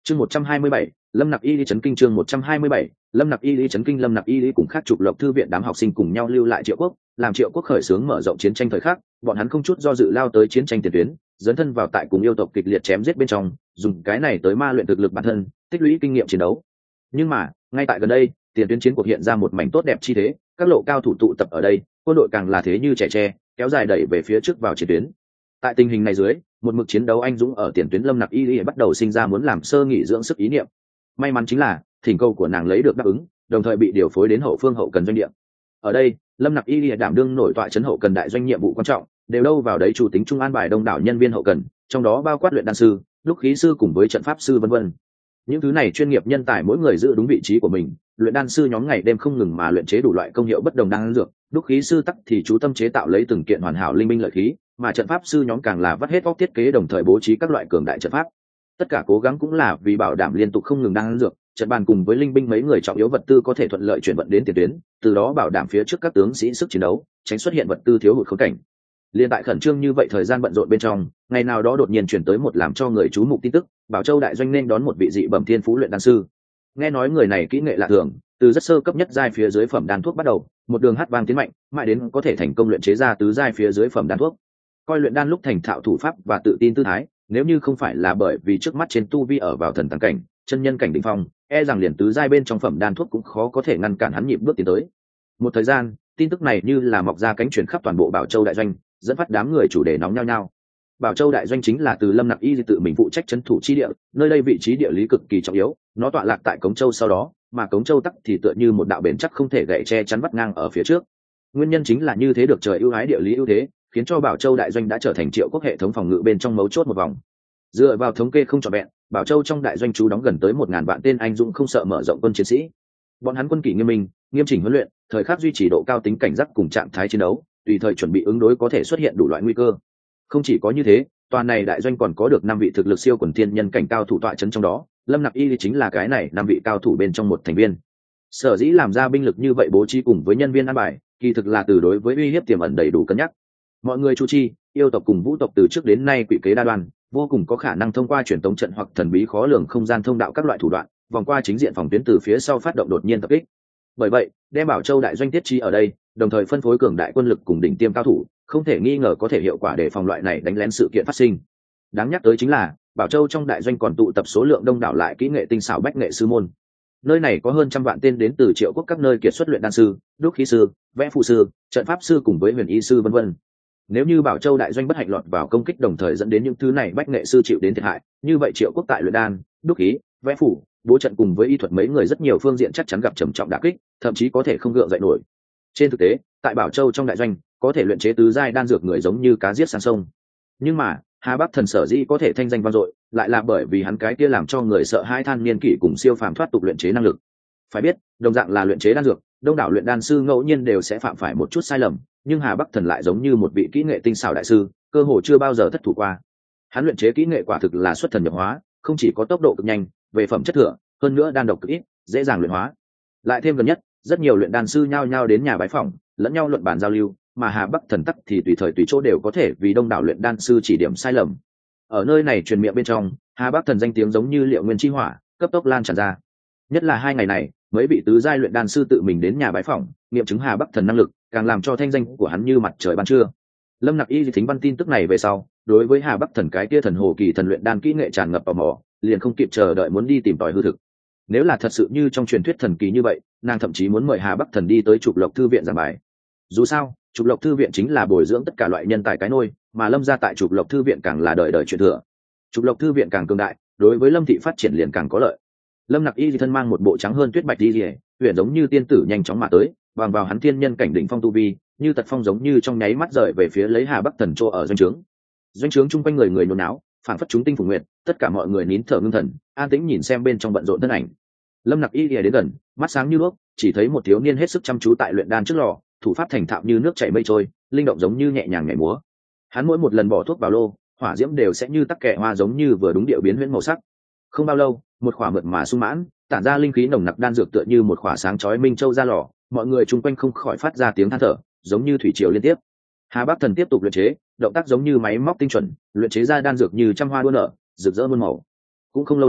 Chương 127, Lâm Nặc Y Lý chấn kinh. Chương 127, Lâm Nặc Y Lý chấn kinh. Lâm Nặc Y Lý cùng các trục lộc thư viện đám học sinh cùng nhau lưu lại Triệu Quốc, làm Triệu Quốc khởi xướng mở rộng chiến tranh thời khắc, bọn hắn không chút do dự lao tới chiến tranh tiền tuyến, dấn thân vào tại cùng yêu tộc kịch liệt chém giết bên trong, dùng cái này tới ma luyện thực lực bản thân, tích lũy kinh nghiệm chiến đấu. Nhưng mà, ngay tại gần đây, tiền tuyến chiến cuộc hiện ra một mảnh tốt đẹp chi thế, các lộ cao thủ tụ tập ở đây, quân đội càng là thế như trẻ tre, kéo dài đẩy về phía trước vào chiến tuyến. Tại tình hình này dưới, một mực chiến đấu anh dũng ở tiền tuyến Lâm Nặc Y Lý bắt đầu sinh ra muốn làm sơ nghỉ dưỡng sức ý niệm. May mắn chính là thỉnh cầu của nàng lấy được đáp ứng, đồng thời bị điều phối đến hậu phương hậu cần doanh địa. Ở đây, Lâm Nặc Y Lý đảm đương nổi tọa trấn hậu cần đại doanh nhiệm vụ quan trọng, đều đâu vào đấy chủ tính trung an bài đông đảo nhân viên hậu cần, trong đó bao quát luyện đan sư, đúc khí sư cùng với trận pháp sư vân vân. Những thứ này chuyên nghiệp nhân tài mỗi người giữ đúng vị trí của mình, luyện đan sư nhóm ngày đêm không ngừng mà luyện chế đủ loại công hiệu bất đồng đan dược, đúc khí sư tắc thì chú tâm chế tạo lấy từng kiện hoàn hảo linh minh lợi khí, mà trận pháp sư nhóm càng là vắt hết óc thiết kế đồng thời bố trí các loại cường đại trận pháp. Tất cả cố gắng cũng là vì bảo đảm liên tục không ngừng đan dược, trận bàn cùng với linh binh mấy người trọng yếu vật tư có thể thuận lợi chuyển vận đến tiền tuyến, từ đó bảo đảm phía trước các tướng sĩ sức chiến đấu, tránh xuất hiện vật tư thiếu hụt khốn cảnh. Liên tại khẩn trương như vậy thời gian bận rộn bên trong, ngày nào đó đột nhiên chuyển tới một làm cho người chú mục tin tức, Bảo Châu đại doanh nên đón một vị dị bẩm thiên phú luyện đan sư. Nghe nói người này kỹ nghệ lạ thường, từ rất sơ cấp nhất giai phía dưới phẩm đan thuốc bắt đầu, một đường hát vang tiến mạnh, mãi đến có thể thành công luyện chế ra tứ giai phía dưới phẩm đan thuốc. Coi luyện đan lúc thành thạo thủ pháp và tự tin tư thái, nếu như không phải là bởi vì trước mắt trên tu vi ở vào thần tàng cảnh, chân nhân cảnh đỉnh phong, e rằng liền tứ giai bên trong phẩm đan thuốc cũng khó có thể ngăn cản hắn nhịp bước tiến tới. Một thời gian, tin tức này như là mọc ra cánh truyền khắp toàn bộ Bảo Châu đại doanh, dẫn phát đám người chủ đề nóng nhao nhao. Bảo Châu đại doanh chính là từ Lâm Nặc Y tự mình phụ trách trấn thủ chi địa, nơi đây vị trí địa lý cực kỳ trọng yếu, nó tọa lạc tại Cống Châu sau đó, mà Cống Châu tắc thì tựa như một đạo bền chắc không thể gãy che chắn vắt ngang ở phía trước. Nguyên nhân chính là như thế, được trời ưu ái địa lý ưu thế, khiến cho Bảo Châu đại doanh đã trở thành Triệu Quốc hệ thống phòng ngự bên trong mấu chốt một vòng. Dựa vào thống kê không trọn vẹn, Bảo Châu trong đại doanh trú đóng gần tới 1000 vạn tên anh dũng không sợ mở rộng quân chiến sĩ. Bọn hắn quân kỷ nghiêm minh, nghiêm chỉnh huấn luyện, thời khắc duy trì độ cao tính cảnh giác cùng trạng thái chiến đấu, tùy thời chuẩn bị ứng đối có thể xuất hiện đủ loại nguy cơ. Không chỉ có như thế, toàn này đại doanh còn có được 5 vị thực lực siêu quần thiên nhân cảnh cao thủ tọa trấn trong đó, Lâm Nặc Y chính là cái này 5 vị cao thủ bên trong một thành viên. Sở dĩ làm ra binh lực như vậy bố trí cùng với nhân viên an bài, kỳ thực là từ đối với uy hiếp tiềm ẩn đầy đủ cân nhắc. Mọi người chu chi, yêu tộc cùng vũ tộc từ trước đến nay quỷ kế đa đoan, vô cùng có khả năng thông qua truyền tống trận hoặc thần bí khó lường không gian thông đạo các loại thủ đoạn, vòng qua chính diện phòng tuyến từ phía sau phát động đột nhiên tập kích. Bởi vậy, đem Bảo Châu đại doanh thiết trí ở đây, đồng thời phân phối cường đại quân lực cùng đỉnh tiêm cao thủ, không thể nghi ngờ có thể hiệu quả để phòng loại này đánh lén sự kiện phát sinh. Đáng nhắc tới chính là, Bảo Châu trong đại doanh còn tụ tập số lượng đông đảo lại kỹ nghệ tinh xảo bách nghệ sư môn. Nơi này có hơn trăm vạn tên đến từ Triệu Quốc các nơi kiệt xuất luyện đan sư, đúc khí sư, vẽ phù sư, trận pháp sư cùng với huyền y sư vân vân. Nếu như Bảo Châu đại doanh bất hạnh lọt vào công kích đồng thời dẫn đến những thứ này bách nghệ sư chịu đến thiệt hại, như vậy Triệu Quốc tại luyện đan, đúc khí, vẽ phù, bố trận cùng với y thuật mấy người rất nhiều phương diện chắc chắn gặp trầm trọng đả kích, thậm chí có thể không gượng dậy nổi. Trên thực tế, tại Bảo Châu trong đại doanh, có thể luyện chế tứ giai đan dược người giống như cá giết sang sông. Nhưng mà, Hà Bắc Thần sở dĩ có thể thanh danh vang dội, lại là bởi vì hắn cái kia làm cho người sợ hai than niên kỷ cùng siêu phàm thoát tục luyện chế năng lực. Phải biết, đồng dạng là luyện chế đan dược, đông đảo luyện đan sư ngẫu nhiên đều sẽ phạm phải một chút sai lầm, nhưng Hà Bắc Thần lại giống như một vị kỹ nghệ tinh xảo đại sư, cơ hồ chưa bao giờ thất thủ qua. Hắn luyện chế kỹ nghệ quả thực là xuất thần nhập hóa, không chỉ có tốc độ cực nhanh, về phẩm chất thừa, hơn nữa đan độc cực ít, dễ dàng luyện hóa. Lại thêm gần nhất, rất nhiều luyện đan sư nhao nhao đến nhà bái phỏng, lẫn nhau luận bàn giao lưu, mà Hà Bắc Thần tắc thì tùy thời tùy chỗ đều có thể vì đông đảo luyện đan sư chỉ điểm sai lầm. Ở nơi này truyền miệng bên trong, Hà Bắc Thần danh tiếng giống như liệu nguyên chi hỏa, cấp tốc lan tràn ra. Nhất là 2 ngày này, mấy vị tứ giai luyện đan sư tự mình đến nhà bái phỏng, nghiệm chứng Hà Bắc Thần năng lực, càng làm cho thanh danh của hắn như mặt trời ban trưa. Lâm Nặc Y thính văn tin tức này về sau, đối với Hà Bắc Thần cái kia thần hồ kỳ thần luyện đan kỹ nghệ tràn ngập tò mò, liền không kịp chờ đợi muốn đi tìm tòi hư thực. Nếu là thật sự như trong truyền thuyết thần kỳ như vậy, nàng thậm chí muốn mời Hà Bắc Thần đi tới Trục Lộc thư viện giảng bài. Dù sao, Trục Lộc thư viện chính là bồi dưỡng tất cả loại nhân tài cái nôi, mà Lâm gia tại Trục Lộc thư viện càng là đời đời truyền thừa. Trục Lộc thư viện càng cường đại, đối với Lâm thị phát triển liền càng có lợi. Lâm Nặc Y thân mang một bộ trắng hơn tuyết bạch y liễu, huyền giống như tiên tử nhanh chóng mà tới, bằng vào hắn thiên nhân cảnh đỉnh phong tu vi, như tật phong giống như trong nháy mắt rời về phía lấy Hà Bắc Thần chỗ ở doanh trướng. Doanh trướng chung quanh người người nôn náo, phảng phất chúng tinh phủ nguyệt, tất cả mọi người nín thở ngưng thần, an tĩnh nhìn xem bên trong bận rộn thân ảnh. Lâm Nặc Y đến gần, mắt sáng như đuốc, chỉ thấy một thiếu niên hết sức chăm chú tại luyện đan trước lò, thủ pháp thành thạo như nước chảy mây trôi, linh động giống như nhẹ nhàng nhảy múa. Hắn mỗi một lần bỏ thuốc vào lô, hỏa diễm đều sẽ như tắc kẹ hoa giống như vừa đúng điệu biến huyễn màu sắc. Không bao lâu, một khỏa mượt mà sung mãn, tản ra linh khí nồng nặc đan dược tựa như một khỏa sáng chói minh châu ra lò, mọi người chung quanh không khỏi phát ra tiếng than thở, giống như thủy triều liên tiếp. Hà Bắc Thần tiếp tục luyện chế, động tác giống như máy móc tinh chuẩn, luyện chế ra đan dược như trăm hoa đua nở, rực rỡ muôn màu. Cũng không lâu lắm,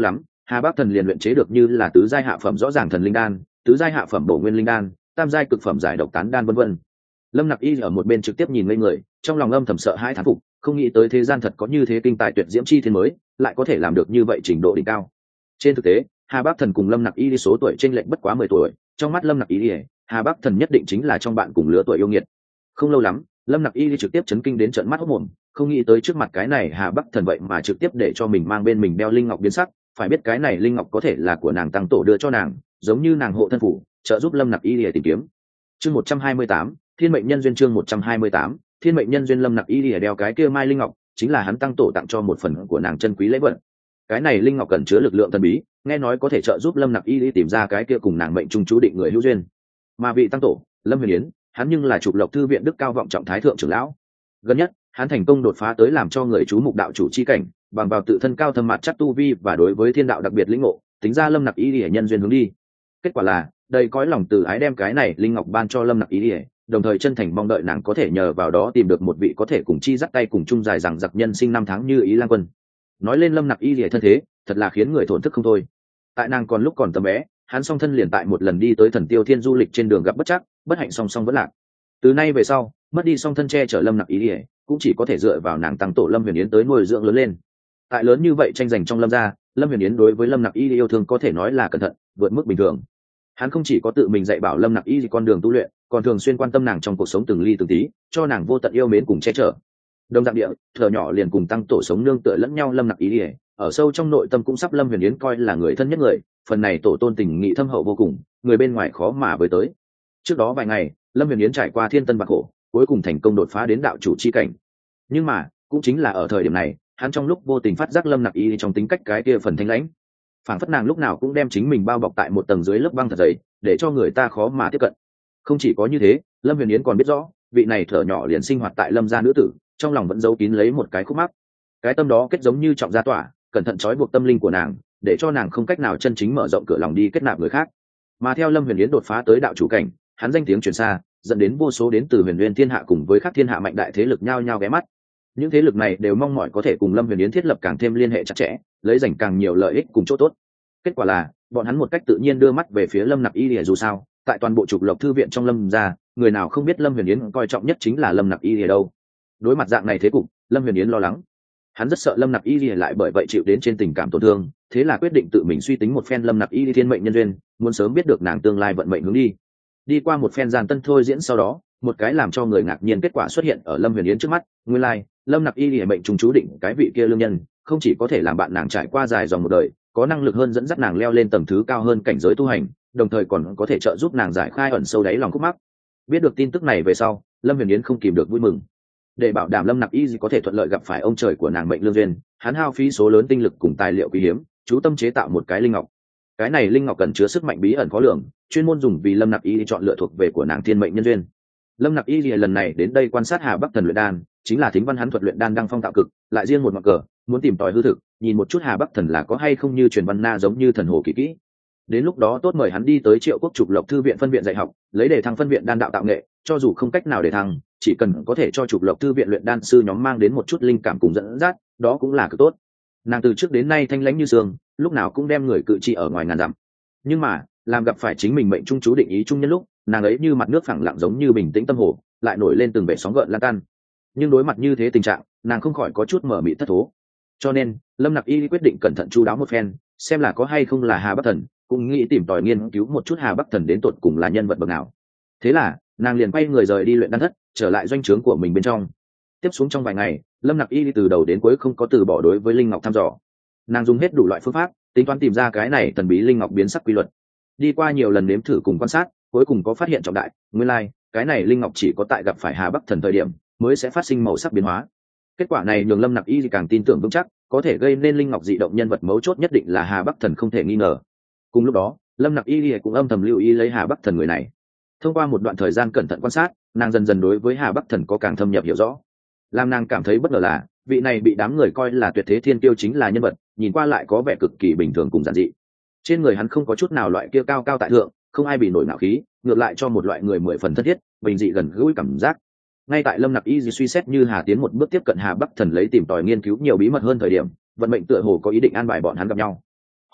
Hà Bắc Thần liền luyện chế được như là tứ giai hạ phẩm rõ ràng thần linh đan, tứ giai hạ phẩm bổ nguyên linh đan, tam giai cực phẩm giải độc tán đan vân vân. Lâm Nặc Y ở một bên trực tiếp nhìn ngây người, trong lòng âm thầm sợ hãi thán phục, không nghĩ tới thế gian thật có như thế kinh tài tuyệt diễm chi thiên mới, lại có thể làm được như vậy trình độ đỉnh cao. Trên thực tế, Hà Bắc Thần cùng Lâm Nặc Y số tuổi chênh lệch bất quá 10 tuổi, trong mắt Lâm Nặc Y, Hà Bắc Thần nhất định chính là trong bạn cùng lứa tuổi yêu nghiệt. Không lâu lắm, Lâm Nặc Y trực tiếp chấn kinh đến trợn mắt hốt mồm, không nghĩ tới trước mặt cái này Hà Bắc Thần vậy mà trực tiếp để cho mình mang bên mình đeo linh ngọc biến sắc, phải biết cái này linh ngọc có thể là của nàng tăng tổ đưa cho nàng, giống như nàng hộ thân phủ, trợ giúp Lâm Nặc Y để tìm kiếm. Chương 128, Thiên mệnh nhân duyên. Chương 128, Thiên mệnh nhân duyên. Lâm Nặc Y đeo cái kia mai linh ngọc, chính là hắn tăng tổ tặng cho một phần của nàng chân quý lễ vật. Cái này linh ngọc cần chứa lực lượng thần bí, nghe nói có thể trợ giúp Lâm Nặc Y tìm ra cái kia cùng nàng mệnh trung chú định người hữu duyên. Mà vị tăng tổ, Lâm Huyền Yến, hắn nhưng là Trục Lộc thư viện đức cao vọng trọng thái thượng trưởng lão. Gần nhất, hắn thành công đột phá tới làm cho người chú mục đạo chủ chi cảnh, bằng vào tự thân cao thâm mặt chắc tu vi và đối với thiên đạo đặc biệt lĩnh ngộ, tính ra Lâm Nặc Y để nhân duyên hướng đi. Kết quả là, đầy cõi lòng từ ái đem cái này linh ngọc ban cho Lâm Nặc Y, đồng thời chân thành mong đợi nàng có thể nhờ vào đó tìm được một vị có thể cùng chi dắt tay cùng chung dài rằng giặc nhân sinh năm tháng như ý Lang Quân. Nói lên Lâm Nặc Y thân thế, thật là khiến người thổn thức không thôi. Tại nàng còn lúc còn tầm bé, hắn song thân liền tại một lần đi tới Thần Tiêu Thiên du lịch trên đường gặp bất trắc, bất hạnh song song vẫn lạc. Từ nay về sau, mất đi song thân che chở Lâm Nặc Y, cũng chỉ có thể dựa vào nàng tăng tổ Lâm Huyền Yến tới nuôi dưỡng lớn lên. Tại lớn như vậy tranh giành trong Lâm gia, Lâm Huyền Yến đối với Lâm Nặc Y yêu thương có thể nói là cẩn thận, vượt mức bình thường. Hắn không chỉ có tự mình dạy bảo Lâm Nặc Y con đường tu luyện, còn thường xuyên quan tâm nàng trong cuộc sống từng ly từng tí, cho nàng vô tận yêu mến cùng che chở. Đồng dạng địa, thở nhỏ liền cùng tăng tổ sống nương tựa lẫn nhau Lâm Nặc Y, ở sâu trong nội tâm cũng sắp Lâm Huyền Yến coi là người thân nhất người, phần này tổ tôn tình nghị thâm hậu vô cùng, người bên ngoài khó mà với tới. Trước đó vài ngày, Lâm Huyền Yến trải qua thiên tân bạc khổ, cuối cùng thành công đột phá đến đạo chủ chi cảnh. Nhưng mà, cũng chính là ở thời điểm này, hắn trong lúc vô tình phát giác Lâm Nặc Y trong tính cách cái kia phần thanh lãnh, phảng phất nàng lúc nào cũng đem chính mình bao bọc tại một tầng dưới lớp băng thật dày, để cho người ta khó mà tiếp cận. Không chỉ có như thế, Lâm Huyền Yến còn biết rõ, vị này thở nhỏ liền sinh hoạt tại Lâm gia nữ tử, trong lòng vẫn giấu kín lấy một cái khúc mắc. Cái tâm đó kết giống như trọng gia tỏa, cẩn thận trói buộc tâm linh của nàng, để cho nàng không cách nào chân chính mở rộng cửa lòng đi kết nạp người khác. Mà theo Lâm Huyền Yến đột phá tới đạo chủ cảnh, hắn danh tiếng truyền xa, dẫn đến vô số đến từ Huyền Nguyên Thiên Hạ cùng với các thiên hạ mạnh đại thế lực nhao nhao ghé mắt. Những thế lực này đều mong mỏi có thể cùng Lâm Huyền Yến thiết lập càng thêm liên hệ chặt chẽ, lấy giành càng nhiều lợi ích cùng chỗ tốt. Kết quả là, bọn hắn một cách tự nhiên đưa mắt về phía Lâm Nặc Y, dù sao, tại toàn bộ Trục Lộc thư viện trong Lâm gia, người nào không biết Lâm Huyền Yến coi trọng nhất chính là Lâm Nặc Y đâu. Đối mặt dạng này thế cục, Lâm Huyền Yến lo lắng. Hắn rất sợ Lâm Nặc Y lại bởi vậy chịu đến trên tình cảm tổn thương, thế là quyết định tự mình suy tính một phen Lâm Nặc Y thiên mệnh nhân duyên, muốn sớm biết được nàng tương lai vận mệnh hướng đi. Đi qua một phen gian tân thôi diễn sau đó, một cái làm cho người ngạc nhiên kết quả xuất hiện ở Lâm Huyền Yến trước mắt. Nguyên lai, Lâm Nặc Y mệnh trùng chú định cái vị kia lương nhân, không chỉ có thể làm bạn nàng trải qua dài dòng một đời, có năng lực hơn dẫn dắt nàng leo lên tầng thứ cao hơn cảnh giới tu hành, đồng thời còn có thể trợ giúp nàng giải khai ẩn sâu đáy lòng khúc mắc. Biết được tin tức này về sau, Lâm Huyền Yến không kìm được vui mừng. Để bảo đảm Lâm Nặc Y có thể thuận lợi gặp phải ông trời của nàng mệnh lương duyên, hắn hao phí số lớn tinh lực cùng tài liệu quý hiếm, chú tâm chế tạo một cái linh ngọc. Cái này linh ngọc cần chứa sức mạnh bí ẩn khó lường, chuyên môn dùng vì Lâm Nặc Y chọn lựa thuộc về của nàng thiên mệnh nhân duyên. Lâm Nặc Y lần này đến đây quan sát Hà Bắc Thần luyện đan, chính là thính văn hắn thuật luyện đan đăng phong tạo cực, lại riêng một mặt cờ, muốn tìm tòi hư thực, nhìn một chút Hà Bắc Thần là có hay không như truyền văn na giống như thần hồ kỳ kỹ. Đến lúc đó tốt mời hắn đi tới Triệu Quốc Trục Lộc thư viện phân viện dạy học, lấy đề thăng phân viện đan đạo tạo nghệ, cho dù không cách nào để thăng, chỉ cần có thể cho Trục Lộc thư viện luyện đan sư nhóm mang đến một chút linh cảm cùng dẫn dắt, đó cũng là cực tốt. Nàng từ trước đến nay thanh lãnh như sương, lúc nào cũng đem người cự trị ở ngoài ngàn dặm. Nhưng mà, làm gặp phải chính mình mệnh trung chú định ý chung nhân lúc, nàng ấy như mặt nước phẳng lặng giống như bình tĩnh tâm hồ, lại nổi lên từng bể sóng gợn lan tan. Nhưng đối mặt như thế tình trạng, nàng không khỏi có chút mở mịt thất thố. Cho nên, Lâm Nặc Y quyết định cẩn thận chu đáo một phen, xem là có hay không là Hà Bắc Thần, cũng nghĩ tìm tòi nghiên cứu một chút Hà Bắc Thần đến tột cùng là nhân vật bậc nào. Thế là, nàng liền quay người rời đi luyện đan thất, trở lại doanh trướng của mình bên trong. Tiếp xuống trong vài ngày, Lâm Nặc Y từ đầu đến cuối không có từ bỏ đối với linh ngọc thăm dò. Nàng dùng hết đủ loại phương pháp, tính toán tìm ra cái này thần bí linh ngọc biến sắc quy luật. Đi qua nhiều lần nếm thử cùng quan sát, cuối cùng có phát hiện trọng đại, nguyên lai, cái này linh ngọc chỉ có tại gặp phải Hà Bắc Thần thời điểm mới sẽ phát sinh màu sắc biến hóa. Kết quả này nhường Lâm Nặc Y càng tin tưởng vững chắc, có thể gây nên linh ngọc dị động nhân vật mấu chốt nhất định là Hà Bắc Thần không thể nghi ngờ. Cùng lúc đó, Lâm Nặc Y cũng âm thầm lưu ý lấy Hà Bắc Thần người này. Thông qua một đoạn thời gian cẩn thận quan sát, nàng dần dần đối với Hà Bắc Thần có càng thâm nhập hiểu rõ. Làm nàng cảm thấy bất ngờ là, vị này bị đám người coi là tuyệt thế thiên tiêu chính là nhân vật, nhìn qua lại có vẻ cực kỳ bình thường cùng giản dị. Trên người hắn không có chút nào loại kia cao cao tại thượng, không ai bị nổi ngạo khí, ngược lại cho một loại người mười phần thân thiết, bình dị gần gũi cảm giác. Ngay tại Lâm Nặc Y suy xét như Hà tiến một bước tiếp cận Hà Bắc Thần lấy tìm tòi nghiên cứu nhiều bí mật hơn thời điểm, vận mệnh tựa hồ có ý định an bài bọn hắn gặp nhau.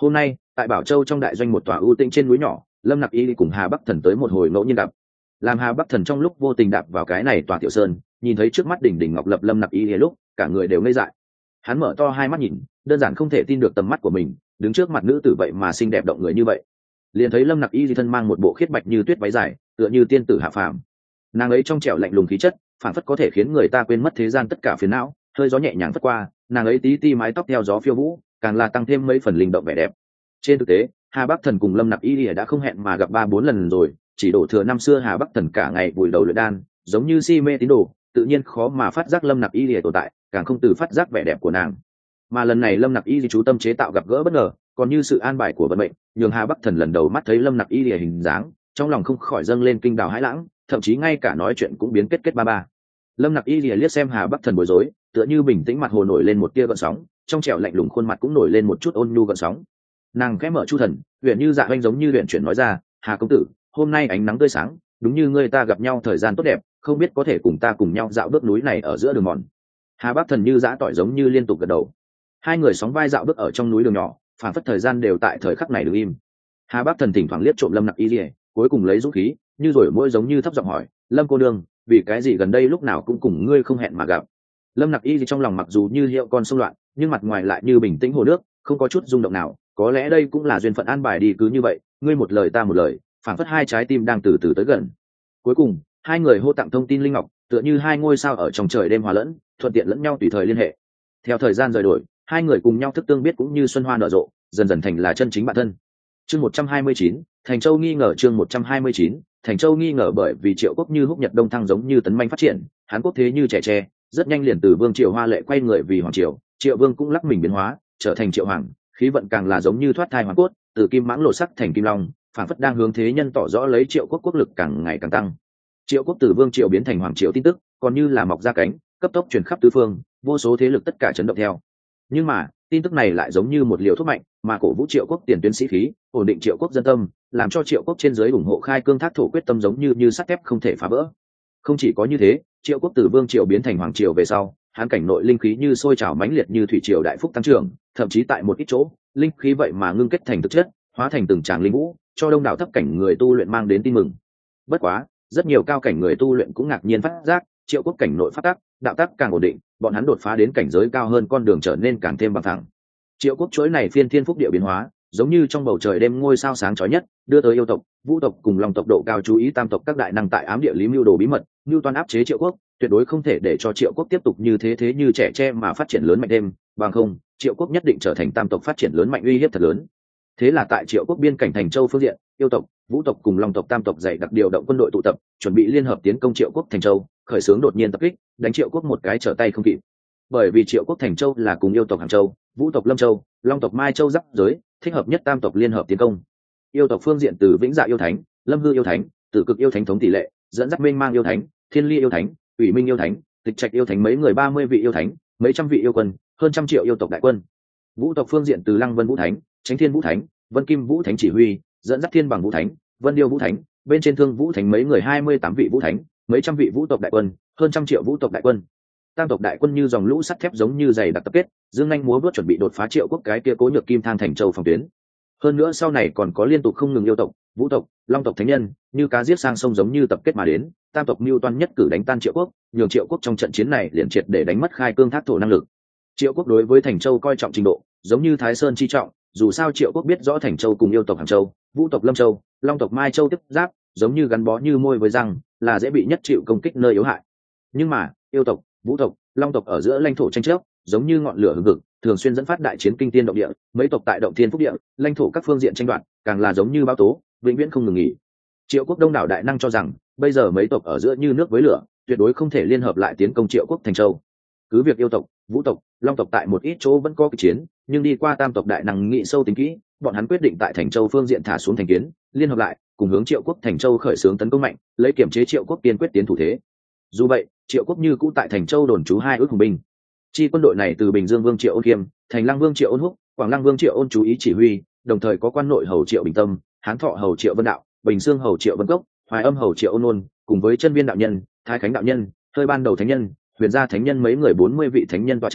Hôm nay tại Bảo Châu trong đại doanh một tòa ưu tĩnh trên núi nhỏ, Lâm Nặc Y cùng Hà Bắc Thần tới một hồi ngẫu nhiên gặp. Làm Hà Bắc Thần trong lúc vô tình đạp vào cái này tòa tiểu sơn, nhìn thấy trước mắt đỉnh đỉnh ngọc lập Lâm Nặc Y lúc cả người đều ngây dại. Hắn mở to hai mắt nhìn, đơn giản không thể tin được tầm mắt của mình, đứng trước mặt nữ tử vậy mà xinh đẹp động người như vậy. Liền thấy Lâm Nặc Y thân mang một bộ khiết bạch như tuyết váy dài, tựa như tiên tử hạ phàm. Nàng ấy trong trẻo lạnh lùng khí chất, phản phất có thể khiến người ta quên mất thế gian tất cả phiền não. Hơi gió nhẹ nhàng phất qua, nàng ấy tí ti mái tóc theo gió phiêu vũ, càng là tăng thêm mấy phần linh động vẻ đẹp. Trên thực tế, Hà Bắc Thần cùng Lâm Nặc Y đã không hẹn mà gặp 3-4 lần rồi, chỉ đổ thừa năm xưa Hà Bắc Thần cả ngày vùi đầu luyện đan, giống như si mê tín đồ, tự nhiên khó mà phát giác Lâm Nặc Y tồn tại, càng không từ phát giác vẻ đẹp của nàng. Mà lần này Lâm Nặc Y chú tâm chế tạo gặp gỡ bất ngờ, còn như sự an bài của vận mệnh, nhường Hà Bắc Thần lần đầu mắt thấy Lâm Nặc Y hình dáng, trong lòng không khỏi dâng lên kinh đào hãi lãng, thậm chí ngay cả nói chuyện cũng biến kết ba ba. Lâm Nặc Y liếc xem Hà Bắc Thần bối rối, tựa như bình tĩnh mặt hồ nổi lên một tia gợn sóng, trong trẻo lạnh lùng khuôn mặt cũng nổi lên một chút ôn nhu gợn sóng. Nàng khẽ mở chu thần, huyền như dạ oanh giống như huyền chuyển nói ra, Hà công tử, hôm nay ánh nắng tươi sáng, đúng như người ta gặp nhau thời gian tốt đẹp, không biết có thể cùng ta cùng nhau dạo bước núi này ở giữa đường mòn. Hà Bắc Thần như dã tỏi giống như liên tục gật đầu. Hai người sóng vai dạo bước ở trong núi đường nhỏ, phản phất thời gian đều tại thời khắc này đứng im. Hà Bắc Thần thỉnh thoảng liếc trộm Lâm Nặc Y, cuối cùng lấy dũng khí, như rồi môi giống như thấp giọng hỏi, Lâm cô nương, vì cái gì gần đây lúc nào cũng cùng ngươi không hẹn mà gặp? Lâm Nặc Y trong lòng mặc dù như hiệu con sông loạn, nhưng mặt ngoài lại như bình tĩnh hồ nước, không có chút rung động nào. Có lẽ đây cũng là duyên phận an bài đi cứ như vậy, ngươi một lời ta một lời, phảng phất hai trái tim đang từ từ tới gần. Cuối cùng, hai người hô tặng thông tin linh ngọc, tựa như hai ngôi sao ở trong trời đêm hòa lẫn, thuận tiện lẫn nhau tùy thời liên hệ. Theo thời gian rời đổi, hai người cùng nhau thức tương biết cũng như xuân hoa nở rộ, dần dần thành là chân chính bạn thân. Chương 129, Thành Châu nghi ngờ. Chương 129, Thành Châu nghi ngờ. Bởi vì Triệu Quốc như húc nhật đông thăng giống như tấn manh phát triển, Hán Quốc thế như trẻ tre, rất nhanh liền từ vương triều Hoa Lệ quay người vì hoàng triều, Triệu Vương cũng lắc mình biến hóa, trở thành Triệu Hoàng, khí vận càng là giống như thoát thai hoàn cốt, từ kim mãng lộ sắc thành kim long, phản phất đang hướng thế nhân tỏ rõ lấy Triệu Quốc quốc lực càng ngày càng tăng. Triệu Quốc từ vương triều biến thành hoàng triều tin tức, còn như là mọc ra cánh, cấp tốc truyền khắp tứ phương, vô số thế lực tất cả chấn động theo. Nhưng mà, tin tức này lại giống như một liều thuốc mạnh, mà cổ vũ Triệu Quốc tiền tuyến sĩ khí, ổn định Triệu Quốc dân tâm, làm cho Triệu Quốc trên dưới ủng hộ khai cương thác thổ quyết tâm giống như sắt thép không thể phá vỡ. Không chỉ có như thế, Triệu Quốc từ vương triều biến thành hoàng triều về sau, Hán cảnh nội linh khí như sôi trào mãnh liệt như thủy triều đại phúc tăng trưởng, thậm chí tại một ít chỗ, linh khí vậy mà ngưng kết thành thực chất, hóa thành từng tràng linh vũ, cho đông đảo thấp cảnh người tu luyện mang đến tin mừng. Bất quá, rất nhiều cao cảnh người tu luyện cũng ngạc nhiên phát giác, Triệu Quốc cảnh nội phát tác, đạo tắc càng ổn định, bọn hắn đột phá đến cảnh giới cao hơn, con đường trở nên càng thêm bằng phẳng. Triệu Quốc chuỗi này phiên thiên phúc địa biến hóa, giống như trong bầu trời đêm ngôi sao sáng chói nhất, đưa tới yêu tộc, vũ tộc cùng long tộc độ cao chú ý tam tộc các đại năng tại ám địa lý mưu đồ bí mật, mưu toan áp chế Triệu Quốc, tuyệt đối không thể để cho Triệu Quốc tiếp tục như thế như trẻ tre mà phát triển lớn mạnh thêm, bằng không, Triệu Quốc nhất định trở thành tam tộc phát triển lớn mạnh uy hiếp thật lớn. Thế là tại Triệu Quốc biên cảnh Thành Châu phương diện, yêu tộc, vũ tộc cùng long tộc tam tộc dày đặc điều động quân đội tụ tập, chuẩn bị liên hợp tiến công Triệu Quốc Thành Châu, khởi xướng đột nhiên tập kích, đánh Triệu Quốc một cái trở tay không kịp. Bởi vì Triệu Quốc Thành Châu là cùng yêu tộc Hàng Châu, vũ tộc Lâm Châu, long tộc Mai Châu giáp giới, thích hợp nhất tam tộc liên hợp tiến công. Yêu tộc phương diện từ Vĩnh Dạ yêu thánh, Lâm Hư yêu thánh, Tử Cực yêu thánh thống tỷ lệ, dẫn dắt Mênh Mang yêu thánh, Thiên Ly yêu thánh, Ủy Minh yêu thánh, Tịch Trạch yêu thánh mấy người 30 vị yêu thánh, mấy trăm vị yêu quân, hơn trăm triệu yêu tộc đại quân. Vũ tộc phương diện từ Lăng Vân vũ thánh, Chánh Thiên vũ thánh, Vân Kim vũ thánh chỉ huy, dẫn dắt Thiên Bằng vũ thánh, Vân Điêu vũ thánh, bên trên Thương vũ thánh mấy người 28 vị vũ thánh, mấy trăm vị vũ tộc đại quân, hơn trăm triệu vũ tộc đại quân. Tam tộc đại quân như dòng lũ sắt thép giống như dày đặc tập kết, dương nhanh múa vớt chuẩn bị đột phá Triệu Quốc cái kia cố nhược kim thang Thành Châu phòng tuyến. Hơn nữa sau này còn có liên tục không ngừng yêu tộc, vũ tộc, long tộc thánh nhân, như cá giết sang sông giống như tập kết mà đến, tam tộc mưu toan nhất cử đánh tan Triệu Quốc, nhường Triệu Quốc trong trận chiến này liền triệt để đánh mất khai cương thác thổ năng lực. Triệu Quốc đối với Thành Châu coi trọng trình độ, giống như Thái Sơn chi trọng, dù sao Triệu Quốc biết rõ Thành Châu cùng yêu tộc Hàng Châu, vũ tộc Lâm Châu, long tộc Mai Châu tiếp giáp, giống như gắn bó như môi với răng, là dễ bị nhất chịu công kích nơi yếu hại. Nhưng mà, yêu tộc, vũ tộc, long tộc ở giữa lãnh thổ tranh chấp, giống như ngọn lửa hừng hực, thường xuyên dẫn phát đại chiến kinh thiên động địa, mấy tộc tại động thiên phúc địa, lãnh thổ các phương diện tranh đoạt, càng là giống như bão tố, vĩnh viễn không ngừng nghỉ. Triệu Quốc đông đảo đại năng cho rằng, bây giờ mấy tộc ở giữa như nước với lửa, tuyệt đối không thể liên hợp lại tiến công Triệu Quốc Thành Châu. Cứ việc yêu tộc, vũ tộc, long tộc tại một ít chỗ vẫn có cuộc chiến, nhưng đi qua tam tộc đại năng nghị sâu tính kỹ, bọn hắn quyết định tại Thành Châu phương diện thả xuống thành kiến, liên hợp lại, cùng hướng Triệu Quốc Thành Châu khởi xướng tấn công mạnh, lấy kiểm chế Triệu Quốc kiên quyết tiến thủ thế. Dù vậy, Triệu Quốc như cũ tại Thành Châu đồn trú 2 ước hùng binh. Chi quân đội này từ Bình Dương Vương Triệu Ôn Kiêm, Thành Lăng Vương Triệu Ôn Húc, Quảng Lăng Vương Triệu Ôn chú ý chỉ huy, đồng thời có quan nội hầu Triệu Bình Tâm, Hán Thọ hầu Triệu Vân Đạo, Bình Dương hầu Triệu Vân Cốc, Hoài Âm hầu Triệu Ôn Ôn, cùng với Chân Viên đạo nhân, Thái Khánh đạo nhân, Hơi Ban đầu thánh nhân, Huyền Gia thánh nhân mấy người 40 vị thánh nhân tọa chấn,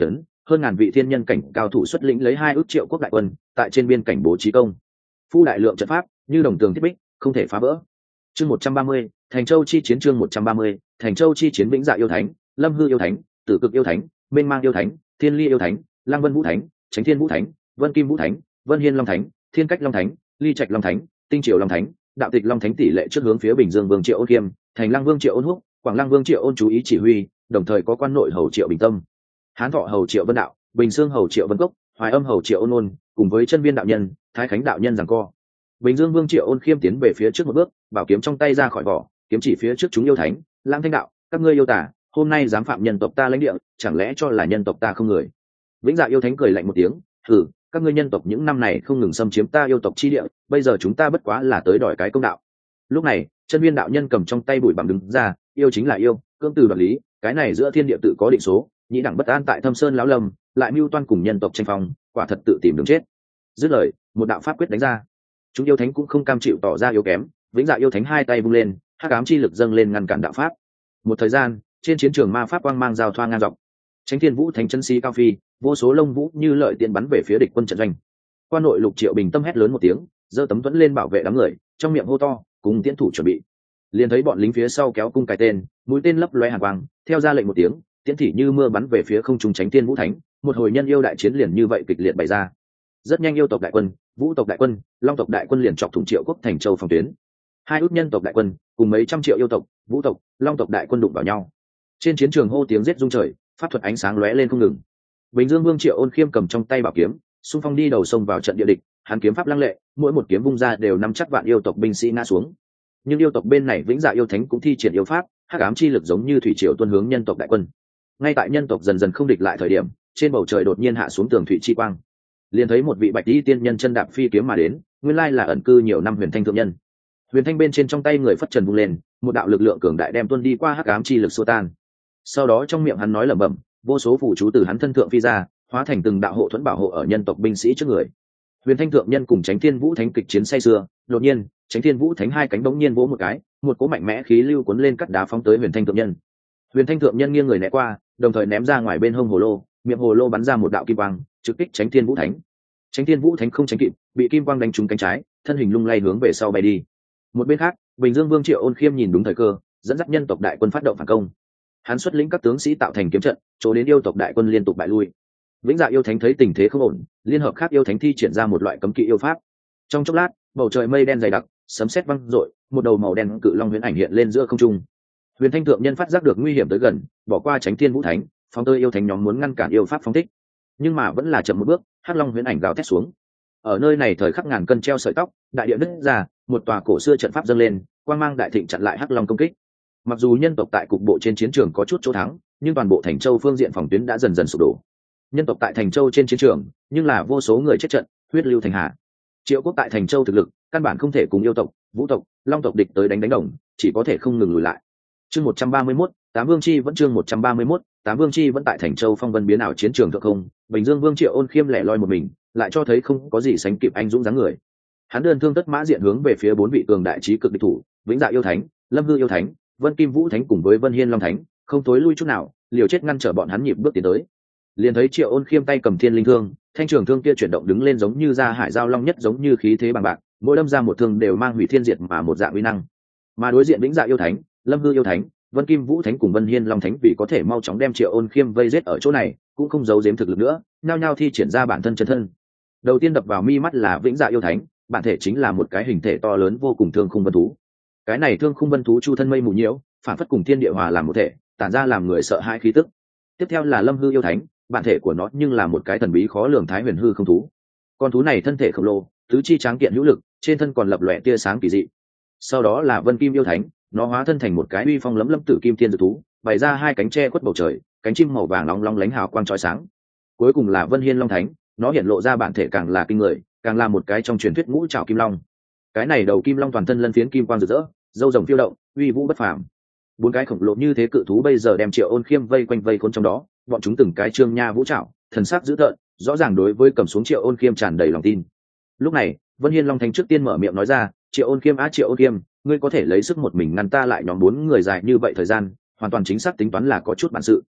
hơn ngàn vị thiên nhân cảnh cao thủ xuất lĩnh lấy 2 ước triệu quốc đại quân tại trên biên cảnh bố trí công phu đại lượng trận pháp như đồng tường thiết bích không thể phá vỡ. Chương 130, Thành Châu chi chiến. Chương 130, Thành Châu chi chiến. Vĩnh Dạ yêu thánh, Lâm Hư yêu thánh, Tử Cực yêu thánh, Mênh Mang yêu thánh, Thiên Ly yêu thánh, Lăng Vân vũ thánh, Chánh Thiên vũ thánh, Vân Kim vũ thánh, Vân Hiên long thánh, Thiên Cách long thánh, Ly Trạch long thánh, Tinh Triều long thánh, Đạo Tịch long thánh tỷ lệ trước hướng phía Bình Dương Vương Triệu Ôn Kiêm, Thành Lăng Vương Triệu Ôn Húc, Quảng Lăng Vương Triệu Ôn chú ý chỉ huy, đồng thời có quan nội hầu Triệu Bình Tâm, Hán Thọ hầu Triệu Vân Đạo, Bình Dương hầu Triệu Vân Cốc, Hoài Âm hầu Triệu Ôn Ôn, cùng với chân viên đạo nhân, Thái Khánh đạo nhân giằng co. Bình Dương Vương Triệu Ôn Khiêm tiến về phía trước một bước, bảo kiếm trong tay ra khỏi vỏ, kiếm chỉ phía trước chúng yêu thánh, Lãng Thanh đạo, các ngươi yêu tả, hôm nay dám phạm nhân tộc ta lãnh địa, chẳng lẽ cho là nhân tộc ta không người? Vĩnh Dạ yêu thánh cười lạnh một tiếng, hừ, các ngươi nhân tộc những năm này không ngừng xâm chiếm ta yêu tộc chi địa, bây giờ chúng ta bất quá là tới đòi cái công đạo. Lúc này, chân viên đạo nhân cầm trong tay bụi bặm đứng ra, yêu chính là yêu, cưỡng từ đoạt lý, cái này giữa thiên địa tự có định số, nhĩ đẳng bất an tại Thâm Sơn lão lâm, lại mưu toan cùng nhân tộc tranh phong, quả thật tự tìm đường chết. Dứt lời, một đạo pháp quyết đánh ra. Chúng yêu thánh cũng không cam chịu tỏ ra yếu kém, Vĩnh Dạ yêu thánh hai tay vung lên, hắc ám chi lực dâng lên ngăn cản đạo pháp. Một thời gian, trên chiến trường ma pháp quang mang giao thoa ngang dọc. Chánh Thiên vũ thánh chân si cao phi, vô số lông vũ như lợi tiện bắn về phía địch quân trận doanh. Quan nội Lục Triệu Bình Tâm hét lớn một tiếng, giơ tấm tuấn lên bảo vệ đám người, trong miệng hô to, cùng tiến thủ chuẩn bị. Liền thấy bọn lính phía sau kéo cung cài tên, mũi tên lấp loé hàn quang, theo ra lệnh một tiếng, tiễn thị như mưa bắn về phía không trung Chánh Thiên vũ thánh, một hồi nhân yêu đại chiến liền như vậy kịch liệt bày ra. Rất nhanh yêu tộc đại quân, vũ tộc đại quân, long tộc đại quân liền chọc thủng Triệu quốc Thành Châu phòng tuyến. 2 ước nhân tộc đại quân cùng mấy trăm triệu yêu tộc, vũ tộc, long tộc đại quân đụng vào nhau. Trên chiến trường hô tiếng giết rung trời, pháp thuật ánh sáng lóe lên không ngừng. Bình Dương Vương Triệu Ôn Khiêm cầm trong tay bảo kiếm, xung phong đi đầu sông vào trận địa địch, hắn kiếm pháp lăng lệ, mỗi một kiếm vung ra đều nắm chắc vạn yêu tộc binh sĩ ngã xuống. Nhưng yêu tộc bên này Vĩnh Dạ yêu thánh cũng thi triển yêu pháp, hắc ám chi lực giống như thủy triều tuôn hướng nhân tộc đại quân. Ngay tại nhân tộc dần dần không địch lại thời điểm, trên bầu trời đột nhiên hạ xuống tường thủy chi quang. Liền thấy một vị bạch y tiên nhân chân đạp phi kiếm mà đến, nguyên lai là ẩn cư nhiều năm Huyền Thanh thượng nhân. Huyền Thanh bên trên trong tay người phất trần vung lên, một đạo lực lượng cường đại đem tuôn đi qua hắc ám chi lực xua tan. Sau đó trong miệng hắn nói lẩm bẩm, vô số phù chú từ hắn thân thượng phi ra, hóa thành từng đạo hộ thuẫn bảo hộ ở nhân tộc binh sĩ trước người. Huyền Thanh thượng nhân cùng Chánh Thiên vũ thánh kịch chiến say sưa, đột nhiên, Chánh Thiên vũ thánh hai cánh bỗng nhiên vỗ một cái, một cỗ mạnh mẽ khí lưu cuốn lên cắt đá phóng tới Huyền Thanh thượng nhân. Huyền Thanh thượng nhân nghiêng người né qua, đồng thời ném ra ngoài bên hông hồ lô, miệng hồ lô bắn ra một đạo kim quang, trực kích Chánh Thiên vũ thánh. Chánh Thiên vũ thánh không tránh kịp, bị kim quang đánh trúng cánh trái, thân hình lung lay hướng về sau bay đi. Một bên khác, Bình Dương Vương Triệu Ôn Khiêm nhìn đúng thời cơ, dẫn dắt nhân tộc đại quân phát động phản công. Hắn xuất lĩnh các tướng sĩ tạo thành kiếm trận, chỗ đến yêu tộc đại quân liên tục bại lui. Vĩnh Dạ yêu thánh thấy tình thế không ổn, liên hợp khác yêu thánh thi triển ra một loại cấm kỵ yêu pháp. Trong chốc lát, bầu trời mây đen dày đặc, sấm sét vang rội, một đầu màu đen cự long huyễn ảnh hiện lên giữa không trung. Huyền Thanh thượng nhân phát giác được nguy hiểm tới gần, bỏ qua Chánh Thiên vũ thánh, phóng tới yêu thánh nhóm muốn ngăn cản yêu pháp phóng thích, nhưng mà vẫn là chậm một bước, hắc long huyễn ảnh gào thét xuống. Ở nơi này thời khắc ngàn cân treo sợi tóc, đại địa nứt ra, một tòa cổ xưa trận pháp dâng lên, quang mang đại thịnh chặn lại hắc long công kích. Mặc dù nhân tộc tại cục bộ trên chiến trường có chút chỗ thắng, nhưng toàn bộ Thành Châu phương diện phòng tuyến đã dần dần sụp đổ. Nhân tộc tại Thành Châu trên chiến trường, nhưng là vô số người chết trận, huyết lưu thành hà. Triệu quốc tại Thành Châu thực lực, căn bản không thể cùng yêu tộc, vũ tộc, long tộc địch tới đánh đồng, chỉ có thể không ngừng lùi lại. Chương 131, Tám Vương chi vẫn chương 131, Tám Vương chi vẫn tại Thành Châu phong vân biến ảo chiến trường thượng không, Bình Dương Vương Triệu Ôn Khiêm lẻ loi một mình, lại cho thấy không có gì sánh kịp anh dũng dáng người. Hắn đơn thương tất mã diện hướng về phía 4 vị cường đại chí cực địch thủ, Vĩnh Dạ yêu thánh, Lâm Hư yêu thánh, Vân Kim vũ thánh cùng với Vân Hiên long thánh, không tối lui chút nào, liều chết ngăn trở bọn hắn nhịp bước tiến tới. Liền thấy Triệu Ôn Khiêm tay cầm thiên linh thương, thanh trường thương kia chuyển động đứng lên giống như ra hải giao long nhất, giống như khí thế bằng bạc, mỗi đâm ra một thương đều mang hủy thiên diệt mà một dạng uy năng. Mà đối diện Vĩnh Dạ yêu thánh, Lâm Hư yêu thánh, Vân Kim vũ thánh cùng Vân Hiên long thánh vì có thể mau chóng đem Triệu Ôn Khiêm vây giết ở chỗ này, cũng không giấu giếm thực lực nữa, nhao nhao thi triển ra bản thân chân thân. Đầu tiên đập vào mi mắt là Vĩnh Dạ yêu thánh, bản thể chính là một cái hình thể to lớn vô cùng thương khung vân thú. Cái này thương khung vân thú chu thân mây mù nhiễu, phản phất cùng thiên địa hòa làm một thể, tản ra làm người sợ hãi khí tức. Tiếp theo là Lâm Hư yêu thánh, bản thể của nó nhưng là một cái thần bí khó lường thái huyền hư không thú. Con thú này thân thể khổng lồ, tứ chi tráng kiện hữu lực, trên thân còn lập lòe tia sáng kỳ dị. Sau đó là Vân Kim yêu thánh, nó hóa thân thành một cái uy phong lẫm lẫm tử kim thiên dược thú, bày ra hai cánh che khuất bầu trời, cánh chim màu vàng long long lánh hào quang chói sáng. Cuối cùng là Vân Hiên long thánh, nó hiện lộ ra bản thể càng là kinh người, càng là một cái trong truyền thuyết ngũ trảo kim long. Cái này đầu kim long toàn thân lân phiến kim quang rực rỡ, râu rồng phiêu động, uy vũ bất phàm. 4 cái khổng lồ như thế cự thú bây giờ đem Triệu Ôn Khiêm vây quanh vây khốn trong đó, bọn chúng từng cái trương nha vũ trảo, thần sắc dữ tợn, rõ ràng đối với cầm xuống Triệu Ôn Khiêm tràn đầy lòng tin. Lúc này, Vân Hiên long thánh trước tiên mở miệng nói ra, Triệu Ôn Khiêm Triệu Ôn Khiêm, ngươi có thể lấy sức một mình ngăn ta lại nhóm 4 người dài như vậy thời gian, hoàn toàn chính xác tính toán là có chút bản sự.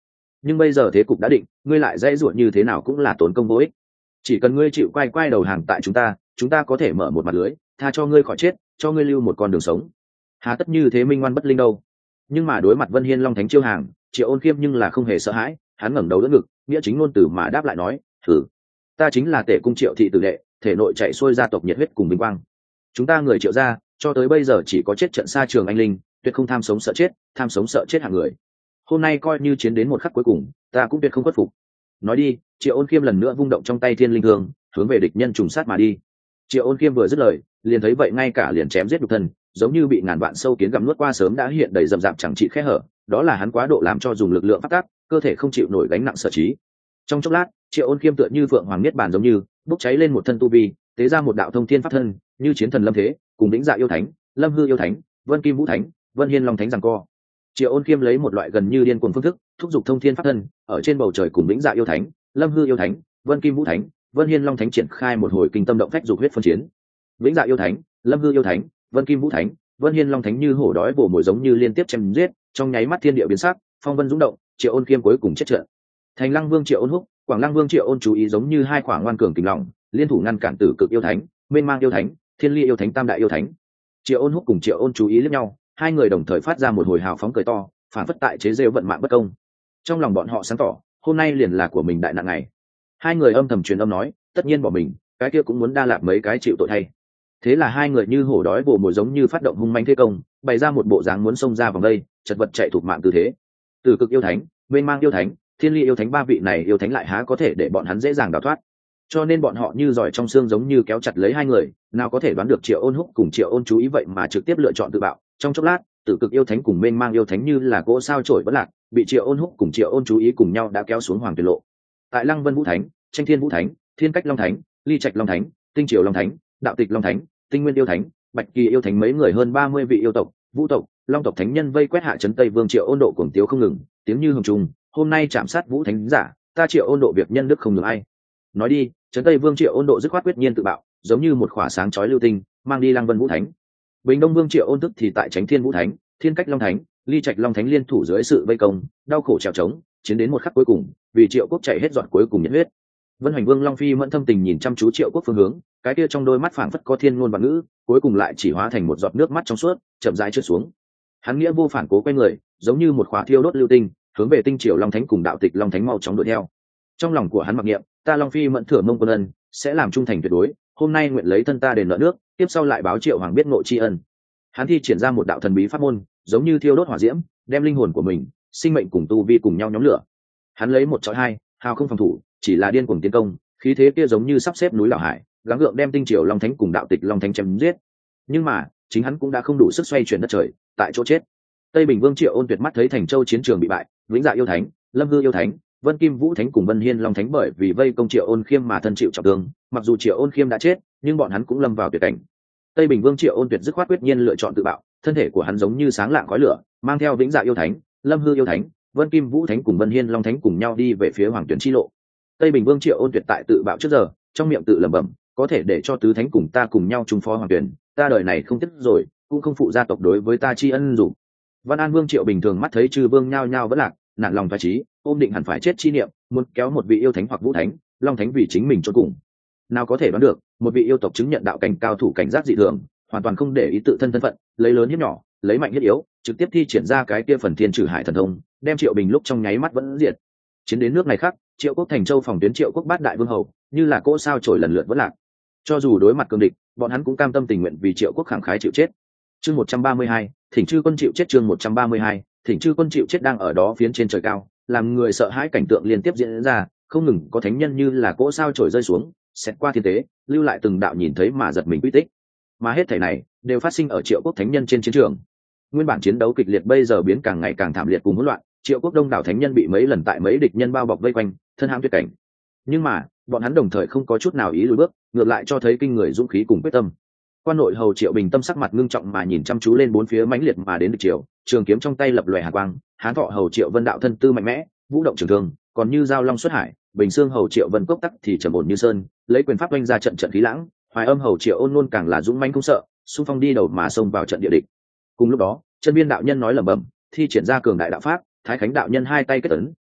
nhưng bây giờ thế cục đã định, ngươi lại dãy ruột như thế nào cũng là tốn công vô ích. Chỉ cần ngươi chịu quay quay đầu hàng tại chúng ta có thể mở một mặt lưới, tha cho ngươi khỏi chết, cho ngươi lưu một con đường sống. Hà tất như thế minh ngoan bất linh đâu. Nhưng mà đối mặt Vân Hiên Long Thánh chiêu hàng, Triệu Ôn Khiêm nhưng là không hề sợ hãi, hắn ngẩng đầu đỡ ngực, nghĩa chính ngôn từ mà đáp lại nói, thử, ta chính là Tể cung Triệu thị tử đệ, thể nội chạy xuôi gia tộc nhiệt huyết cùng vinh quang. Chúng ta người Triệu gia cho tới bây giờ chỉ có chết trận xa trường anh linh, tuyệt không tham sống sợ chết, tham sống sợ chết hạng người. Hôm nay coi như chiến đến một khắc cuối cùng, ta cũng tuyệt không khuất phục. Nói đi, Triệu Ôn Khiêm lần nữa vung động trong tay thiên linh thương, hướng về địch nhân trùng sát mà đi. Triệu Ôn Khiêm vừa dứt lời, liền thấy vậy ngay cả liền chém giết nhục thân, giống như bị ngàn vạn sâu kiến gặm nuốt qua sớm đã hiện đầy rậm rạp chẳng trị khe hở, đó là hắn quá độ làm cho dùng lực lượng phát tác, cơ thể không chịu nổi gánh nặng sở trí. Trong chốc lát, Triệu Ôn Khiêm tựa như vượng hoàng niết bàn giống như bốc cháy lên một thân tu vi, tế ra một đạo thông thiên pháp thân, như chiến thần lâm thế, cùng đỉnh dạ yêu thánh, lâm hư yêu thánh, vân kim vũ thánh, vân hiên long thánh giằng co. Triệu Ôn Khiêm lấy một loại gần như điên cuồng phương thức, thúc giục thông thiên pháp thân, ở trên bầu trời cùng đỉnh dạ yêu thánh, lâm hư yêu thánh, vân kim vũ thánh, vân hiên long thánh triển khai một hồi kinh tâm động phách dục huyết phân chiến. Vĩnh dạ yêu thánh, lâm hư yêu thánh, vân kim vũ thánh, vân hiên long thánh như hổ đói bổ mồi giống như liên tiếp chém giết, trong nháy mắt thiên địa biến sắc, phong vân rung động. Triệu Ôn Khiêm cuối cùng chết trận. Thành Lăng Vương Triệu Ôn Húc, Quảng Lăng Vương Triệu Ôn Chú Ý giống như hai khoảng ngoan cường kình lòng, liên thủ ngăn cản Tử Cực yêu thánh, Mênh Mang yêu thánh, Thiên Ly yêu thánh, Tam đại yêu thánh. Triệu Ôn Húc cùng Triệu Ôn Chú Ý liếc nhau, hai người đồng thời phát ra một hồi hào phóng cười to, phản phất tại chế giễu vận mạng bất công. Trong lòng bọn họ sáng tỏ, hôm nay liền là của mình đại nạn ngày. Hai người âm thầm truyền âm nói, tất nhiên bỏ mình, cái kia cũng muốn đa lạc mấy cái chịu tội thay. Thế là hai người như hổ đói bổ mồi giống như phát động hung manh thế công, bày ra một bộ dáng muốn xông ra vòng đây, chật vật chạy thục mạng tư thế. Tử Cực yêu thánh, Mênh Mang yêu thánh, Thiên Ly yêu thánh, ba vị này yêu thánh lại há có thể để bọn hắn dễ dàng đào thoát. Cho nên bọn họ như giỏi trong xương giống như kéo chặt lấy hai người, nào có thể đoán được Triệu Ôn Húc cùng Triệu Ôn Chú Ý vậy mà trực tiếp lựa chọn tự bạo. Trong chốc lát, Tử Cực yêu thánh cùng Mênh Mang yêu thánh như là cỗ sao chổi bất lạc, bị Triệu Ôn Húc cùng Triệu Ôn Chú Ý cùng nhau đã kéo xuống hoàng tuyệt lộ. Tại Lăng Vân Vũ thánh, Tranh Thiên Vũ thánh, Thiên Cách Long thánh, Ly Trạch Long thánh, Tinh Triều Long thánh, Đạo Tịch Long thánh, Tinh Nguyên yêu thánh, Bạch Kỳ yêu thánh mấy người hơn 30 vị yêu tộc, Vũ tộc, Long tộc thánh nhân vây quét hạ trấn Tây Vương Triệu Ôn Độ cuồng tiếu không ngừng, tiếng như hồng trùng, hôm nay chạm sát Vũ thánh giả, ta Triệu Ôn Độ việc nhân đức không ngừng ai. Nói đi, trấn Tây Vương Triệu Ôn Độ dứt khoát quyết nhiên tự bạo, giống như một khỏa sáng chói lưu tinh, mang đi Lăng Vân Vũ thánh. Bình Đông Vương Triệu Ôn Tức thì tại Chánh Thiên Vũ thánh, Thiên Cách Long thánh, Ly Trạch Long thánh liên thủ dưới sự vây công, đau khổ trèo trống, chiến đến một khắc cuối cùng, vì Triệu Quốc chạy hết giọt cuối cùng nhiệt huyết. Vân Hoành Vương Long Phi mẫn thâm tình nhìn chăm chú Triệu Quốc phương hướng, cái kia trong đôi mắt phảng phất có thiên ngôn và ngữ, cuối cùng lại chỉ hóa thành một giọt nước mắt trong suốt, chậm rãi trượt xuống. Hắn nghĩa vô phản cố quay người, giống như một khóa thiêu đốt lưu tinh, hướng về Tinh Triều Long thánh cùng Đạo Tịch Long thánh mau chóng đuổi theo. Trong lòng của hắn mặc niệm, ta Long Phi mẫn thừa mông quân ân, sẽ làm trung thành tuyệt đối, hôm nay nguyện lấy thân ta đền nợ nước, tiếp sau lại báo Triệu hoàng biết ngộ tri ân. Hắn thi triển ra một đạo thần bí pháp môn, giống như thiêu đốt hỏa diễm, đem linh hồn của mình, sinh mệnh cùng tu vi cùng nhau nhóm lửa. Hắn lấy một chọi hai, hào không phòng thủ, chỉ là điên cuồng tiến công, khí thế kia giống như sắp xếp núi lão hải, gắng gượng đem Tinh Triều Long thánh cùng Đạo Tịch Long thánh chém giết. Nhưng mà chính hắn cũng đã không đủ sức xoay chuyển đất trời, tại chỗ chết. Tây Bình Vương Triệu Ôn Tuyệt mắt thấy Thành Châu chiến trường bị bại, Vĩnh Dạ yêu thánh, Lâm Hư yêu thánh, Vân Kim Vũ thánh cùng Vân Hiên Long thánh bởi vì vây công Triệu Ôn Khiêm mà thân chịu trọng thương, mặc dù Triệu Ôn Khiêm đã chết, nhưng bọn hắn cũng lâm vào tuyệt cảnh. Tây Bình Vương Triệu Ôn Tuyệt dứt khoát quyết nhiên lựa chọn tự bạo, thân thể của hắn giống như sáng lạng khói lửa, mang theo Vĩnh Dạ yêu thánh, Lâm Hư yêu thánh, Vân Kim Vũ thánh cùng Vân Hiên Long thánh cùng nhau đi về phía Hoàng Tuyển chi lộ. Tây Bình Vương Triệu Ôn Tuyệt tại tự bạo trước giờ, trong miệng tự lẩm bẩm, có thể để cho tứ thánh cùng ta cùng nhau chung phó Hoàng Tuyển, ta đời này không tiếc rồi, cũng không phụ gia tộc đối với ta tri ân dù. Văn An Vương Triệu bình thường mắt thấy chư vương nhao nhao vẫn lạc, nản lòng phá trí, ôm định hẳn phải chết chi niệm, muốn kéo một vị yêu thánh hoặc vũ thánh, long thánh vì chính mình chôn cùng. Nào có thể đoán được, một vị yêu tộc chứng nhận đạo cảnh cao thủ cảnh giác dị thường, hoàn toàn không để ý tự thân thân phận, lấy lớn hiếp nhỏ, lấy mạnh hiếp yếu, trực tiếp thi triển ra cái kia phần thiên trừ hải thần thông, đem Triệu Bình lúc trong nháy mắt vẫn diệt. Chiến đến nước này khác, Triệu Quốc Thành Châu phòng tuyến Triệu Quốc bát đại vương hầu, như là cỗ sao trổi lần lượt vẫn lạc. Cho dù đối mặt cường địch, bọn hắn cũng cam tâm tình nguyện vì Triệu Quốc khẳng khái chịu chết. Chương 132, Thỉnh Chư Quân chịu chết. Chương 132, Thỉnh Chư Quân chịu chết. Đang ở đó phiến trên trời cao, làm người sợ hãi cảnh tượng liên tiếp diễn ra, không ngừng có thánh nhân như là cỗ sao trổi rơi xuống, xét qua thiên tế, lưu lại từng đạo nhìn thấy mà giật mình quy tích. Mà hết thảy này đều phát sinh ở Triệu Quốc thánh nhân trên chiến trường. Nguyên bản chiến đấu kịch liệt bây giờ biến càng ngày càng thảm liệt cùng hỗn loạn, Triệu Quốc đông đảo thánh nhân bị mấy lần tại mấy địch nhân bao bọc vây quanh, thân hãm tuyệt cảnh. Nhưng mà bọn hắn đồng thời không có chút nào ý lùi bước, ngược lại cho thấy kinh người dũng khí cùng quyết tâm. Quan nội hầu Triệu Bình tâm sắc mặt ngưng trọng mà nhìn chăm chú lên bốn phía mãnh liệt mà đến địch Triệu, trường kiếm trong tay lập lòe hàn quang. Hán thọ hầu Triệu Vân đạo thân tư mạnh mẽ, vũ động trường thương, còn như giao long xuất hải. Bình xương hầu Triệu Vân cốc tắc thì trầm ổn như sơn, lấy quyền pháp oanh ra trận trận khí lãng. Hoài Âm hầu Triệu Ôn Nôn càng là dũng mãnh không sợ, xung phong đi đầu mà xông vào trận địa địch. Cùng lúc đó, Chân Biên đạo nhân nói lẩm bẩm, thi triển ra cường đại đạo pháp. Thái Khánh đạo nhân hai tay kết ấn,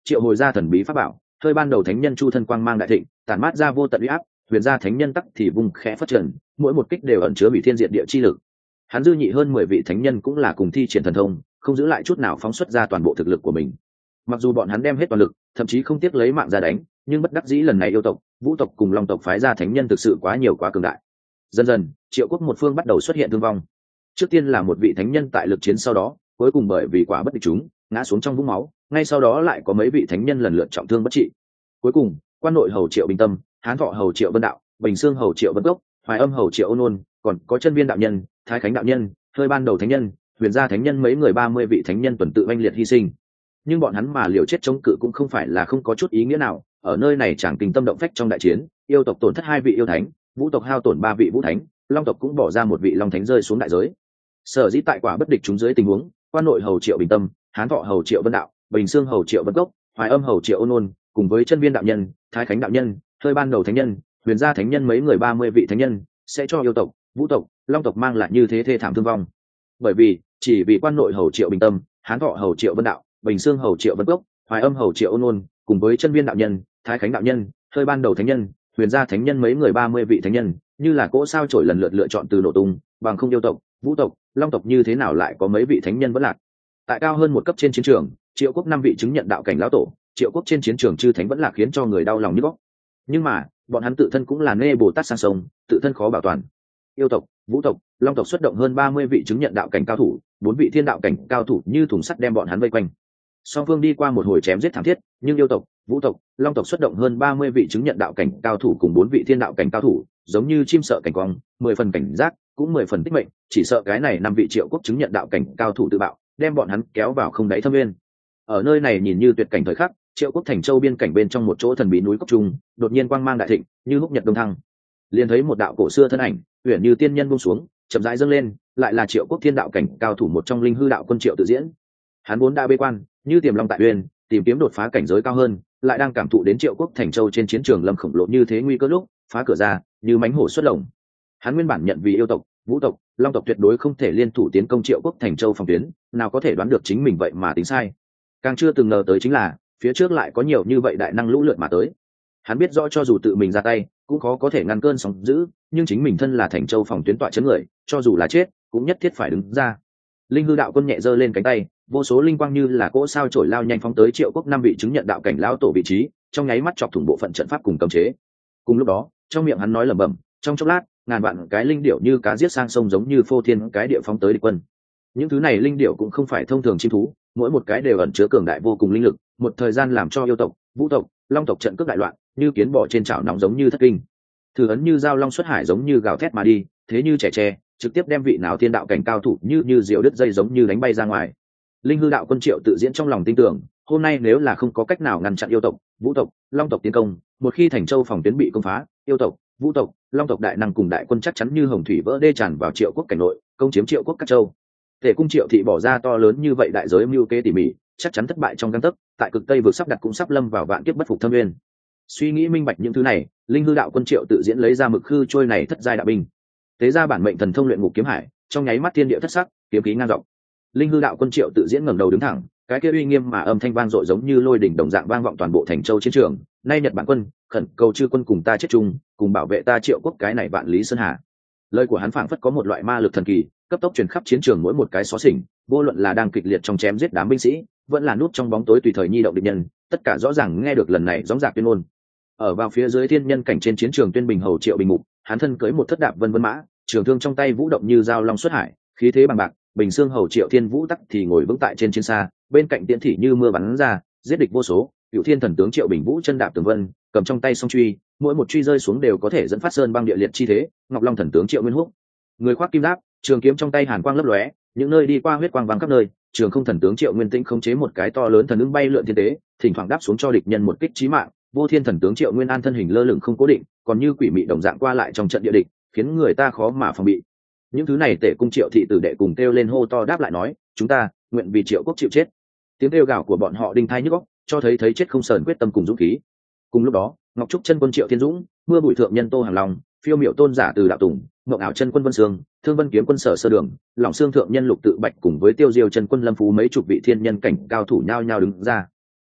triệu hồi ra thần bí pháp bảo, hơi ban đầu thánh nhân chu thân quang mang đại thịnh, tản mát ra vô tận uy áp, huyền gia thánh nhân tắc thì vùng khẽ phất trần, mỗi một kích đều ẩn chứa hủy thiên diệt địa chi lực. Hắn dư nhị hơn 10 vị thánh nhân cũng là cùng thi triển thần thông, không giữ lại chút nào phóng xuất ra toàn bộ thực lực của mình. Mặc dù bọn hắn đem hết toàn lực, thậm chí không tiếc lấy mạng ra đánh, nhưng bất đắc dĩ lần này yêu tộc, vũ tộc cùng long tộc phái ra thánh nhân thực sự quá nhiều quá cường đại. Dần dần, triệu quốc một phương bắt đầu xuất hiện thương vong. Trước tiên là một vị thánh nhân tại lực chiến, sau đó cuối cùng bởi vì quả bất địch chúng ngã xuống trong vũng máu, ngay sau đó lại có mấy vị thánh nhân lần lượt trọng thương bất trị. Cuối cùng, quan nội hầu Triệu Bình Tâm, Hán Thọ hầu Triệu Vân Đạo, Bình Xương hầu Triệu Vân Gốc, Hoài Âm hầu Triệu Ôn Ôn, còn có Chân Viên đạo nhân, Thái Khánh đạo nhân, hơi ban đầu thánh nhân, huyền gia thánh nhân, mấy người 30 vị thánh nhân tuần tự oanh liệt hy sinh. Nhưng bọn hắn mà liều chết chống cự cũng không phải là không có chút ý nghĩa nào. Ở nơi này chẳng kinh tâm động phách trong đại chiến, yêu tộc tổn thất 2 vị yêu thánh, vũ tộc hao tổn 3 vị vũ thánh, long tộc cũng bỏ ra 1 vị long thánh rơi xuống đại giới. Sở dĩ tại quả bất địch chúng dưới tình huống, quan nội hầu Triệu Bình Tâm, Hán Thọ hầu Triệu Vân Đạo, Bình Xương hầu Triệu Vân Gốc, Hoài Âm hầu Triệu Ôn Ôn, cùng với Chân Viên đạo nhân, Thái Khánh đạo nhân, hơi ban đầu thánh nhân, huyền gia thánh nhân, mấy người 30 vị thánh nhân sẽ cho yêu tộc, vũ tộc, long tộc mang lại như thế thê thảm thương vong. Bởi vì chỉ vì quan nội hầu Triệu Bình Tâm, Hán Thọ hầu Triệu Vân Đạo, Bình Xương hầu Triệu Vân Gốc, Hoài Âm hầu Triệu Ôn Ôn, cùng với Chân Viên đạo nhân, Thái Khánh đạo nhân, hơi ban đầu thánh nhân, huyền gia thánh nhân, mấy người 30 vị thánh nhân như là cỗ sao chổi lần lượt lựa chọn từ nổ tung, bằng không yêu tộc, vũ tộc, long tộc như thế nào lại có mấy vị thánh nhân vẫn lạc. Tại cao hơn một cấp trên chiến trường, Triệu quốc 5 vị chứng nhận đạo cảnh lão tổ, Triệu quốc trên chiến trường chư thánh vẫn lạc khiến cho người đau lòng như góc. Nhưng mà bọn hắn tự thân cũng là nê bồ tát sang sông, tự thân khó bảo toàn. Yêu tộc, vũ tộc, long tộc xuất động hơn 30 vị chứng nhận đạo cảnh cao thủ, 4 vị thiên đạo cảnh cao thủ như thùng sắt đem bọn hắn vây quanh. Song phương đi qua một hồi chém giết thảm thiết, nhưng yêu tộc, vũ tộc, long tộc xuất động hơn 30 vị chứng nhận đạo cảnh cao thủ cùng 4 vị thiên đạo cảnh cao thủ, giống như chim sợ cảnh quang, 10 phần cảnh giác, cũng 10 phần tích mệnh, chỉ sợ cái này 5 vị Triệu quốc chứng nhận đạo cảnh cao thủ tự bạo, đem bọn hắn kéo vào không đáy thâm nguyên. Ở nơi này nhìn như tuyệt cảnh thời khắc, Triệu quốc thành châu biên cảnh bên trong một chỗ thần bí núi cốc trung, đột nhiên quang mang đại thịnh, như húc nhật đông thăng. Liền thấy một đạo cổ xưa thân ảnh, huyền như tiên nhân buông xuống, chậm rãi dâng lên, lại là Triệu quốc thiên đạo cảnh cao thủ một trong linh hư đạo quân Triệu Tự Diễn. Hắn vốn đã bế quan, như tiềm long tại uyên, tìm kiếm đột phá cảnh giới cao hơn, lại đang cảm thụ đến Triệu quốc thành châu trên chiến trường lâm khổng lồ như thế nguy cơ lúc, phá cửa ra, như mãnh hổ xuất lồng. Hắn nguyên bản nhận vì yêu tộc, vũ tộc, long tộc tuyệt đối không thể liên thủ tiến công Triệu quốc thành châu phòng tuyến, nào có thể đoán được chính mình vậy mà tính sai. Càng chưa từng ngờ tới chính là phía trước lại có nhiều như vậy đại năng lũ lượt mà tới. Hắn biết rõ cho dù tự mình ra tay cũng khó có thể ngăn cơn sóng dữ, nhưng chính mình thân là thành châu phòng tuyến tọa chấn người, cho dù là chết cũng nhất thiết phải đứng ra. Linh hư đạo quân nhẹ giơ lên cánh tay, vô số linh quang như là cỗ sao chổi lao nhanh phóng tới Triệu quốc 5 vị chứng nhận đạo cảnh lão tổ vị trí, trong nháy mắt chọc thủng bộ phận trận pháp cùng cấm chế. Cùng lúc đó, trong miệng hắn nói lẩm bẩm, trong chốc lát, ngàn vạn cái linh điểu như cá giết sang sông, giống như phô thiên cái địa phóng tới địch quân. Những thứ này linh điểu cũng không phải thông thường chim thú, mỗi một cái đều ẩn chứa cường đại vô cùng linh lực, một thời gian làm cho yêu tộc, vũ tộc, long tộc trận cước đại loạn, như kiến bò trên chảo nóng giống như thất kinh. Thử ấn như dao long xuất hải giống như gào thét mà đi, thế như trẻ tre, trực tiếp đem vị nào thiên đạo cảnh cao thủ như diều đứt dây giống như đánh bay ra ngoài. Linh hư đạo quân Triệu Tự Diễn trong lòng tin tưởng, hôm nay nếu là không có cách nào ngăn chặn yêu tộc, vũ tộc, long tộc tiến công, một khi thành châu phòng tuyến bị công phá, yêu tộc, vũ tộc, long tộc đại năng cùng đại quân chắc chắn như hồng thủy vỡ đê tràn vào Triệu quốc cảnh nội, công chiếm Triệu quốc các châu. Tề cung Triệu thị bỏ ra to lớn như vậy đại giới mưu kế tỉ mỉ, chắc chắn thất bại trong gang tấc, tại cực tây vực sắp đặt cũng sắp lâm vào vạn kiếp bất phục thâm nguyên. Suy nghĩ minh bạch những thứ này, linh hư đạo quân Triệu Tự Diễn lấy ra mực khư trôi này thất giai đạo binh, tế ra bản mệnh thần thông luyện ngục kiếm hải, trong nháy mắt thiên địa thất sắc, kiếm khí ngang dọc. Linh hư đạo quân Triệu Tự Diễn ngẩng đầu đứng thẳng, cái kia uy nghiêm mà âm thanh vang dội giống như lôi đỉnh đồng dạng vang vọng toàn bộ thành châu chiến trường. Nay Nhật Bản quân, khẩn cầu chư quân cùng ta chết chung, cùng bảo vệ ta Triệu quốc cái này vạn lý sơn hà. Lời của hắn phảng phất có một loại ma lực thần kỳ, cấp tốc truyền khắp chiến trường mỗi một cái xó xỉnh, vô luận là đang kịch liệt trong chém giết đám binh sĩ, vẫn là núp trong bóng tối tùy thời nhi động địch nhân, tất cả rõ ràng nghe được lần này rõ ràng tuyên ngôn. Ở vào phía dưới thiên nhân cảnh trên chiến trường Tuyên Bình hầu Triệu Bình Mục, hắn thân cưỡi một thất đạp vân vân mã, trường thương trong tay vũ động như dao long xuất hải, khí thế bằng bạc. Bình Xương hầu Triệu Thiên Vũ tắc thì ngồi vững tại trên chiến xa, bên cạnh tiễn thị như mưa bắn ra, giết địch vô số. Cựu Thiên thần tướng Triệu Bình Vũ chân đạp tường vân, cầm trong tay song truy, mỗi một truy rơi xuống đều có thể dẫn phát sơn băng địa liệt chi thế. Ngọc Long thần tướng Triệu Nguyên Húc, người khoác kim giáp, trường kiếm trong tay hàn quang lấp lóe, những nơi đi qua huyết quang vàng khắp nơi. Trường Không thần tướng Triệu Nguyên Tĩnh khống chế một cái to lớn thần ứng bay lượn thiên tế, thỉnh thoảng đáp xuống cho địch nhân một kích chí mạng. Vô Thiên thần tướng Triệu Nguyên An thân hình lơ lửng không cố định, còn như quỷ mị đồng dạng qua lại trong trận địa địch, khiến người ta khó mà phòng bị. Những thứ này Tể cung Triệu thị tử đệ cùng kêu lên hô to đáp lại nói, chúng ta nguyện vì Triệu quốc chịu chết. Tiếng kêu gào của bọn họ đinh thai nhức óc, cho thấy chết không sờn quyết tâm cùng dũng khí. Cùng lúc đó, Ngọc Trúc chân quân Triệu Thiên Dũng, Mưa Bụi thượng nhân Tô Hàng Long, Phiêu Miểu tôn giả Từ Đạo Tùng, Ngọc Ảo chân quân Vân Sương, Thương Vân kiếm quân Sở Sơ Đường, Lỏng Xương thượng nhân Lục Tự Bạch cùng với Tiêu Diêu chân quân Lâm Phú mấy chục vị thiên nhân cảnh cao thủ nhao nhao đứng ra.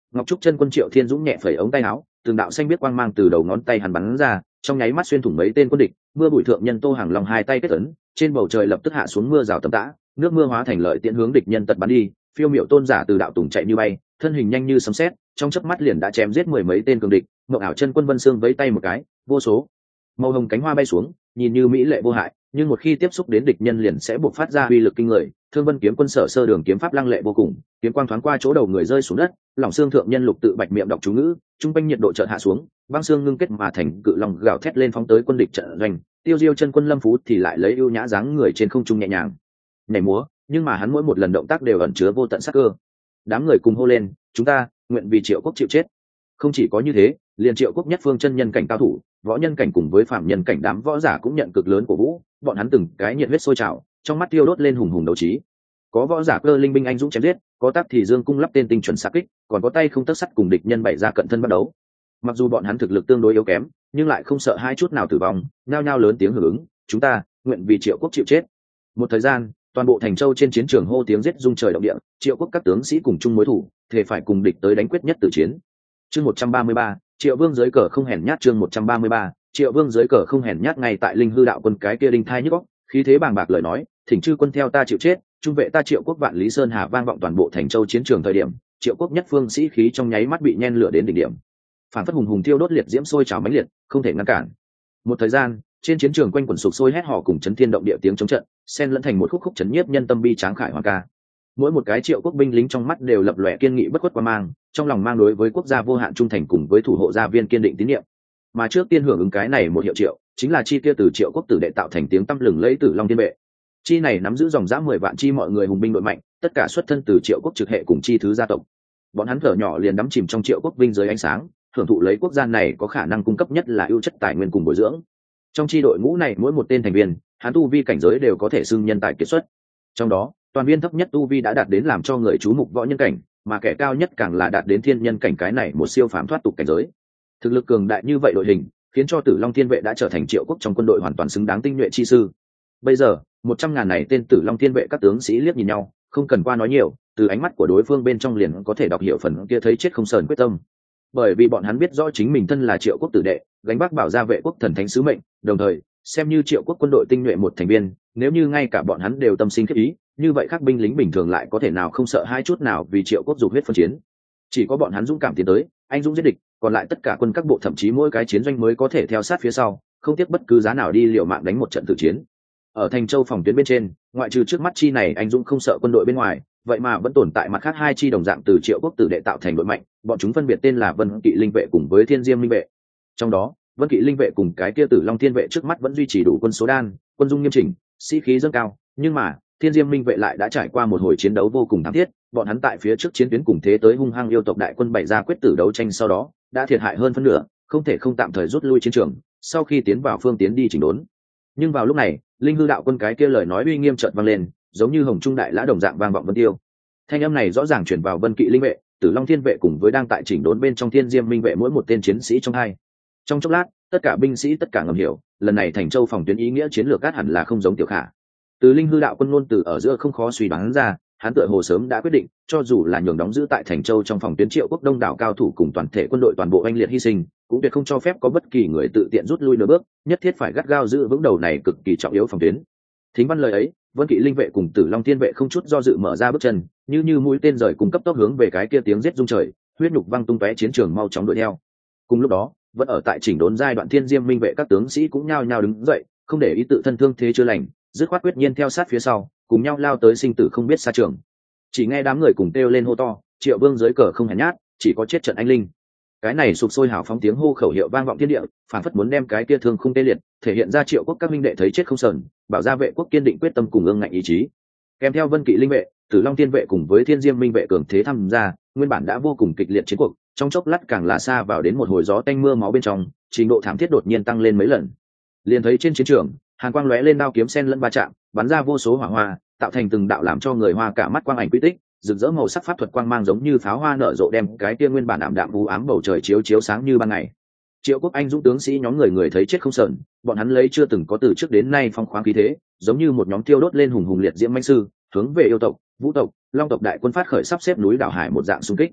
Ngọc Trúc chân quân Triệu Thiên Dũng nhẹ phẩy ống tay áo, từng đạo xanh biết quang mang từ đầu ngón tay hắn bắn ra, trong nháy mắt xuyên thủng mấy tên quân địch. Mưa bụi thượng nhân Tô Hàng Long hai tay kết ấn, trên bầu trời lập tức hạ xuống mưa rào tầm tã, nước mưa hóa thành lợi tiễn hướng địch nhân tật bắn đi. Phiêu miệu tôn giả từ đạo tùng chạy như bay, thân hình nhanh như sấm sét, trong chớp mắt liền đã chém giết mười mấy tên cường địch. Mộng ảo chân quân Vân Sương vẫy tay một cái, vô số màu hồng cánh hoa bay xuống, nhìn như mỹ lệ vô hại, nhưng một khi tiếp xúc đến địch nhân liền sẽ bộc phát ra uy lực kinh người. Thương Vân kiếm quân Sở Sơ Đường kiếm pháp lăng lệ vô cùng, kiếm quang thoáng qua chỗ đầu người rơi xuống đất, lòng xương thượng nhân Lục tự bạch miệng đọc chú ngữ, trung quanh nhiệt độ chợt hạ xuống, băng xương ngưng kết mà thành cự long gào thét lên phóng tới quân địch trận doanh. Tiêu Diêu chân quân Lâm Phú thì lại lấy ưu nhã dáng người trên không trung nhẹ nhàng nhảy múa, nhưng mà hắn mỗi một lần động tác đều ẩn chứa vô tận sát cơ. Đám người cùng hô lên, chúng ta nguyện vì Triệu Quốc chịu chết. Không chỉ có như thế, liền Triệu Quốc nhất phương chân nhân cảnh cao thủ, võ nhân cảnh cùng với phạm nhân cảnh đám võ giả cũng nhận cực lớn của vũ, bọn hắn từng cái nhiệt huyết sôi trào, trong mắt tiêu đốt lên hùng hùng đấu trí. Có võ giả cơ linh binh anh dũng chém giết, có tác thì dương cung lắp tên tinh chuẩn xạ kích, còn có tay không tấc sắt cùng địch nhân bày ra cận thân bắt đấu. Mặc dù bọn hắn thực lực tương đối yếu kém, nhưng lại không sợ hai chút nào tử vong, nhao nhao lớn tiếng hưởng ứng, chúng ta nguyện vì Triệu Quốc chịu chết. Một thời gian, toàn bộ thành châu trên chiến trường hô tiếng giết rung trời động địa, Triệu Quốc các tướng sĩ cùng chung mối thủ, thề phải cùng địch tới đánh quyết nhất tử chiến. Chương 133, Triệu Vương dưới cờ không hèn nhát. Chương 133, Triệu Vương dưới cờ không hèn nhát. Ngay tại Linh Hư đạo quân cái kia đinh thai nhức óc, khí thế bàng bạc lời nói, thỉnh chư quân theo ta chịu chết, trung vệ ta Triệu Quốc vạn lý sơn hà vang vọng toàn bộ thành châu chiến trường thời điểm, Triệu Quốc nhất phương sĩ khí trong nháy mắt bị nhen lửa đến đỉnh điểm. Phản phất hùng hùng thiêu đốt liệt diễm sôi trào mãnh liệt, không thể ngăn cản. Một thời gian, trên chiến trường quanh quẩn sục sôi hét hò cùng chấn thiên động địa tiếng chống trận, xen lẫn thành một khúc khúc chấn nhiếp nhân tâm bi tráng khải hoàng ca. Mỗi một cái Triệu Quốc binh lính trong mắt đều lập lòe kiên nghị bất khuất qua mang, trong lòng mang đối với quốc gia vô hạn trung thành cùng với thủ hộ gia viên kiên định tín nhiệm. Mà trước tiên hưởng ứng cái này một hiệu triệu, chính là chi kia từ Triệu Quốc tử đệ tạo thành tiếng tăm lừng lẫy Tử Long Thiên Vệ. Chi này nắm giữ dòng dã 10 vạn chi mọi người hùng binh đội mạnh, tất cả xuất thân từ Triệu Quốc trực hệ cùng chi thứ gia tộc. Bọn hắn thở nhỏ liền đắm chìm trong Triệu Quốc vinh dưới ánh sáng, hưởng thụ lấy quốc gia này có khả năng cung cấp nhất là ưu chất tài nguyên cùng bồi dưỡng. Trong chi đội ngũ này mỗi một tên thành viên, hắn tu vi cảnh giới đều có thể xưng nhân tài kiệt xuất. Trong đó, toàn viên thấp nhất tu vi đã đạt đến làm cho người chú mục võ nhân cảnh, mà kẻ cao nhất càng là đạt đến thiên nhân cảnh, cái này một siêu phàm thoát tục cảnh giới. Thực lực cường đại như vậy đội hình, khiến cho Tử Long Thiên Vệ đã trở thành Triệu Quốc trong quân đội hoàn toàn xứng đáng tinh nhuệ chi sư. Bây giờ, 100.000 này tên Tử Long Thiên Vệ các tướng sĩ liếc nhìn nhau, không cần qua nói nhiều, từ ánh mắt của đối phương bên trong liền có thể đọc hiểu phần kia thấy chết không sờn quyết tâm. Bởi vì bọn hắn biết rõ chính mình thân là Triệu Quốc tử đệ, gánh vác bảo gia vệ quốc thần thánh sứ mệnh, đồng thời xem như Triệu Quốc quân đội tinh nhuệ một thành viên, nếu như ngay cả bọn hắn đều tâm sinh khiếp ý, như vậy các binh lính bình thường lại có thể nào không sợ hai chút nào vì Triệu Quốc dục huyết phân chiến. Chỉ có bọn hắn dũng cảm tiến tới, anh dũng giết địch, còn lại tất cả quân các bộ thậm chí mỗi cái chiến doanh mới có thể theo sát phía sau, không tiếc bất cứ giá nào đi liều mạng đánh một trận tử chiến. Ở thành châu phòng tuyến bên trên, ngoại trừ trước mắt chi này anh dũng không sợ quân đội bên ngoài, vậy mà vẫn tồn tại mặt khác hai chi đồng dạng từ Triệu Quốc tử đệ tạo thành đội mạnh, bọn chúng phân biệt tên là Vân Kỵ Linh Vệ cùng với Thiên Diêm Minh Vệ. Trong đó, Vân Kỵ Linh Vệ cùng cái kia Tử Long Thiên Vệ trước mắt vẫn duy trì đủ quân số đan, quân dung nghiêm chỉnh, sĩ khí dâng cao, nhưng mà Thiên Diêm Minh Vệ lại đã trải qua một hồi chiến đấu vô cùng thảm thiết, bọn hắn tại phía trước chiến tuyến cùng thế tới hung hăng yêu tộc đại quân bày ra quyết tử đấu tranh, sau đó đã thiệt hại hơn phân nửa, không thể không tạm thời rút lui chiến trường, sau khi tiến vào phương tiến đi chỉnh đốn. Nhưng vào lúc này, Linh Hư đạo quân cái kia lời nói uy nghiêm chợt vang lên, giống như hồng trung đại lã đồng dạng vang vọng vân tiêu. Thanh âm này rõ ràng truyền vào Vân Kỵ Linh Vệ, Tử Long Thiên Vệ cùng với đang tại chỉnh đốn bên trong Thiên Diêm Minh Vệ mỗi một tên chiến sĩ trong hai. Trong chốc lát, tất cả binh sĩ tất cả ngầm hiểu, lần này thành châu phòng tuyến ý nghĩa chiến lược át hẳn là không giống tiểu khả. Từ Linh Hư đạo quân ngôn từ ở giữa không khó suy đoán ra, hắn tựa hồ sớm đã quyết định, cho dù là nhường đóng giữ tại thành châu trong phòng tuyến Triệu Quốc đông đảo cao thủ cùng toàn thể quân đội toàn bộ oanh liệt hy sinh, cũng tuyệt không cho phép có bất kỳ người tự tiện rút lui nửa bước, nhất thiết phải gắt gao giữ vững đầu này cực kỳ trọng yếu phòng tuyến. Thính văn lời ấy, Vân Kỵ Linh Vệ cùng Tử Long Thiên Vệ không chút do dự mở ra bước chân, như mũi tên rời cùng cấp tốc hướng về cái kia tiếng giết rung trời, huyết nhục văng tung tóe chiến trường mau chóng đuổi theo. Cùng lúc đó, vẫn ở tại chỉnh đốn giai đoạn Thiên Diêm Minh Vệ các tướng sĩ cũng nhao nhao đứng dậy, không để ý tự thân thương thế chưa lành, dứt khoát quyết nhiên theo sát phía sau, cùng nhau lao tới sinh tử không biết xa trường. Chỉ nghe đám người cùng kêu lên hô to, Triệu Vương dưới cờ không hèn nhát, chỉ có chết trận anh linh. Cái này sục sôi hào phóng tiếng hô khẩu hiệu vang vọng thiên địa, phản phất muốn đem cái kia thương không tê liệt, thể hiện ra Triệu Quốc các minh đệ thấy chết không sờn, bảo gia vệ quốc kiên định quyết tâm cùng ương ngạnh ý chí. Kèm theo Vân Kỵ Linh Vệ, Tử Long Thiên Vệ cùng với Thiên Diêm Minh Vệ cường thế tham gia, nguyên bản đã vô cùng kịch liệt chiến cuộc, trong chốc lát càng là xa vào đến một hồi gió tanh mưa máu bên trong, trình độ thảm thiết đột nhiên tăng lên mấy lần. Liền thấy trên chiến trường, hàn quang lóe lên, đao kiếm sen lẫn va chạm, bắn ra vô số hỏa hoa, tạo thành từng đạo làm cho người hoa cả mắt quang ảnh quy tích, rực rỡ màu sắc pháp thuật quang mang giống như pháo hoa nở rộ, đem cái kia nguyên bản ảm đạm u ám bầu trời chiếu chiếu sáng như ban ngày. Triệu Quốc anh dũng tướng sĩ nhóm người thấy chết không sờn, bọn hắn lấy chưa từng có từ trước đến nay phong khoáng khí thế, giống như một nhóm tiêu đốt lên hùng hùng liệt diễm mãnh sư, hướng về yêu tộc, vũ tộc, long tộc đại quân phát khởi sắp xếp núi đảo hải một dạng xung kích.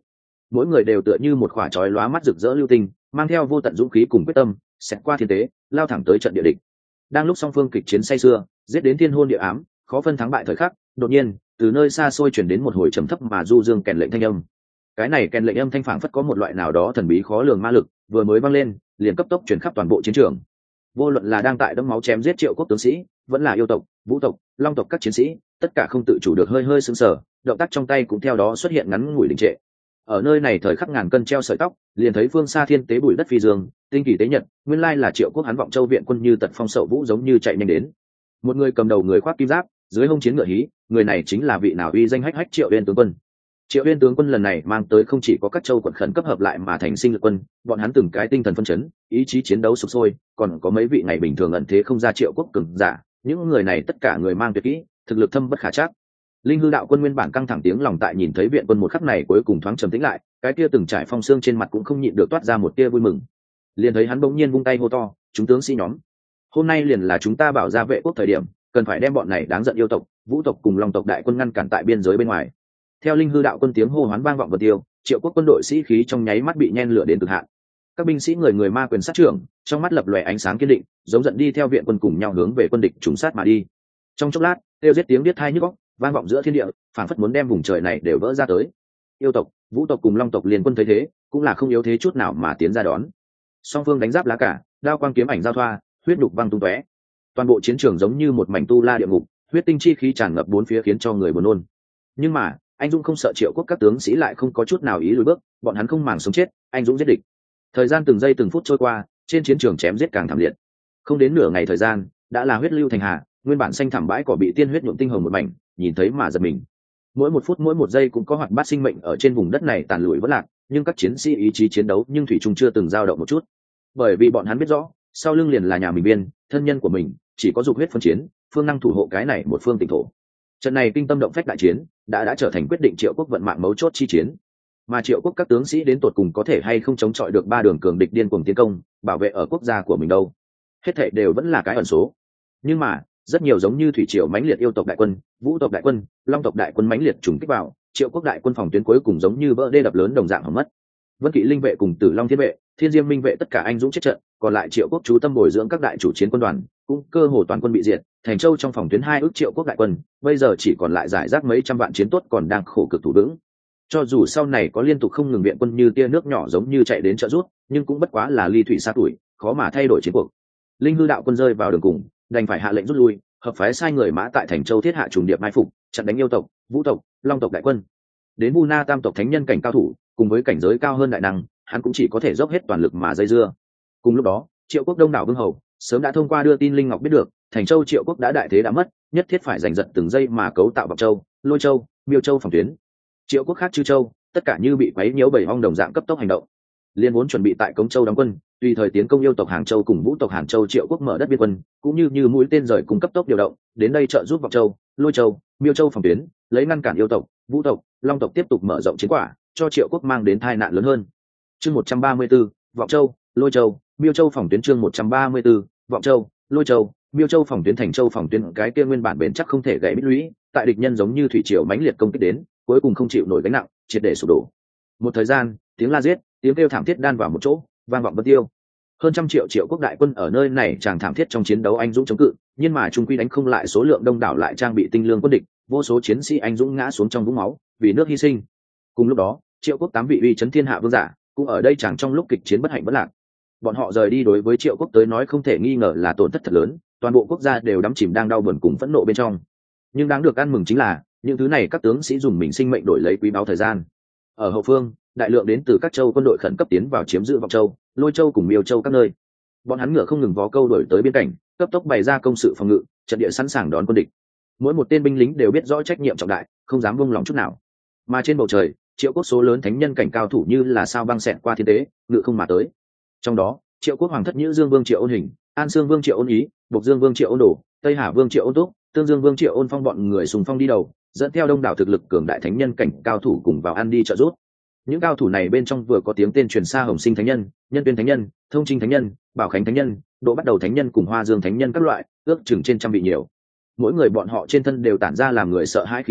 mỗi người đều tựa như một khỏa chói lóa mắt rực rỡ lưu tinh, mang theo vô tận dũng khí cùng quyết tâm, xẹt qua thiên tế, lao thẳng tới trận địa địch. Đang lúc song phương kịch chiến say sưa, giết đến thiên hôn địa ám, khó phân thắng bại thời khắc, đột nhiên, từ nơi xa xôi truyền đến một hồi trầm thấp mà du dương kèn lệnh thanh âm. Cái này kèn lệnh âm thanh phảng phất có một loại nào đó thần bí khó lường ma lực, vừa mới vang lên, liền cấp tốc truyền khắp toàn bộ chiến trường. Vô luận là đang tại đẫm máu chém giết Triệu Quốc tướng sĩ, vẫn là yêu tộc, vũ tộc, long tộc các chiến sĩ, tất cả không tự chủ được hơi hơi sững sờ, động tác trong tay cũng theo đó xuất hiện ngắn ngủi đình trệ. Ở nơi này thời khắc ngàn cân treo sợi tóc, liền thấy phương xa thiên tế bụi đất phi dương, tinh kỳ tế nhật, nguyên lai là Triệu Quốc hắn Vọng Châu viện quân như tật phong sậu vũ giống như chạy nhanh đến. Một người cầm đầu người khoác kim giáp, dưới hông chiến ngựa hí, người này chính là vị nào uy danh hách hách Triệu Uyên tướng quân. Triệu Uyên tướng quân lần này mang tới không chỉ có các châu quận khẩn cấp hợp lại mà thành sinh lực quân, bọn hắn từng cái tinh thần phân chấn, ý chí chiến đấu sục sôi, còn có mấy vị ngày bình thường ẩn thế không ra Triệu Quốc cường giả, những người này tất cả người mang tuyệt kỹ, thực lực thâm bất khả trắc. Linh Hư đạo quân nguyên bản căng thẳng tiếng lòng tại nhìn thấy viện quân một khắc này cuối cùng thoáng trầm tĩnh lại, cái kia từng trải phong xương trên mặt cũng không nhịn được toát ra một tia vui mừng. Liền thấy hắn bỗng nhiên vung tay hô to, "Chúng tướng sĩ nhóm, hôm nay liền là chúng ta bảo ra vệ quốc thời điểm, cần phải đem bọn này đáng giận yêu tộc, vũ tộc cùng long tộc đại quân ngăn cản tại biên giới bên ngoài." Theo Linh Hư đạo quân tiếng hô hoán vang vọng vân tiêu, Triệu Quốc quân đội sĩ khí trong nháy mắt bị nhen lửa đến cực hạn. Các binh sĩ người người ma quyền sát trưởng, trong mắt lập lòe ánh sáng kiên định, giống giận đi theo viện quân cùng nhau hướng về quân địch trùng sát mà đi. Trong chốc lát, kêu giết tiếng điếc tai nhức óc, vang vọng giữa thiên địa, phảng phất muốn đem vùng trời này đều vỡ ra tới. Yêu tộc, vũ tộc cùng long tộc liên quân thấy thế, cũng là không yếu thế chút nào mà tiến ra đón. Song phương đánh giáp lá cả, đao quang kiếm ảnh giao thoa, huyết đục văng tung tóe. Toàn bộ chiến trường giống như một mảnh tu la địa ngục, huyết tinh chi khí tràn ngập bốn phía khiến cho người buồn nôn. Nhưng mà, anh dũng không sợ Triệu Quốc các tướng sĩ lại không có chút nào ý lùi bước, bọn hắn không màng sống chết, anh dũng giết địch. Thời gian từng giây từng phút trôi qua, trên chiến trường chém giết càng thảm liệt. Không đến nửa ngày thời gian, đã là huyết lưu thành hà, nguyên bản xanh thẳm bãi cỏ bị tiên huyết nhuộm tinh hồng một mảnh, nhìn thấy mà giật mình. Mỗi một phút mỗi một giây cũng có hoạt bát sinh mệnh ở trên vùng đất này tàn lụi vỡ lạc, nhưng các chiến sĩ ý chí chiến đấu nhưng thủy chung chưa từng dao động một chút, bởi vì bọn hắn biết rõ, sau lưng liền là nhà mình biên, thân nhân của mình, chỉ có dục huyết phân chiến, phương năng thủ hộ cái này một phương tỉnh thổ. Trận này kinh tâm động phách đại chiến đã trở thành quyết định Triệu Quốc vận mạng mấu chốt chi chiến, mà Triệu Quốc các tướng sĩ đến tột cùng có thể hay không chống chọi được ba đường cường địch điên cuồng tiến công, bảo vệ ở quốc gia của mình đâu, hết thảy đều vẫn là cái ẩn số. Nhưng mà rất nhiều giống như thủy triều mãnh liệt yêu tộc đại quân, vũ tộc đại quân, long tộc đại quân mãnh liệt trùng kích vào, Triệu Quốc đại quân phòng tuyến cuối cùng giống như vỡ đê đập lớn đồng dạng hỏng mất. Vân Kỵ linh vệ cùng Tử Long thiên vệ, Thiên Diêm minh vệ tất cả anh dũng chết trận, còn lại Triệu Quốc chú tâm bồi dưỡng các đại chủ chiến quân đoàn, cũng cơ hồ toàn quân bị diệt. Thành Châu trong phòng tuyến 2 ước Triệu Quốc đại quân, bây giờ chỉ còn lại giải rác mấy trăm vạn chiến tốt còn đang khổ cực thủ vững. Cho dù sau này có liên tục không ngừng viện quân như tia nước nhỏ giống như chạy đến trợ rút, nhưng cũng bất quá là ly thủy xa tuổi, khó mà thay đổi chiến cuộc. Linh Hư đạo quân rơi vào đường cùng, đành phải hạ lệnh rút lui, hợp phái sai người mã tại Thành Châu thiết hạ trùng điệp mai phục, chặn đánh yêu tộc, vũ tộc, long tộc đại quân. Đến Vu Na tam tộc thánh nhân cảnh cao thủ, cùng với cảnh giới cao hơn đại năng, hắn cũng chỉ có thể dốc hết toàn lực mà dây dưa. Cùng lúc đó, Triệu Quốc đông đảo vương hầu sớm đã thông qua đưa tin linh ngọc biết được, Thành Châu Triệu Quốc đã đại thế đã mất, nhất thiết phải giành giật từng giây mà cấu tạo Vọng Châu, Lôi Châu, Miêu Châu phòng tuyến. Triệu Quốc khác chư châu, tất cả như bị quấy nhiễu bầy ong đồng dạng cấp tốc hành động. Liên muốn chuẩn bị tại Cống Châu đóng quân, tùy thời tiến công yêu tộc Hàng Châu cùng vũ tộc Hàn Châu Triệu Quốc mở đất biên quân, cũng như mũi tên rời cùng cấp tốc điều động, đến đây trợ giúp Vọng Châu, Lôi Châu, Miêu Châu phòng tuyến, lấy ngăn cản yêu tộc, vũ tộc, long tộc tiếp tục mở rộng chiến quả, cho Triệu Quốc mang đến tai nạn lớn hơn. Chương 134, Vọng Châu, Lôi Châu, Miêu Châu phòng tuyến chương 134, Vọng Châu, Lôi Châu, Miêu Châu phòng tuyến Thành Châu phòng tuyến cái kia nguyên bản bền chắc không thể gãy bít lũy, tại địch nhân giống như thủy triều mãnh liệt công kích đến, cuối cùng không chịu nổi gánh nặng, triệt để sụp đổ. Một thời gian, tiếng la giết, tiếng kêu thảm thiết đan vào một chỗ, vang vọng vân tiêu. Hơn trăm triệu Triệu Quốc đại quân ở nơi này chàng thảm thiết trong chiến đấu anh dũng chống cự, nhưng mà trung quy đánh không lại số lượng đông đảo lại trang bị tinh lương quân địch, vô số chiến sĩ anh dũng ngã xuống trong vũng máu, vì nước hy sinh. Cùng lúc đó, Triệu Quốc 8 vị uy chấn thiên hạ vương giả, cũng ở đây chẳng trong lúc kịch chiến bất hạnh bất lạc. Bọn họ rời đi đối với Triệu Quốc tới nói không thể nghi ngờ là tổn thất thật lớn, toàn bộ quốc gia đều đắm chìm đang đau buồn cùng phẫn nộ bên trong. Nhưng đáng được ăn mừng chính là, những thứ này các tướng sĩ dùng mình sinh mệnh đổi lấy quý báu thời gian. Ở hậu phương, đại lượng đến từ các châu quân đội khẩn cấp tiến vào chiếm giữ Vọng Châu, Lôi Châu cùng Miêu Châu các nơi. Bọn hắn ngựa không ngừng vó câu đuổi tới biên cảnh, cấp tốc bày ra công sự phòng ngự, trận địa sẵn sàng đón quân địch. Mỗi một tên binh lính đều biết rõ trách nhiệm trọng đại, không dám buông lòng chút nào. Mà trên bầu trời, Triệu Quốc số lớn thánh nhân cảnh cao thủ như là sao băng xẹt qua thiên tế, ngự không mà tới. Trong đó, Triệu Quốc hoàng thất Nhữ Dương Vương Triệu Ôn Hình, An Sương Vương Triệu Ôn Ý, Bộc Dương Vương Triệu Ôn Đồ, Tây Hà Vương Triệu Ôn Túc, Tương Dương Vương Triệu Ôn Phong bọn người xung phong đi đầu, dẫn theo đông đảo thực lực cường đại thánh nhân cảnh cao thủ cùng vào ăn đi trợ giúp. Những cao thủ này bên trong vừa có tiếng tên truyền xa Hồng Sinh Thánh Nhân, Nhân Tuyên Thánh Nhân, Thông Trinh Thánh Nhân, Bảo Khánh Thánh Nhân, Độ Bắt Đầu Thánh Nhân cùng Hoa Dương Thánh Nhân các loại, ước chừng trên trăm vị nhiều. Mỗi người bọn họ trên thân đều tản ra làm người sợ hãi khí tức,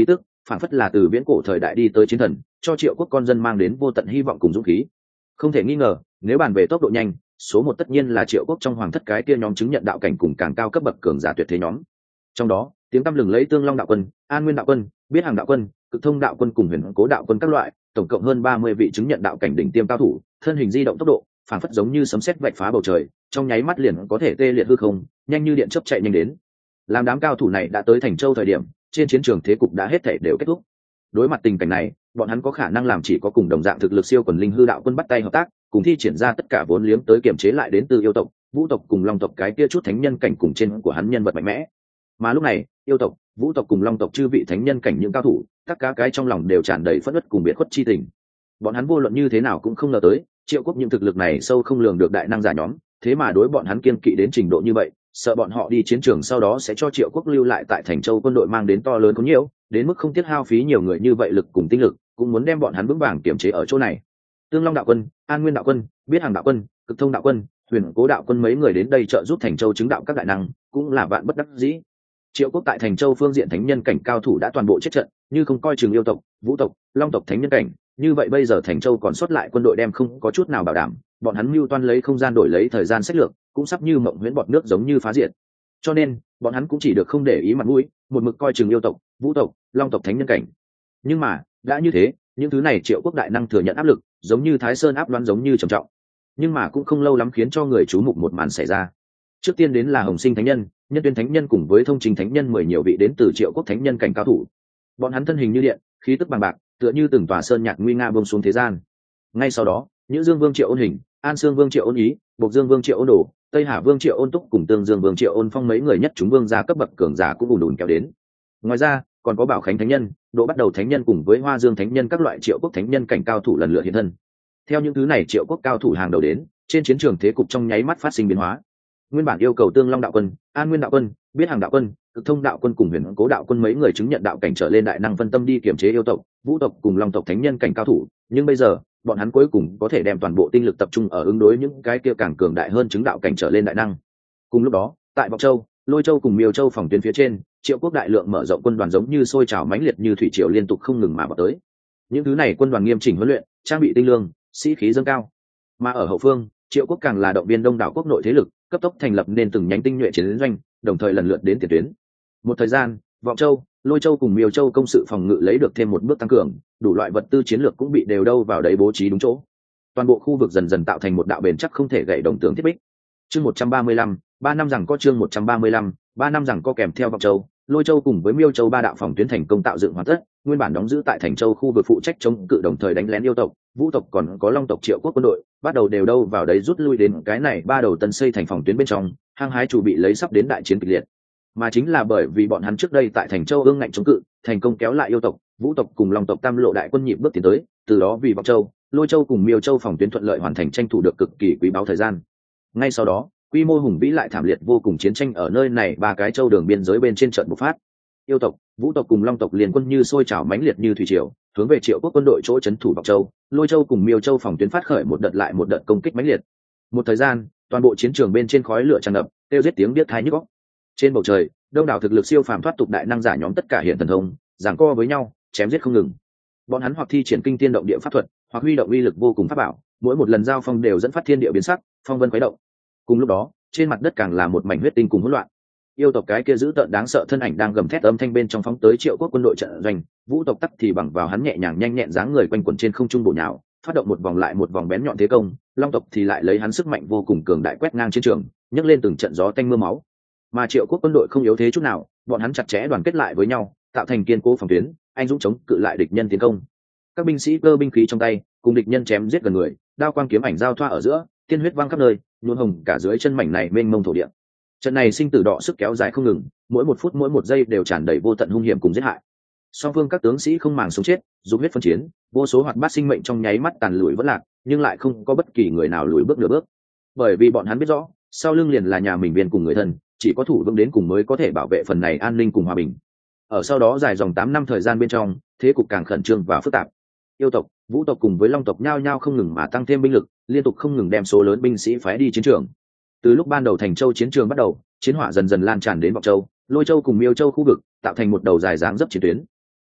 phản phất là từ viễn cổ thời đại đi tới chiến thần, cho Triệu quốc con dân mang đến vô tận hy vọng cùng dũng khí. Không thể nghi ngờ, nếu bàn về tốc độ nhanh, số một tất nhiên là Triệu quốc trong hoàng thất cái kia nhóm chứng nhận đạo cảnh cùng càng cao cấp bậc cường giả tuyệt thế nhóm. Trong đó, tiếng tăm lừng lấy Tương Long đạo quân, An Nguyên đạo quân, Biết Hàng đạo quân, Cực Thông đạo quân cùng Huyền Cố đạo quân các loại, tổng cộng hơn 30 vị chứng nhận đạo cảnh đỉnh tiêm cao thủ, thân hình di động tốc độ, phản phất giống như sấm sét vạch phá bầu trời, trong nháy mắt liền có thể tê liệt hư không, nhanh như điện chớp chạy nhanh đến. Làm đám cao thủ này đã tới Thành Châu thời điểm, trên chiến trường thế cục đã hết thảy đều kết thúc. Đối mặt tình cảnh này, bọn hắn có khả năng làm chỉ có cùng đồng dạng thực lực siêu quần linh hư đạo quân bắt tay hợp tác, cùng thi triển ra tất cả vốn liếng tới kiểm chế lại đến từ yêu tộc, vũ tộc cùng long tộc cái kia chút thánh nhân cảnh cùng trên của hắn nhân vật mạnh mẽ. Mà lúc này, yêu tộc, vũ tộc cùng long tộc chư vị thánh nhân cảnh những cao thủ, tất cả cái trong lòng đều tràn đầy phẫn uất cùng biệt khuất chi tình. Bọn hắn vô luận như thế nào cũng không ngờ tới, Triệu quốc những thực lực này sâu không lường được đại năng giả nhóm, thế mà đối bọn hắn kiên kỵ đến trình độ như vậy, sợ bọn họ đi chiến trường sau đó sẽ cho Triệu quốc lưu lại tại Thành Châu quân đội mang đến to lớn có nhiều, đến mức không tiếc hao phí nhiều người như vậy lực cùng tinh lực, cũng muốn đem bọn hắn vững vàng kiểm chế ở chỗ này. Tương Long đạo quân, An Nguyên đạo quân, Biết Hàng đạo quân, Cực Thông đạo quân, Huyền Cố đạo quân mấy người đến đây trợ giúp Thành Châu chứng đạo các đại năng, cũng là vạn bất đắc dĩ. Triệu quốc tại Thành Châu phương diện thánh nhân cảnh cao thủ đã toàn bộ chết trận, như không coi chừng yêu tộc, vũ tộc, long tộc thánh nhân cảnh, như vậy bây giờ Thành Châu còn sót lại quân đội đem không có chút nào bảo đảm, bọn hắn mưu toan lấy không gian đổi lấy thời gian sách lược, cũng sắp như mộng huyễn bọt nước giống như phá diệt. Cho nên, bọn hắn cũng chỉ được không để ý mặt mũi, một mực coi chừng yêu tộc, vũ tộc, long tộc thánh nhân cảnh. Nhưng mà, đã như thế, những thứ này Triệu quốc đại năng thừa nhận áp lực, giống như Thái Sơn áp đoán giống như trầm trọng. Nhưng mà cũng không lâu lắm khiến cho người chú mục một màn xảy ra. Trước tiên đến là Hồng Sinh thánh nhân, Nhân Tuyên thánh nhân cùng với Thông Trình thánh nhân 10 nhiều vị đến từ Triệu quốc thánh nhân cảnh cao thủ. Bọn hắn thân hình như điện, khí tức bằng bạc, tựa như từng tòa sơn nhạc nguy nga buông xuống thế gian. Ngay sau đó, Nhữ Dương Vương Triệu Ôn Hình, An Sương Vương Triệu Ôn Ý, Bộc Dương Vương Triệu Ôn Đồ, Tây Hà Vương Triệu Ôn Túc cùng Tương Dương Vương Triệu Ôn Phong mấy người nhất chúng vương gia cấp bậc cường giả cũng ùn ùn kéo đến. Ngoài ra, còn có Bảo Khánh thánh nhân, Độ Bắt Đầu thánh nhân cùng với Hoa Dương thánh nhân các loại Triệu quốc thánh nhân cảnh cao thủ lần lượt hiện thân. Theo những thứ này Triệu quốc cao thủ hàng đầu đến, trên chiến trường thế cục trong nháy mắt phát sinh biến hóa. Nguyên bản yêu cầu Tương Long đạo quân, An Nguyên đạo quân, Biết Hàng đạo quân, Cực Thông đạo quân cùng Huyền Cố đạo quân mấy người chứng nhận đạo cảnh trở lên đại năng phân tâm đi kiểm chế yêu tộc, vũ tộc cùng long tộc thánh nhân cảnh cao thủ, nhưng bây giờ, bọn hắn cuối cùng có thể đem toàn bộ tinh lực tập trung ở ứng đối những cái kia càng cường đại hơn chứng đạo cảnh trở lên đại năng. Cùng lúc đó, tại Vọng Châu, Lôi Châu cùng Miêu Châu phòng tuyến phía trên, Triệu quốc đại lượng mở rộng quân đoàn giống như sôi trào mãnh liệt như thủy triều liên tục không ngừng mà vào tới. Những thứ này quân đoàn nghiêm chỉnh huấn luyện, trang bị tinh lương, sĩ khí dâng cao. Mà ở hậu phương, Triệu quốc càng là động viên đông đảo quốc nội thế lực, cấp tốc thành lập nên từng nhánh tinh nhuệ chiến doanh, đồng thời lần lượt đến tiền tuyến. Một thời gian, Vọng Châu, Lôi Châu cùng Miêu Châu công sự phòng ngự lấy được thêm một bước tăng cường, đủ loại vật tư chiến lược cũng bị đều đâu vào đấy bố trí đúng chỗ. Toàn bộ khu vực dần dần tạo thành một đạo bền chắc không thể gãy đồng tường thiết bích. Chương 135, 3 năm rằng có chương 135, 3 năm rằng có kèm theo Vọng Châu, Lôi Châu cùng với Miêu Châu ba đạo phòng tuyến thành công tạo dựng hoàn tất, nguyên bản đóng giữ tại Thành Châu khu vực phụ trách chống cự đồng thời đánh lén yêu tộc, vũ tộc còn có long tộc Triệu quốc quân đội, bắt đầu đều đâu vào đấy rút lui đến cái này ba đầu tân xây thành phòng tuyến bên trong, hăng hái chuẩn bị lấy sắp đến đại chiến kịch liệt. Mà chính là bởi vì bọn hắn trước đây tại Thành Châu ương ngạnh chống cự, thành công kéo lại yêu tộc, vũ tộc cùng long tộc tam lộ đại quân nhịp bước tiến tới, từ đó vì Vọng Châu, Lôi Châu cùng Miêu Châu phòng tuyến thuận lợi hoàn thành tranh thủ được cực kỳ quý báu thời gian. Ngay sau đó, quy mô hùng vĩ lại thảm liệt vô cùng chiến tranh ở nơi này ba cái châu đường biên giới bên trên trận bộc phát. Yêu tộc, vũ tộc cùng long tộc liền quân như sôi trào mãnh liệt như thủy triều, hướng về Triệu quốc quân đội chỗ trấn thủ Vọng Châu, Lôi Châu cùng Miêu Châu phòng tuyến phát khởi một đợt lại một đợt công kích mãnh liệt. Một thời gian, toàn bộ chiến trường bên trên khói lửa tràn ngập, kêu giết tiếng biết tai nhức óc. Trên bầu trời, đông đảo thực lực siêu phàm thoát tục đại năng giả nhóm tất cả hiện thần thông, giằng co với nhau, chém giết không ngừng. Bọn hắn hoặc thi triển kinh tiên động địa pháp thuật, hoặc huy động uy lực vô cùng pháp bảo, mỗi một lần giao phong đều dẫn phát thiên địa biến sắc, phong vân khuấy động. Cùng lúc đó, trên mặt đất càng là một mảnh huyết tinh cùng hỗn loạn. Yêu tộc cái kia dữ tợn đáng sợ thân ảnh đang gầm thét âm thanh bên trong phóng tới Triệu quốc quân đội trận doanh, vũ tộc tắc thì bằng vào hắn nhẹ nhàng nhanh nhẹn dáng người quanh quẩn trên không trung bổ nhào, phát động một vòng lại một vòng bén nhọn thế công, long tộc thì lại lấy hắn sức mạnh vô cùng cường đại quét ngang chiến trường, nhấc lên từng trận gió tanh mưa máu. Mà Triệu quốc quân đội không yếu thế chút nào, bọn hắn chặt chẽ đoàn kết lại với nhau, tạo thành kiên cố phòng tuyến, anh dũng chống cự lại địch nhân tiến công. Các binh sĩ cơ binh khí trong tay, cùng địch nhân chém giết gần người, đao quang kiếm ảnh giao thoa ở giữa, tiên huyết văng khắp nơi, nhuộm hồng cả dưới chân mảnh này mênh mông thổ địa. Trận này sinh tử đọ sức kéo dài không ngừng, mỗi một phút mỗi một giây đều tràn đầy vô tận hung hiểm cùng giết hại. Song phương các tướng sĩ không màng sống chết, dùng huyết phân chiến, vô số hoạt bát sinh mệnh trong nháy mắt tàn lùi vẫn lạc, nhưng lại không có bất kỳ người nào lùi bước nửa bước, bởi vì bọn hắn biết rõ, sau lưng liền là nhà mình viên cùng người thân, chỉ có thủ vững đến cùng mới có thể bảo vệ phần này an ninh cùng hòa bình. Ở sau đó dài dòng 8 năm thời gian bên trong, thế cục càng khẩn trương và phức tạp. Yêu tộc, vũ tộc cùng với long tộc nhao nhao không ngừng mà tăng thêm binh lực, liên tục không ngừng đem số lớn binh sĩ phái đi chiến trường. Từ lúc ban đầu Thành Châu chiến trường bắt đầu, chiến hỏa dần dần lan tràn đến Vọng Châu, Lôi Châu cùng Miêu Châu khu vực, tạo thành một đầu dài dáng dấp chiến tuyến.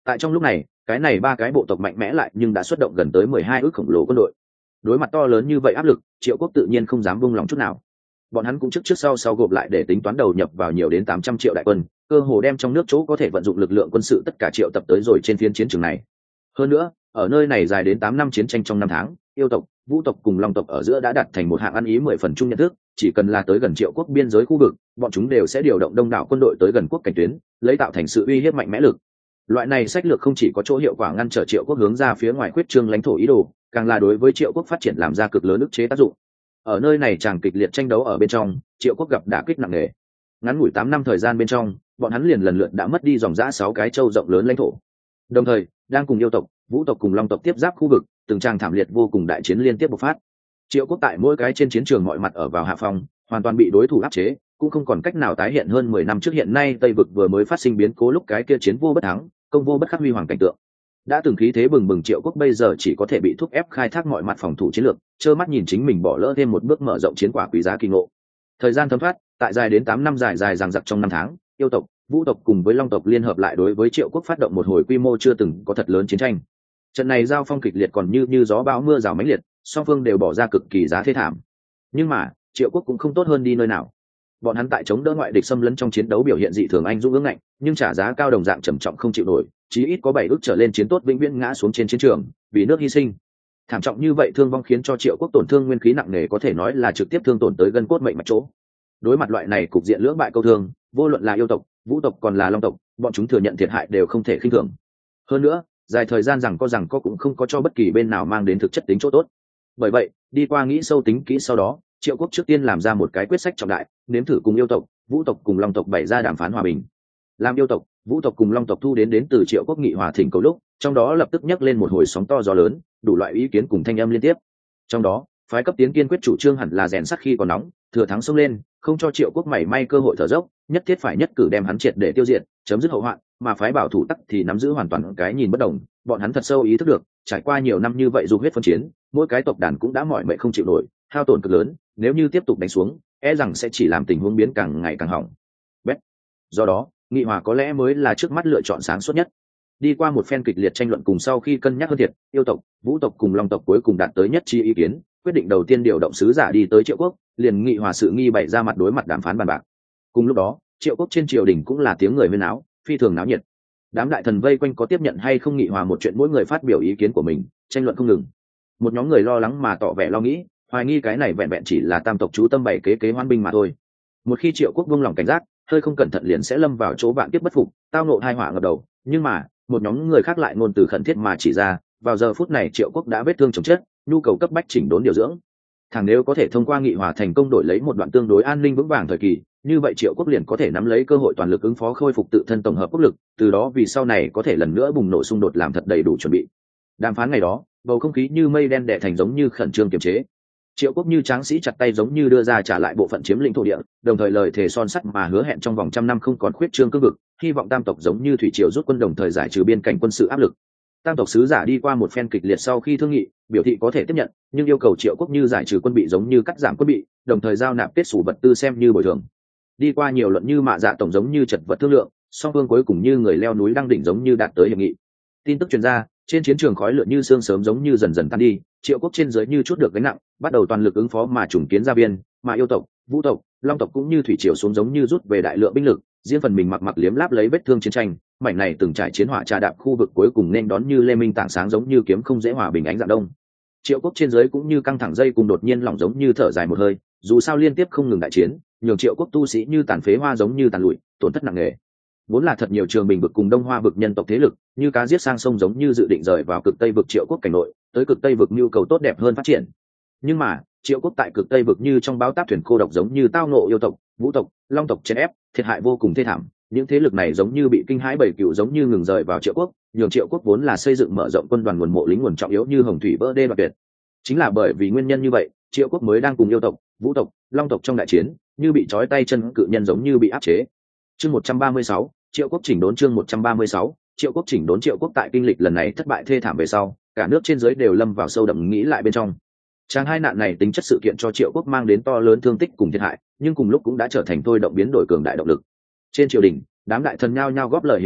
Tại trong lúc này, cái này ba cái bộ tộc mạnh mẽ lại nhưng đã xuất động gần tới 12 ước khổng lồ quân đội. Đối mặt to lớn như vậy áp lực, Triệu Quốc tự nhiên không dám buông lòng chút nào. Bọn hắn cũng trước sau gộp lại để tính toán đầu nhập vào nhiều đến 800 triệu đại quân, cơ hồ đem trong nước chỗ có thể vận dụng lực lượng quân sự tất cả triệu tập tới rồi trên phiến chiến trường này. Hơn nữa, ở nơi này dài đến 8 năm chiến tranh trong 5 tháng, yêu tộc, vũ tộc cùng long tộc ở giữa đã đạt thành một hạng ăn ý 10 phần chung nhận thức, chỉ cần là tới gần Triệu Quốc biên giới khu vực, bọn chúng đều sẽ điều động đông đảo quân đội tới gần quốc cảnh tuyến, lấy tạo thành sự uy hiếp mạnh mẽ lực. Loại này sách lược không chỉ có chỗ hiệu quả ngăn trở Triệu Quốc hướng ra phía ngoài khuyết trương lãnh thổ ý đồ, càng là đối với Triệu Quốc phát triển làm ra cực lớn ức chế tác dụng. Ở nơi này chàng kịch liệt tranh đấu ở bên trong, Triệu Quốc gặp đả kích nặng nề. Ngắn ngủi 8 năm thời gian bên trong, bọn hắn liền lần lượt đã mất đi dòng dã 6 cái châu rộng lớn lãnh thổ. Đồng thời, đang cùng yêu tộc, vũ tộc cùng long tộc tiếp giáp khu vực, từng tràng thảm liệt vô cùng đại chiến liên tiếp bộc phát. Triệu Quốc tại mỗi cái trên chiến trường mọi mặt ở vào hạ phong, hoàn toàn bị đối thủ áp chế, cũng không còn cách nào tái hiện hơn 10 năm trước hiện nay Tây vực vừa mới phát sinh biến cố lúc cái kia chiến vô bất thắng, công vô bất khắc huy hoàng cảnh tượng. Đã từng khí thế bừng bừng Triệu Quốc bây giờ chỉ có thể bị thúc ép khai thác mọi mặt phòng thủ chiến lược, trơ mắt nhìn chính mình bỏ lỡ thêm một bước mở rộng chiến quả quý giá kỳ ngộ. Thời gian thấm thoát, tại dài đến 8 năm dài dằng dặc trong 5 tháng, yêu tộc, vũ tộc cùng với long tộc liên hợp lại đối với Triệu Quốc phát động một hồi quy mô chưa từng có thật lớn chiến tranh. Trận này giao phong kịch liệt còn như gió bão mưa rào mãnh liệt, song phương đều bỏ ra cực kỳ giá thê thảm. Nhưng mà, Triệu Quốc cũng không tốt hơn đi nơi nào. Bọn hắn tại chống đỡ ngoại địch xâm lấn trong chiến đấu biểu hiện dị thường anh dũng ương ngạnh, nhưng trả giá cao đồng dạng trầm trọng không chịu nổi, chí ít có 7 ước trở lên chiến tốt vĩnh viễn ngã xuống trên chiến trường, vì nước hy sinh. Thảm trọng như vậy thương vong khiến cho Triệu Quốc tổn thương nguyên khí nặng nề, có thể nói là trực tiếp thương tổn tới gân cốt mệnh mạch chỗ. Đối mặt loại này cục diện lưỡng bại câu thương, vô luận là yêu tộc, vũ tộc còn là long tộc, bọn chúng thừa nhận thiệt hại đều không thể khinh thường. Hơn nữa, dài thời gian rằng có cũng không có cho bất kỳ bên nào mang đến thực chất tính chỗ tốt. Bởi vậy, đi qua nghĩ sâu tính kỹ sau đó, Triệu Quốc trước tiên làm ra một cái quyết sách trọng đại, nếm thử cùng yêu tộc, vũ tộc cùng long tộc bày ra đàm phán hòa bình. Làm yêu tộc, vũ tộc cùng long tộc thu đến từ Triệu Quốc nghị hòa thỉnh cầu lúc, trong đó lập tức nhấc lên một hồi sóng to gió lớn, đủ loại ý kiến cùng thanh âm liên tiếp. Trong đó, phái cấp tiến kiên quyết chủ trương hẳn là rèn sắt khi còn nóng, thừa thắng xông lên, không cho Triệu Quốc mảy may cơ hội thở dốc, nhất thiết phải nhất cử đem hắn triệt để tiêu diệt, chấm dứt hậu hoạn, mà phái bảo thủ tắc thì nắm giữ hoàn toàn cái nhìn bất đồng. Bọn hắn thật sâu ý thức được, trải qua nhiều năm như vậy dù huyết phân chiến, mỗi cái tộc đàn cũng đã mỏi mệt không chịu nổi, hao tổn cực lớn, nếu như tiếp tục đánh xuống, e rằng sẽ chỉ làm tình huống biến càng ngày càng hỏng bét. Do đó, nghị hòa có lẽ mới là trước mắt lựa chọn sáng suốt nhất. Đi qua một phen kịch liệt tranh luận cùng sau khi cân nhắc hơn thiệt, yêu tộc, vũ tộc cùng long tộc cuối cùng đạt tới nhất trí ý kiến, quyết định đầu tiên điều động sứ giả đi tới Triệu Quốc, liền nghị hòa sự nghi bày ra mặt đối mặt đàm phán bàn bạc. Cùng lúc đó, Triệu Quốc trên triều đình cũng là tiếng người huyên náo, phi thường náo nhiệt. Đám đại thần vây quanh có tiếp nhận hay không nghị hòa một chuyện, mỗi người phát biểu ý kiến của mình, tranh luận không ngừng. Một nhóm người lo lắng mà tỏ vẻ lo nghĩ, hoài nghi cái này vẹn vẹn chỉ là tam tộc chú tâm bày kế hoan binh mà thôi. Một khi Triệu Quốc buông lòng cảnh giác, hơi không cẩn thận liền sẽ lâm vào chỗ vạn kiếp bất phục, tao ngộ tai họa ngập đầu. Nhưng mà, một nhóm người khác lại ngôn từ khẩn thiết mà chỉ ra, vào giờ phút này Triệu Quốc đã vết thương chồng chất, nhu cầu cấp bách chỉnh đốn điều dưỡng. Thằng nếu có thể thông qua nghị hòa thành công đổi lấy một đoạn tương đối an ninh vững vàng thời kỳ, như vậy Triệu Quốc liền có thể nắm lấy cơ hội toàn lực ứng phó, khôi phục tự thân tổng hợp quốc lực, từ đó vì sau này có thể lần nữa bùng nổ xung đột làm thật đầy đủ chuẩn bị. Đàm phán ngày đó, bầu không khí như mây đen đè thành giống như khẩn trương kiềm chế. Triệu Quốc như tráng sĩ chặt tay giống như đưa ra trả lại bộ phận chiếm lĩnh thổ địa, đồng thời lời thề son sắt mà hứa hẹn trong vòng 100 năm không còn khuyết trương cương vực, hy vọng tam tộc giống như thủy triều rút quân, đồng thời giải trừ biên cảnh quân sự áp lực. Tam tộc sứ giả đi qua một phen kịch liệt sau khi thương nghị, biểu thị có thể tiếp nhận, nhưng yêu cầu Triệu Quốc như giải trừ quân bị giống như cắt giảm quân bị, đồng thời giao nạp kết sủ vật tư xem như bồi thường. Đi qua nhiều luận như mạ dạ tổng giống như chật vật thương lượng, song phương cuối cùng như người leo núi đăng đỉnh giống như đạt tới hiệp nghị. Tin tức truyền ra, trên chiến trường khói lửa như sương sớm giống như dần dần tan đi, Triệu Quốc trên dưới như chút được gánh nặng, bắt đầu toàn lực ứng phó mà trùng kiến gia biên, mà yêu tộc, vũ tộc, long tộc cũng như thủy triều xuống giống như rút về đại lượng binh lực, riêng phần mình mặc liếm láp lấy vết thương chiến tranh. Mảnh này từng trải chiến hỏa trà đạp khu vực cuối cùng nên đón như lê minh tảng sáng giống như kiếm không dễ hòa bình ánh dạng đông. Triệu Quốc trên dưới cũng như căng thẳng dây cùng đột nhiên lỏng giống như thở dài một hơi, dù sao liên tiếp không ngừng đại chiến, nhường Triệu Quốc tu sĩ như tàn phế hoa giống như tàn lụi, tổn thất nặng nề. Vốn là thật nhiều trường bình vực cùng đông hoa vực nhân tộc thế lực như cá giết sang sông giống như dự định rời vào cực tây vực Triệu Quốc cảnh nội, tới cực tây vực nhu cầu tốt đẹp hơn phát triển. Nhưng mà Triệu Quốc tại cực tây vực như trong báo táp thuyền cô độc giống như tao ngộ yêu tộc, vũ tộc, long tộc chèn ép, thiệt hại vô cùng thê thảm. Những thế lực này giống như bị kinh hãi, bảy cựu giống như ngừng rời vào Triệu Quốc, nhường Triệu Quốc vốn là xây dựng mở rộng quân đoàn nguồn mộ lính nguồn trọng yếu như hồng thủy vỡ đê đoạt tuyệt. Chính là bởi vì nguyên nhân như vậy, Triệu Quốc mới đang cùng yêu tộc, vũ tộc, long tộc trong đại chiến, như bị trói tay chân cự nhân giống như bị áp chế. Chương 136, Triệu Quốc chỉnh đốn. Chương 136, Triệu Quốc chỉnh đốn. Triệu Quốc tại kinh lịch lần này thất bại thê thảm về sau, cả nước trên dưới đều lâm vào sâu đậm nghĩ lại bên trong. Tràng hai nạn này tính chất sự kiện cho Triệu Quốc mang đến to lớn thương tích cùng thiệt hại, nhưng cùng lúc cũng đã trở thành thôi động biến đổi cường đại động lực. Trên triều đình, đám đại thần nhao nhao góp lời hiến kế,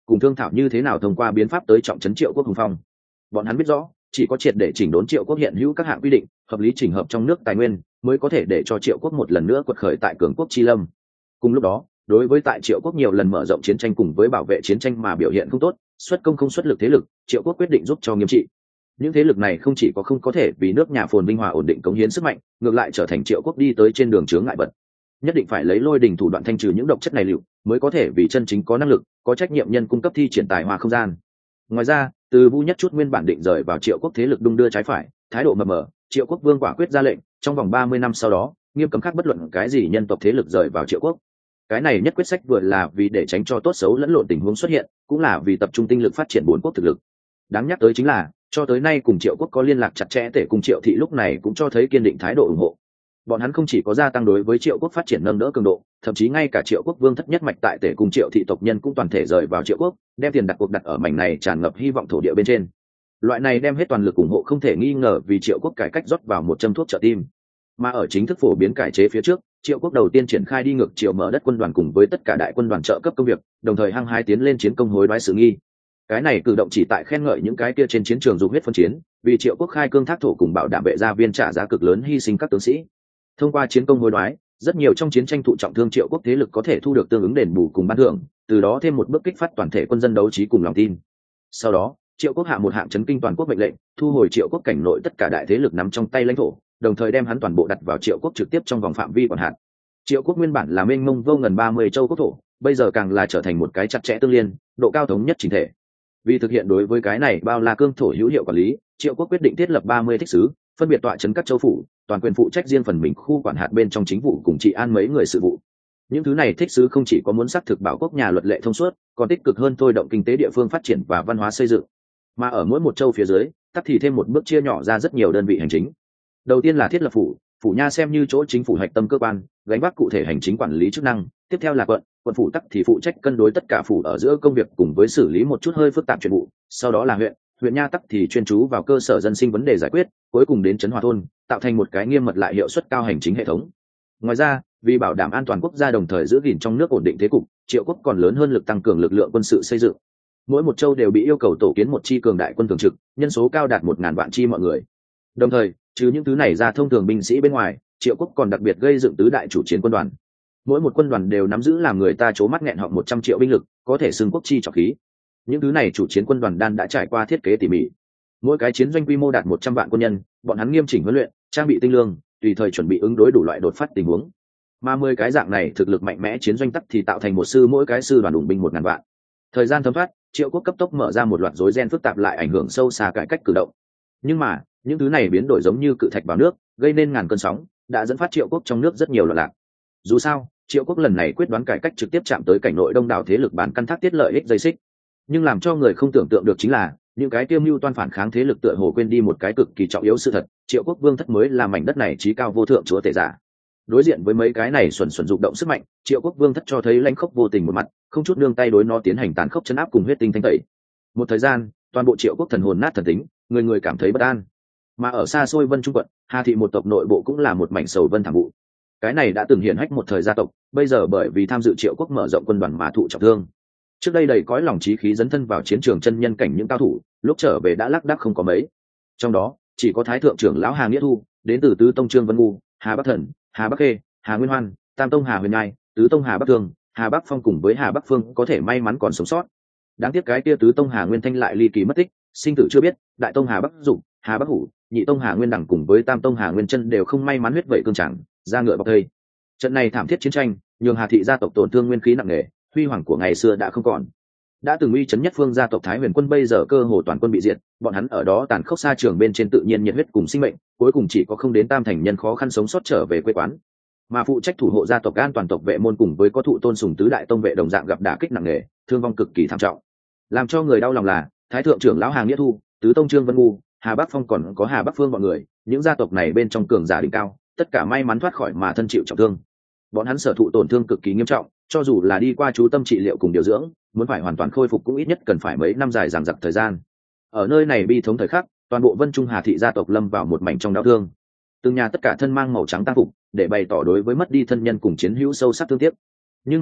cùng thương thảo như thế nào thông qua biến pháp tới trọng trấn Triệu quốc hùng phong. Bọn hắn biết rõ, chỉ có triệt để chỉnh đốn Triệu quốc hiện hữu các hạng quy định, hợp lý chỉnh hợp trong nước tài nguyên, mới có thể để cho Triệu quốc một lần nữa quật khởi tại cường quốc chi lâm. Cùng lúc đó, đối với tại Triệu quốc nhiều lần mở rộng chiến tranh cùng với bảo vệ chiến tranh mà biểu hiện không tốt, xuất công không xuất lực thế lực, Triệu quốc quyết định giúp cho nghiêm trị. Những thế lực này không chỉ có không có thể vì nước nhà phồn vinh hòa ổn định cống hiến sức mạnh, ngược lại trở thành Triệu quốc đi tới trên đường chướng ngại vật. Nhất định phải lấy lôi đình thủ đoạn thanh trừ những độc chất này liệu, mới có thể vì chân chính có năng lực, có trách nhiệm nhân cung cấp thi triển tài hoa không gian. Ngoài ra, từ Vu Nhất Chút nguyên bản định rời vào Triệu quốc thế lực đung đưa trái phải, thái độ mập mờ, Triệu quốc vương quả quyết ra lệnh, trong vòng 30 năm sau đó, nghiêm cấm khác bất luận cái gì nhân tộc thế lực rời vào Triệu quốc. Cái này nhất quyết sách vừa là vì để tránh cho tốt xấu lẫn lộn tình huống xuất hiện, cũng là vì tập trung tinh lực phát triển bốn quốc thực lực. Đáng nhắc tới chính là, cho tới nay cùng Triệu quốc có liên lạc chặt chẽ, Tể cùng Triệu thị lúc này cũng cho thấy kiên định thái độ ủng hộ. Bọn hắn không chỉ có gia tăng đối với Triệu quốc phát triển nâng đỡ cường độ, thậm chí ngay cả Triệu quốc vương thất nhất mạch tại Tể cùng Triệu thị tộc nhân cũng toàn thể rời vào Triệu quốc, đem tiền đặt cuộc đặt ở mảnh này tràn ngập hy vọng thổ địa bên trên. Loại này đem hết toàn lực ủng hộ không thể nghi ngờ vì Triệu quốc cải cách rót vào một châm thuốc trợ tim. Mà ở chính thức phổ biến cải chế phía trước, Triệu quốc đầu tiên triển khai đi ngược chiều mở đất quân đoàn cùng với tất cả đại quân đoàn trợ cấp công việc, đồng thời hăng hái tiến lên chiến công hối đoái sự nghi. Cái này cử động chỉ tại khen ngợi những cái kia trên chiến trường dùng huyết phân chiến, vì Triệu quốc khai cương thác thổ cùng bảo đảm vệ gia viên trả giá cực lớn hy sinh các tướng sĩ. Thông qua chiến công hối đoái, rất nhiều trong chiến tranh thụ trọng thương Triệu quốc thế lực có thể thu được tương ứng đền bù cùng ban thưởng, từ đó thêm một bước kích phát toàn thể quân dân đấu trí cùng lòng tin. Sau đó, Triệu quốc hạ một hạng chấn kinh toàn quốc mệnh lệnh, thu hồi Triệu quốc cảnh nội tất cả đại thế lực nắm trong tay lãnh thổ, đồng thời đem hắn toàn bộ đặt vào Triệu quốc trực tiếp trong vòng phạm vi quản hạt. Triệu quốc nguyên bản là mênh mông vô ngần 30 châu quốc thổ, bây giờ càng là trở thành một cái chặt chẽ tương liên, độ cao thống nhất chỉnh thể. Vì thực hiện đối với cái này bao la cương thổ hữu hiệu quản lý, Triệu quốc quyết định thiết lập 30 thích sứ, phân biệt tọa trấn các châu phủ, toàn quyền phụ trách riêng phần mình khu quản hạt bên trong chính vụ cùng trị an mấy người sự vụ. Những thứ này thích sứ không chỉ có muốn xác thực bảo quốc nhà luật lệ thông suốt, còn tích cực hơn thôi động kinh tế địa phương phát triển và văn hóa xây dựng. Mà ở mỗi một châu phía dưới, tắc thì thêm một bước chia nhỏ ra rất nhiều đơn vị hành chính. Đầu tiên là thiết lập phủ nha xem như chỗ chính phủ hạch tâm cơ quan, gánh vác cụ thể hành chính quản lý chức năng. Tiếp theo là quận phủ tắc thì phụ trách cân đối tất cả phủ ở giữa công việc cùng với xử lý một chút hơi phức tạp chuyện vụ. Sau đó là huyện nha tắc thì chuyên chú vào cơ sở dân sinh vấn đề giải quyết, cuối cùng đến trấn hòa thôn, tạo thành một cái nghiêm mật lại hiệu suất cao hành chính hệ thống. Ngoài ra, vì bảo đảm an toàn quốc gia đồng thời giữ gìn trong nước ổn định thế cục, Triệu quốc còn lớn hơn lực tăng cường lực lượng quân sự xây dựng. Mỗi một châu đều bị yêu cầu tổ kiến một chi cường đại quân thường trực, nhân số cao đạt 1000 vạn chi mọi người. Đồng thời, trừ những thứ này ra thông thường binh sĩ bên ngoài, Triệu quốc còn đặc biệt gây dựng tứ đại chủ chiến quân đoàn. Mỗi một quân đoàn đều nắm giữ làm người ta trố mắt nghẹn họng 100 triệu binh lực, có thể xưng quốc chi trọng khí. Những thứ này chủ chiến quân đoàn đan đã trải qua thiết kế tỉ mỉ. Mỗi cái chiến doanh quy mô đạt 100 vạn quân nhân, bọn hắn nghiêm chỉnh huấn luyện, trang bị tinh lương, tùy thời chuẩn bị ứng đối đủ loại đột phát tình huống. Mà 10 cái dạng này thực lực mạnh mẽ chiến doanh tắc thì tạo thành một sư, mỗi cái sư đoàn đủng binh 1000 vạn. Thời gian thấm thoát, Triệu quốc cấp tốc mở ra một loạt rối ren phức tạp lại ảnh hưởng sâu xa cải cách cử động. Nhưng mà, những thứ này biến đổi giống như cự thạch vào nước, gây nên ngàn cơn sóng, đã dẫn phát Triệu quốc trong nước rất nhiều loạn lạc. Dù sao, Triệu quốc lần này quyết đoán cải cách trực tiếp chạm tới cảnh nội đông đảo thế lực bản căn thác tiết lợi ích dây xích. Nhưng làm cho người không tưởng tượng được chính là, những cái tiêu mưu toan phản kháng thế lực tựa hồ quên đi một cái cực kỳ trọng yếu sự thật, Triệu quốc vương thất mới là mảnh đất này chí cao vô thượng chúa tể giả. Đối diện với mấy cái này xuẩn dục động sức mạnh, Triệu quốc vương thất cho thấy lãnh khốc vô tình một mặt, không chút nương tay đối nó tiến hành tàn khốc chấn áp cùng huyết tinh thanh tẩy. Một thời gian, toàn bộ Triệu quốc thần hồn nát thần tính, người người cảm thấy bất an. Mà ở xa xôi Vân Trung quận, Hà thị một tộc nội bộ cũng là một mảnh sầu vân thảm vụ. Cái này đã từng hiển hách một thời gia tộc, bây giờ bởi vì tham dự Triệu quốc mở rộng quân đoàn mà thụ trọng thương. Trước đây đầy cõi lòng chí khí dấn thân vào chiến trường chân nhân cảnh những cao thủ, lúc trở về đã lác đác không có mấy. Trong đó, chỉ có Thái thượng trưởng lão Hà Nghĩa Thu, đến từ Tứ tông Trương Vân Ngu, Hà Bắc Thần, Hà Bắc Khê, Hà Nguyên Hoan, Tam tông Hà Huyền Nhai, Tứ tông Hà Bắc Thương, Hà Bắc Phong cùng với Hà Bắc Phương có thể may mắn còn sống sót. Đáng tiếc cái kia Tứ tông Hà Nguyên Thanh lại ly kỳ mất tích, sinh tử chưa biết. Đại tông Hà Bắc Dục, Hà Bắc Hủ, Nhị tông Hà Nguyên Đẳng cùng với Tam tông Hà Nguyên Chân đều không may mắn huyết vậy cương chẳng, ra ngựa bọc thây. Trận này thảm thiết chiến tranh, nhường Hà thị gia tộc tổn thương nguyên khí nặng nề, huy hoàng của ngày xưa đã không còn. Đã từng uy chấn nhất phương gia tộc Thái Huyền quân bây giờ cơ hồ toàn quân bị diệt, bọn hắn ở đó tàn khốc xa trường bên trên tự nhiên nhiệt huyết cùng sinh mệnh, cuối cùng chỉ có không đến tam thành nhân khó khăn sống sót trở về quê quán. Mà phụ trách thủ hộ gia tộc an toàn tộc vệ môn cùng với có thụ tôn sùng tứ đại tông vệ đồng dạng gặp đả kích nặng nề, thương vong cực kỳ thảm trọng. Làm cho người đau lòng là, Thái thượng trưởng lão Hà Nghĩa Thu, Tứ tông Trương Vân Ngu, Hà Bắc Phong còn có Hà Bắc Phương bọn người, những gia tộc này bên trong cường giả đỉnh cao, tất cả may mắn thoát khỏi mà thân chịu trọng thương. Bọn hắn sở thụ tổn thương cực kỳ nghiêm trọng, cho dù là đi qua chú tâm trị liệu cùng điều dưỡng, muốn phải hoàn toàn khôi phục cũng ít nhất cần phải mấy năm dài dằng dặc thời gian. Ở nơi này bi thống thời khắc, toàn bộ Vân Trung Hà thị gia tộc lâm vào một mảnh trong đau thương. Từng nhà tất cả thân mang màu trắng tang phục, để bày tỏ đối với mất đi thân nhân cùng chiến hữu sâu sắc thương tiếc. Nhưng mà,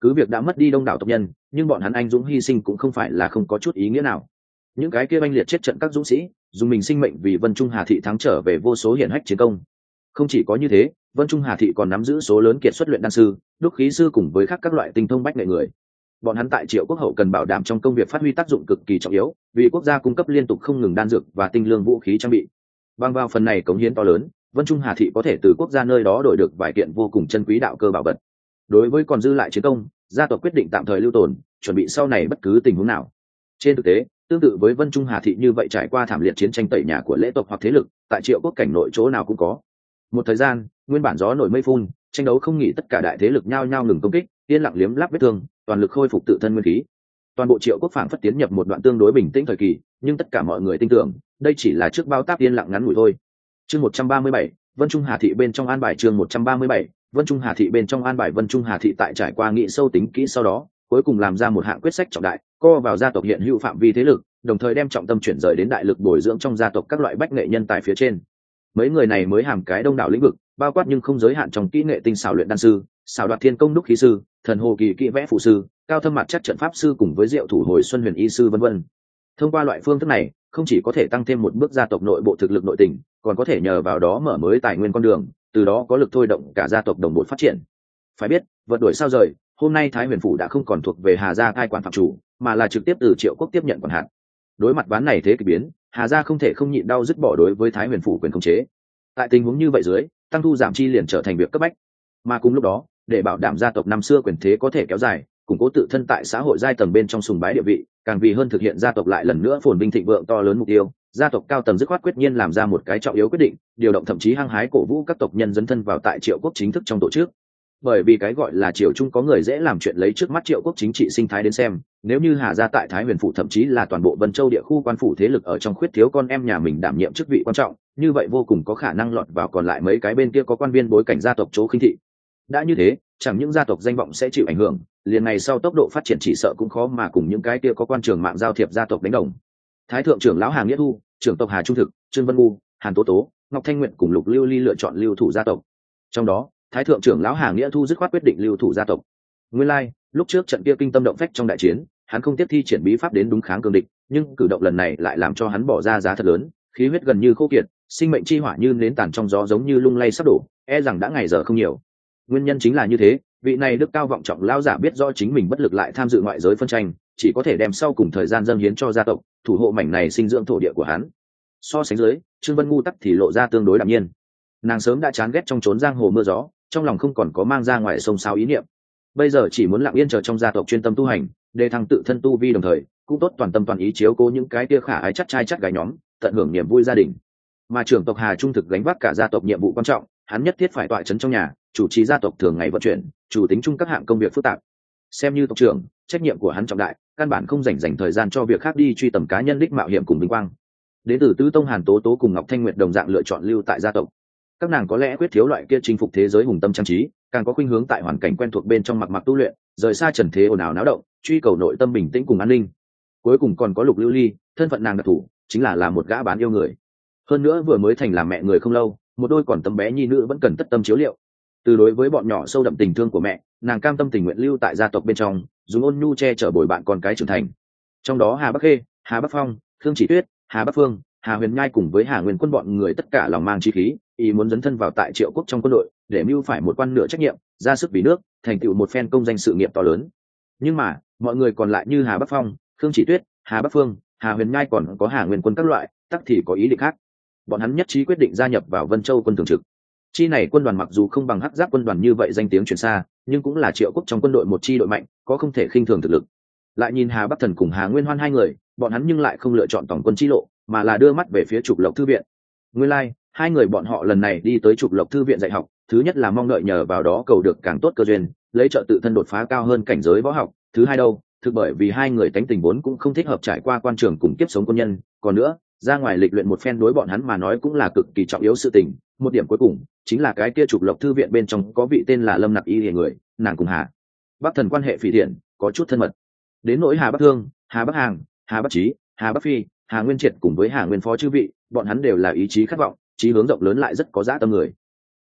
cứ việc đã mất đi đông đảo tộc nhân, nhưng bọn hắn anh dũng hy sinh cũng không phải là không có chút ý nghĩa nào. Những cái kia oanh liệt chết trận các dũng sĩ dùng mình sinh mệnh vì Vân Trung Hà thị thắng trở về vô số hiển hách chiến công. Không chỉ có như thế, Vân Trung Hà thị còn nắm giữ số lớn kiệt xuất luyện đan sư, đúc khí sư cùng với các loại tinh thông bách nghệ người. Bọn hắn tại Triệu Quốc hậu cần bảo đảm trong công việc phát huy tác dụng cực kỳ trọng yếu, vì quốc gia cung cấp liên tục không ngừng đan dược và tinh lương vũ khí trang bị. Bằng vào phần này cống hiến to lớn, Vân Trung Hà thị có thể từ quốc gia nơi đó đổi được vài kiện vô cùng chân quý đạo cơ bảo vật. Đối với còn dư lại chiến công, gia tộc quyết định tạm thời lưu tồn, chuẩn bị sau này bất cứ tình huống nào. Trên thực tế, tương tự với Vân Trung Hà thị như vậy trải qua thảm liệt chiến tranh tẩy nhà của lễ tộc hoặc thế lực, tại Triệu Quốc cảnh nội chỗ nào cũng có. Một thời gian, nguyên bản gió nổi mây phun, tranh đấu không nghỉ, tất cả đại thế lực nhao nhao ngừng công kích, yên lặng liếm láp vết thương, toàn lực khôi phục tự thân nguyên khí. Toàn bộ Triệu Quốc phảng phất tiến nhập một đoạn tương đối bình tĩnh thời kỳ, nhưng tất cả mọi người tin tưởng, đây chỉ là trước bao táp yên lặng ngắn ngủi thôi. Chương 137, Vân Trung Hà thị bên trong an bài. Chương 137, Vân Trung Hà thị bên trong an bài. Vân Trung Hà thị tại trải qua nghị sâu tính kỹ sau đó, cuối cùng làm ra một hạng quyết sách trọng đại, co vào gia tộc hiện hữu phạm vi thế lực, đồng thời đem trọng tâm chuyển rời đến đại lực bồi dưỡng trong gia tộc các loại bách nghệ nhân tài phía trên. Mấy người này mới hàm cái đông đảo lĩnh vực, bao quát nhưng không giới hạn trong kỹ nghệ tinh xảo luyện đan sư, xảo đoạt thiên công đúc khí sư, thần hồ kỳ kỹ vẽ phụ sư, cao thâm mặt chắc trận pháp sư cùng với diệu thủ hồi xuân huyền y sư vân vân. Thông qua loại phương thức này, không chỉ có thể tăng thêm một bước gia tộc nội bộ thực lực nội tình, còn có thể nhờ vào đó mở mới tài nguyên con đường, từ đó có lực thôi động cả gia tộc đồng bộ phát triển. Phải biết, vật đổi sao rời, hôm nay Thái Huyền phủ đã không còn thuộc về Hà gia cai quản phạm chủ, mà là trực tiếp từ Triệu Quốc tiếp nhận quản hạt. Đối mặt ván này thế kỳ biến, Hà gia không thể không nhịn đau dứt bỏ đối với Thái Huyền phủ quyền khống chế. Tại tình huống như vậy dưới, tăng thu giảm chi liền trở thành việc cấp bách. Mà cùng lúc đó, để bảo đảm gia tộc năm xưa quyền thế có thể kéo dài, củng cố tự thân tại xã hội giai tầng bên trong sùng bái địa vị, càng vì hơn thực hiện gia tộc lại lần nữa phồn vinh thịnh vượng to lớn mục tiêu, gia tộc cao tầng dứt khoát quyết nhiên làm ra một cái trọng yếu quyết định, điều động thậm chí hăng hái cổ vũ các tộc nhân dấn thân vào tại Triệu Quốc chính thức trong tổ chức. Bởi vì cái gọi là Triều Trung có người dễ làm chuyện, lấy trước mắt Triệu Quốc chính trị sinh thái đến xem, nếu như Hà gia tại Thái Huyền phủ thậm chí là toàn bộ Vân Châu địa khu quan phủ thế lực ở trong khuyết thiếu con em nhà mình đảm nhiệm chức vị quan trọng, như vậy vô cùng có khả năng lọt vào còn lại mấy cái bên kia có quan viên bối cảnh gia tộc chỗ khinh thị. Đã như thế, chẳng những gia tộc danh vọng sẽ chịu ảnh hưởng, liền ngày sau tốc độ phát triển chỉ sợ cũng khó mà cùng những cái kia có quan trường mạng giao thiệp gia tộc đánh đồng. Thái thượng trưởng lão Hà Nghĩa Thu, trưởng tộc Hà Trung Thực, Trương Vân Ngu, Hàn Tố Tố, Ngọc Thanh Nguyện cùng Lục Lưu Ly lựa chọn lưu thủ gia tộc. Trong đó, Thái thượng trưởng lão Hà Nghĩa Thu dứt khoát quyết định lưu thủ gia tộc. Nguyên lai, lúc trước trận kia kinh tâm động phách trong đại chiến, hắn không tiếp thi triển bí pháp đến đúng kháng cường địch, nhưng cử động lần này lại làm cho hắn bỏ ra giá thật lớn, khí huyết gần như khô kiệt, sinh mệnh chi hỏa như nến tàn trong gió giống như lung lay sắp đổ, e rằng đã ngày giờ không nhiều. Nguyên nhân chính là như thế, vị này đức cao vọng trọng lão giả biết rõ chính mình bất lực lại tham dự ngoại giới phân tranh, chỉ có thể đem sau cùng thời gian dâng hiến cho gia tộc, thủ hộ mảnh này sinh dưỡng thổ địa của hắn. So sánh dưới, Trương Vân Ngu tắc thì lộ ra tương đối đạm nhiên. Nàng sớm đã chán ghét trong chốn giang hồ mưa gió, trong lòng không còn có mang ra ngoài sông sáo ý niệm. Bây giờ chỉ muốn lặng yên chờ trong gia tộc chuyên tâm tu hành, để thăng tự thân tu vi, đồng thời cũng tốt toàn tâm toàn ý chiếu cố những cái kia khả ái chắc trai chắc gái nhóm, tận hưởng niềm vui gia đình. Mà trưởng tộc Hà Trung Thực gánh vác cả gia tộc nhiệm vụ quan trọng, hắn nhất thiết phải tọa trấn trong nhà, chủ trì gia tộc thường ngày vận chuyển, chủ tính chung các hạng công việc phức tạp. Xem như tộc trưởng, trách nhiệm của hắn trọng đại, căn bản không dành thời gian cho việc khác đi truy tầm cá nhân đích mạo hiểm cùng vinh quang. Đến từ tứ tông Hàn Tố Tố cùng Ngọc Thanh Nguyệt đồng dạng lựa chọn lưu tại gia tộc. Các nàng có lẽ quyết thiếu loại kia chinh phục thế giới hùng tâm trang trí, càng có khuynh hướng tại hoàn cảnh quen thuộc bên trong mặc tu luyện, rời xa trần thế ồn ào náo động, truy cầu nội tâm bình tĩnh cùng an ninh. Cuối cùng còn có Lục Lưu Ly, thân phận nàng đặc thù, chính là một gã bán yêu người. Hơn nữa vừa mới thành làm mẹ người không lâu, một đôi còn tấm bé nhi nữ vẫn cần tất tâm chiếu liệu. Từ đối với bọn nhỏ sâu đậm tình thương của mẹ, nàng cam tâm tình nguyện lưu tại gia tộc bên trong, dùng ôn nhu che chở bồi bạn con cái trưởng thành. Trong đó Hà Bắc Khê, Hà Bắc Phong, Khương Chỉ Tuyết, Hà Bắc Phương, Hà Huyền Nhai cùng với Hà Nguyên Quân bọn người tất cả lòng mang chi khí, ý muốn dấn thân vào tại Triệu Quốc trong quân đội, để mưu phải một quan nửa trách nhiệm, ra sức vì nước, thành tựu một phen công danh sự nghiệp to lớn. Nhưng mà, mọi người còn lại như Hà Bắc Phong, Khương Chỉ Tuyết, Hà Bắc Phương, Hà Huyền Nhai còn có Hà Nguyên Quân các loại, tắc thì có ý định khác. Bọn hắn nhất trí quyết định gia nhập vào Vân Châu quân thường trực. Chi này quân đoàn mặc dù không bằng Hắc Giáp quân đoàn như vậy danh tiếng truyền xa, nhưng cũng là Triệu Quốc trong quân đội một chi đội mạnh, có không thể khinh thường thực lực. Lại nhìn Hà Bắc Thần cùng Hà Nguyên Hoan hai người, bọn hắn nhưng lại không lựa chọn tổng quân chi lộ, mà là đưa mắt về phía Trục Lộc thư viện. Nguyên lai, hai người bọn họ lần này đi tới Trục Lộc thư viện dạy học, thứ nhất là mong đợi nhờ vào đó cầu được càng tốt cơ duyên, lấy trợ tự thân đột phá cao hơn cảnh giới võ học. Thứ hai đâu, thực bởi vì hai người tánh tình vốn cũng không thích hợp trải qua quan trường cùng kiếp sống quân nhân, còn nữa, ra ngoài lịch luyện một phen đối bọn hắn mà nói cũng là cực kỳ trọng yếu sự tình. Một điểm cuối cùng chính là cái kia Trục Lộc thư viện bên trong có vị tên là Lâm Nặc Y người, nàng cùng Hà Bắc Thần quan hệ phỉ thiện, có chút thân mật. Đến nỗi Hà Bắc Thương, Hà Bắc Hàng, Hà Bắc Chí, Hà Bắc Phi, Hà Nguyên Triệt cùng với Hà Nguyên Phó chư vị, bọn hắn đều là ý chí khát vọng, chí hướng rộng lớn lại rất có dã tâm người.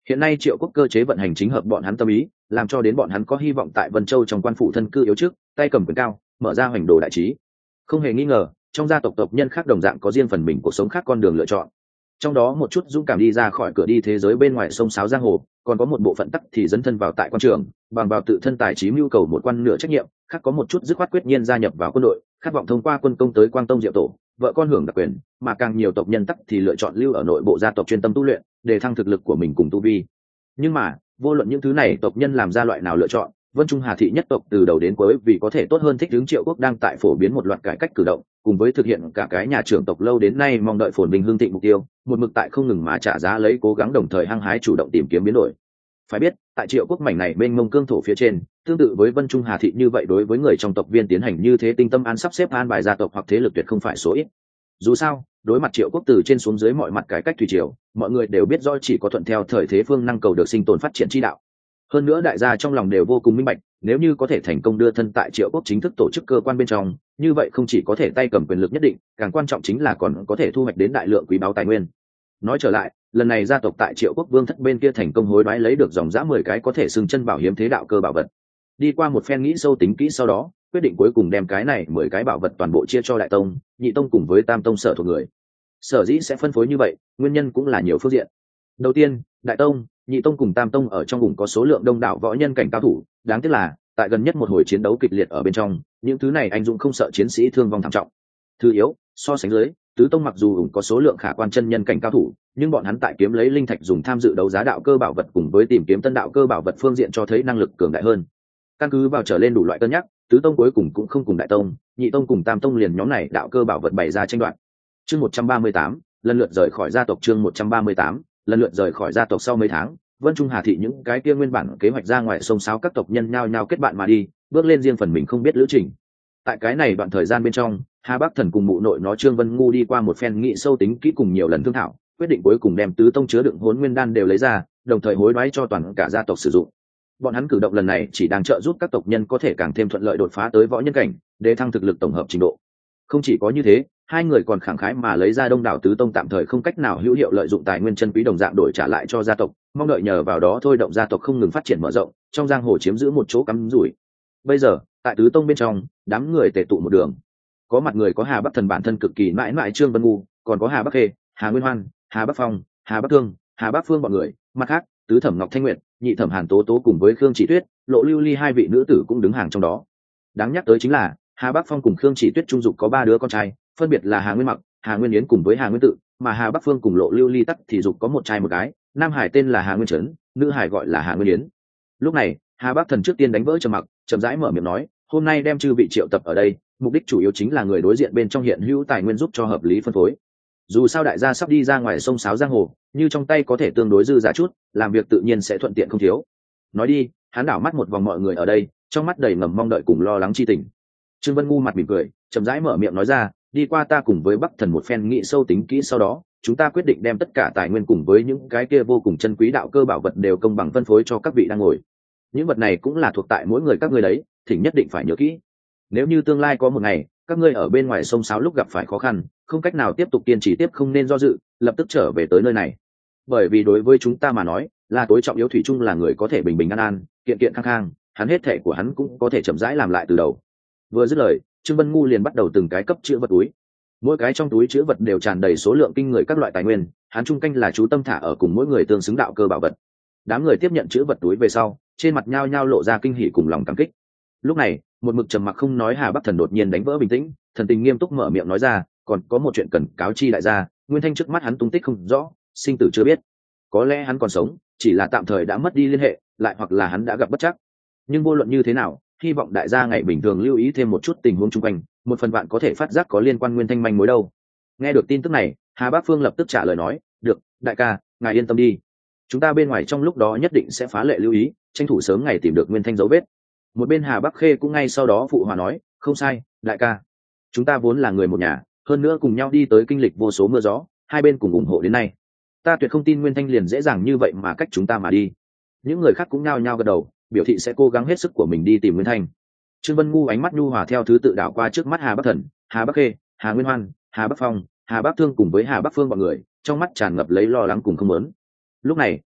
Hiện nay Triệu Quốc cơ chế vận hành chính hợp bọn hắn tâm ý, làm cho đến bọn hắn có hy vọng tại Vân Châu trong quan phủ thân cư yếu trước, tay cầm quyền cao, mở ra hoành đồ đại trí. Không hề nghi ngờ, trong gia tộc tộc nhân khác đồng dạng có riêng phần mình cuộc sống khác con đường lựa chọn. Trong đó một chút dũng cảm đi ra khỏi cửa đi thế giới bên ngoài sông sáo giang hồ, còn có một bộ phận tắc thì dấn thân vào tại quan trường, bằng vào tự thân tài trí mưu cầu một quan nửa trách nhiệm, khác có một chút dứt khoát quyết nhiên gia nhập vào quân đội, khát vọng thông qua quân công tới Quang Tông Diệu Tổ, vợ con hưởng đặc quyền, mà càng nhiều tộc nhân tắc thì lựa chọn lưu ở nội bộ gia tộc chuyên tâm tu luyện, để thăng thực lực của mình cùng tu vi. Nhưng mà, vô luận những thứ này tộc nhân làm ra loại nào lựa chọn, Vân Trung Hà thị nhất tộc từ đầu đến cuối vì có thể tốt hơn thích ứng Triệu Quốc đang tại phổ biến một loạt cải cách cử động, cùng với thực hiện cả cái nhà trưởng tộc lâu đến nay mong đợi phồn vinh hương thịnh mục tiêu, một mực tại không ngừng mà trả giá lấy cố gắng đồng thời hăng hái chủ động tìm kiếm biến đổi. Phải biết, tại Triệu Quốc mảnh này bên mông cương thổ phía trên, tương tự với Vân Trung Hà thị như vậy đối với người trong tộc viên tiến hành như thế tinh tâm an sắp xếp an bài gia tộc hoặc thế lực tuyệt không phải số ít. Dù sao, đối mặt Triệu Quốc từ trên xuống dưới mọi mặt cải cách thủy triều, mọi người đều biết rõ chỉ có thuận theo thời thế phương năng cầu được sinh tồn phát triển chi đạo. Hơn nữa đại gia trong lòng đều vô cùng minh bạch, nếu như có thể thành công đưa thân tại Triệu Quốc chính thức tổ chức cơ quan bên trong, như vậy không chỉ có thể tay cầm quyền lực nhất định, càng quan trọng chính là còn có thể thu hoạch đến đại lượng quý báu tài nguyên. Nói trở lại, lần này gia tộc tại Triệu Quốc vương thất bên kia thành công hối đoái lấy được dòng dã 10 cái có thể xưng chân bảo hiếm thế đạo cơ bảo vật. Đi qua một phen nghĩ sâu tính kỹ sau đó, quyết định cuối cùng đem cái này 10 cái bảo vật toàn bộ chia cho đại tông, nhị tông cùng với tam tông sở thuộc người. Sở dĩ sẽ phân phối như vậy, nguyên nhân cũng là nhiều phương diện. Đầu tiên, đại tông, nhị tông cùng tam tông ở trong vùng có số lượng đông đảo võ nhân cảnh cao thủ, đáng tiếc là tại gần nhất một hồi chiến đấu kịch liệt ở bên trong, những thứ này anh dũng không sợ chiến sĩ thương vong thảm trọng. Thứ yếu, so sánh dưới, tứ tông mặc dù có số lượng khả quan chân nhân cảnh cao thủ, nhưng bọn hắn tại kiếm lấy linh thạch dùng tham dự đấu giá đạo cơ bảo vật cùng với tìm kiếm tân đạo cơ bảo vật phương diện cho thấy năng lực cường đại hơn. Căn cứ vào trở lên đủ loại cân nhắc, tứ tông cuối cùng cũng không cùng đại tông, nhị tông cùng tam tông liền nhóm này đạo cơ bảo vật bày ra tranh đoạt. Chương 138, lần lượt rời khỏi gia tộc. Chương 138, lần lượt rời khỏi gia tộc. Sau mấy tháng, Vân Trung Hà thị những cái kia nguyên bản kế hoạch ra ngoài sông sáo các tộc nhân nhao nhao kết bạn mà đi, bước lên riêng phần mình không biết lữ trình. Tại cái này đoạn thời gian bên trong, Hà Bắc Thần cùng mụ nội nó Trương Vân Ngu đi qua một phen nghị sâu tính kỹ cùng nhiều lần thương thảo, quyết định cuối cùng đem tứ tông chứa đựng Hỗn Nguyên đan đều lấy ra, đồng thời hối đoái cho toàn cả gia tộc sử dụng. Bọn hắn cử động lần này chỉ đang trợ giúp các tộc nhân có thể càng thêm thuận lợi đột phá tới võ nhân cảnh, để thăng thực lực tổng hợp trình độ. Không chỉ có như thế, hai người còn khẳng khái mà lấy ra đông đảo tứ tông tạm thời không cách nào hữu hiệu lợi dụng tài nguyên chân quý đồng dạng đổi trả lại cho gia tộc, mong đợi nhờ vào đó thôi động gia tộc không ngừng phát triển mở rộng, trong giang hồ chiếm giữ một chỗ cắm rủi. Bây giờ, tại tứ tông bên trong, đám người tề tụ một đường. Có mặt người có Hà Bắc Thần bản thân cực kỳ mãi mãi Trương Vân Ngu, còn có Hà Bắc Khê, Hà Nguyên Hoan, Hà Bắc Phong, Hà Bắc Thương, Hà Bắc Phương bọn người, mặt khác, tứ thẩm Ngọc Thanh Nguyệt, nhị thẩm Hàn Tố Tố cùng với Khương Chỉ Tuyết, Lộ Lưu Ly hai vị nữ tử cũng đứng hàng trong đó. Đáng nhắc tới chính là, Hà Bắc Phong cùng Khương Chỉ Tuyết trung dục có 3 đứa con trai, phân biệt là Hà Nguyên Mặc, Hà Nguyên Yến cùng với Hà Nguyên Tự, mà Hà Bắc Phương cùng Lộ Lưu Ly tắc thì dục có một trai một gái, nam hải tên là Hà Nguyên Trấn, nữ hải gọi là Hà Nguyên Yến. Lúc này, Hà Bắc Thần trước tiên đánh vỡ trầm mặc, chậm rãi mở miệng nói, hôm nay đem chư vị triệu tập ở đây, mục đích chủ yếu chính là người đối diện bên trong hiện hữu tài nguyên giúp cho hợp lý phân phối. Dù sao đại gia sắp đi ra ngoài sông sáo giang hồ, như trong tay có thể tương đối dư giả chút, làm việc tự nhiên sẽ thuận tiện không thiếu. Nói đi, hắn đảo mắt một vòng mọi người ở đây, trong mắt đầy ngầm mong đợi cùng lo lắng chi tình. Trương Vân Ngu mặt mỉm cười, chậm rãi mở miệng nói ra, đi qua ta cùng với Bắc Thần một phen nghị sâu tính kỹ sau đó, chúng ta quyết định đem tất cả tài nguyên cùng với những cái kia vô cùng chân quý đạo cơ bảo vật đều công bằng phân phối cho các vị đang ngồi. Những vật này cũng là thuộc tại mỗi người các ngươi đấy, thỉnh nhất định phải nhớ kỹ. Nếu như tương lai có một ngày, các ngươi ở bên ngoài sông sáo lúc gặp phải khó khăn, không cách nào tiếp tục kiên trì tiếp, không nên do dự, lập tức trở về tới nơi này. Bởi vì đối với chúng ta mà nói, là tối trọng yếu thủy chung là người có thể bình bình an an, kiện kiện khang khang, hắn hết thể của hắn cũng có thể chậm rãi làm lại từ đầu. Vừa dứt lời, Trương Vân Ngu liền bắt đầu từng cái cấp chữ vật túi. Mỗi cái trong túi chữ vật đều tràn đầy số lượng kinh người các loại tài nguyên, hắn chung canh là chú tâm thả ở cùng mỗi người tương xứng đạo cơ bảo vật. Đám người tiếp nhận chữ vật túi về sau, trên mặt nhao nhao lộ ra kinh hỉ cùng lòng cảm kích. Lúc này, một mực trầm mặc không nói Hà Bắc Thần đột nhiên đánh vỡ bình tĩnh, thần tình nghiêm túc mở miệng nói ra, còn có một chuyện cần cáo chi đại gia, Nguyên Thanh trước mắt hắn tung tích không rõ, sinh tử chưa biết. Có lẽ hắn còn sống, chỉ là tạm thời đã mất đi liên hệ, lại hoặc là hắn đã gặp bất trắc. Nhưng vô luận như thế nào, hy vọng đại gia ngày bình thường lưu ý thêm một chút tình huống chung quanh, một phần vạn có thể phát giác có liên quan Nguyên Thanh manh mối đâu. Nghe được tin tức này, Hà Bắc Phương lập tức trả lời nói, được, đại ca, ngài yên tâm đi, chúng ta bên ngoài trong lúc đó nhất định sẽ phá lệ lưu ý, tranh thủ sớm ngày tìm được Nguyên Thanh dấu vết. Một bên Hà Bắc Khê cũng ngay sau đó phụ hòa nói, không sai, đại ca, chúng ta vốn là người một nhà, hơn nữa cùng nhau đi tới kinh lịch vô số mưa gió, hai bên cùng ủng hộ đến nay, ta tuyệt không tin Nguyên Thanh liền dễ dàng như vậy mà cách chúng ta mà đi. Những người khác cũng nhao nhao gật đầu, biểu thị sẽ cố gắng hết sức của mình đi tìm Nguyên Thanh. Trương Vân Ngu ánh mắt nhu hòa theo thứ tự đảo qua trước mắt Hà Bắc Thần, Hà Bắc Khê, Hà Nguyên Hoan, Hà Bắc Phong, Hà Bắc Thương cùng với Hà Bắc Phương bọn người, trong mắt tràn ngập lấy lo lắng cùng không muốn. Lúc này,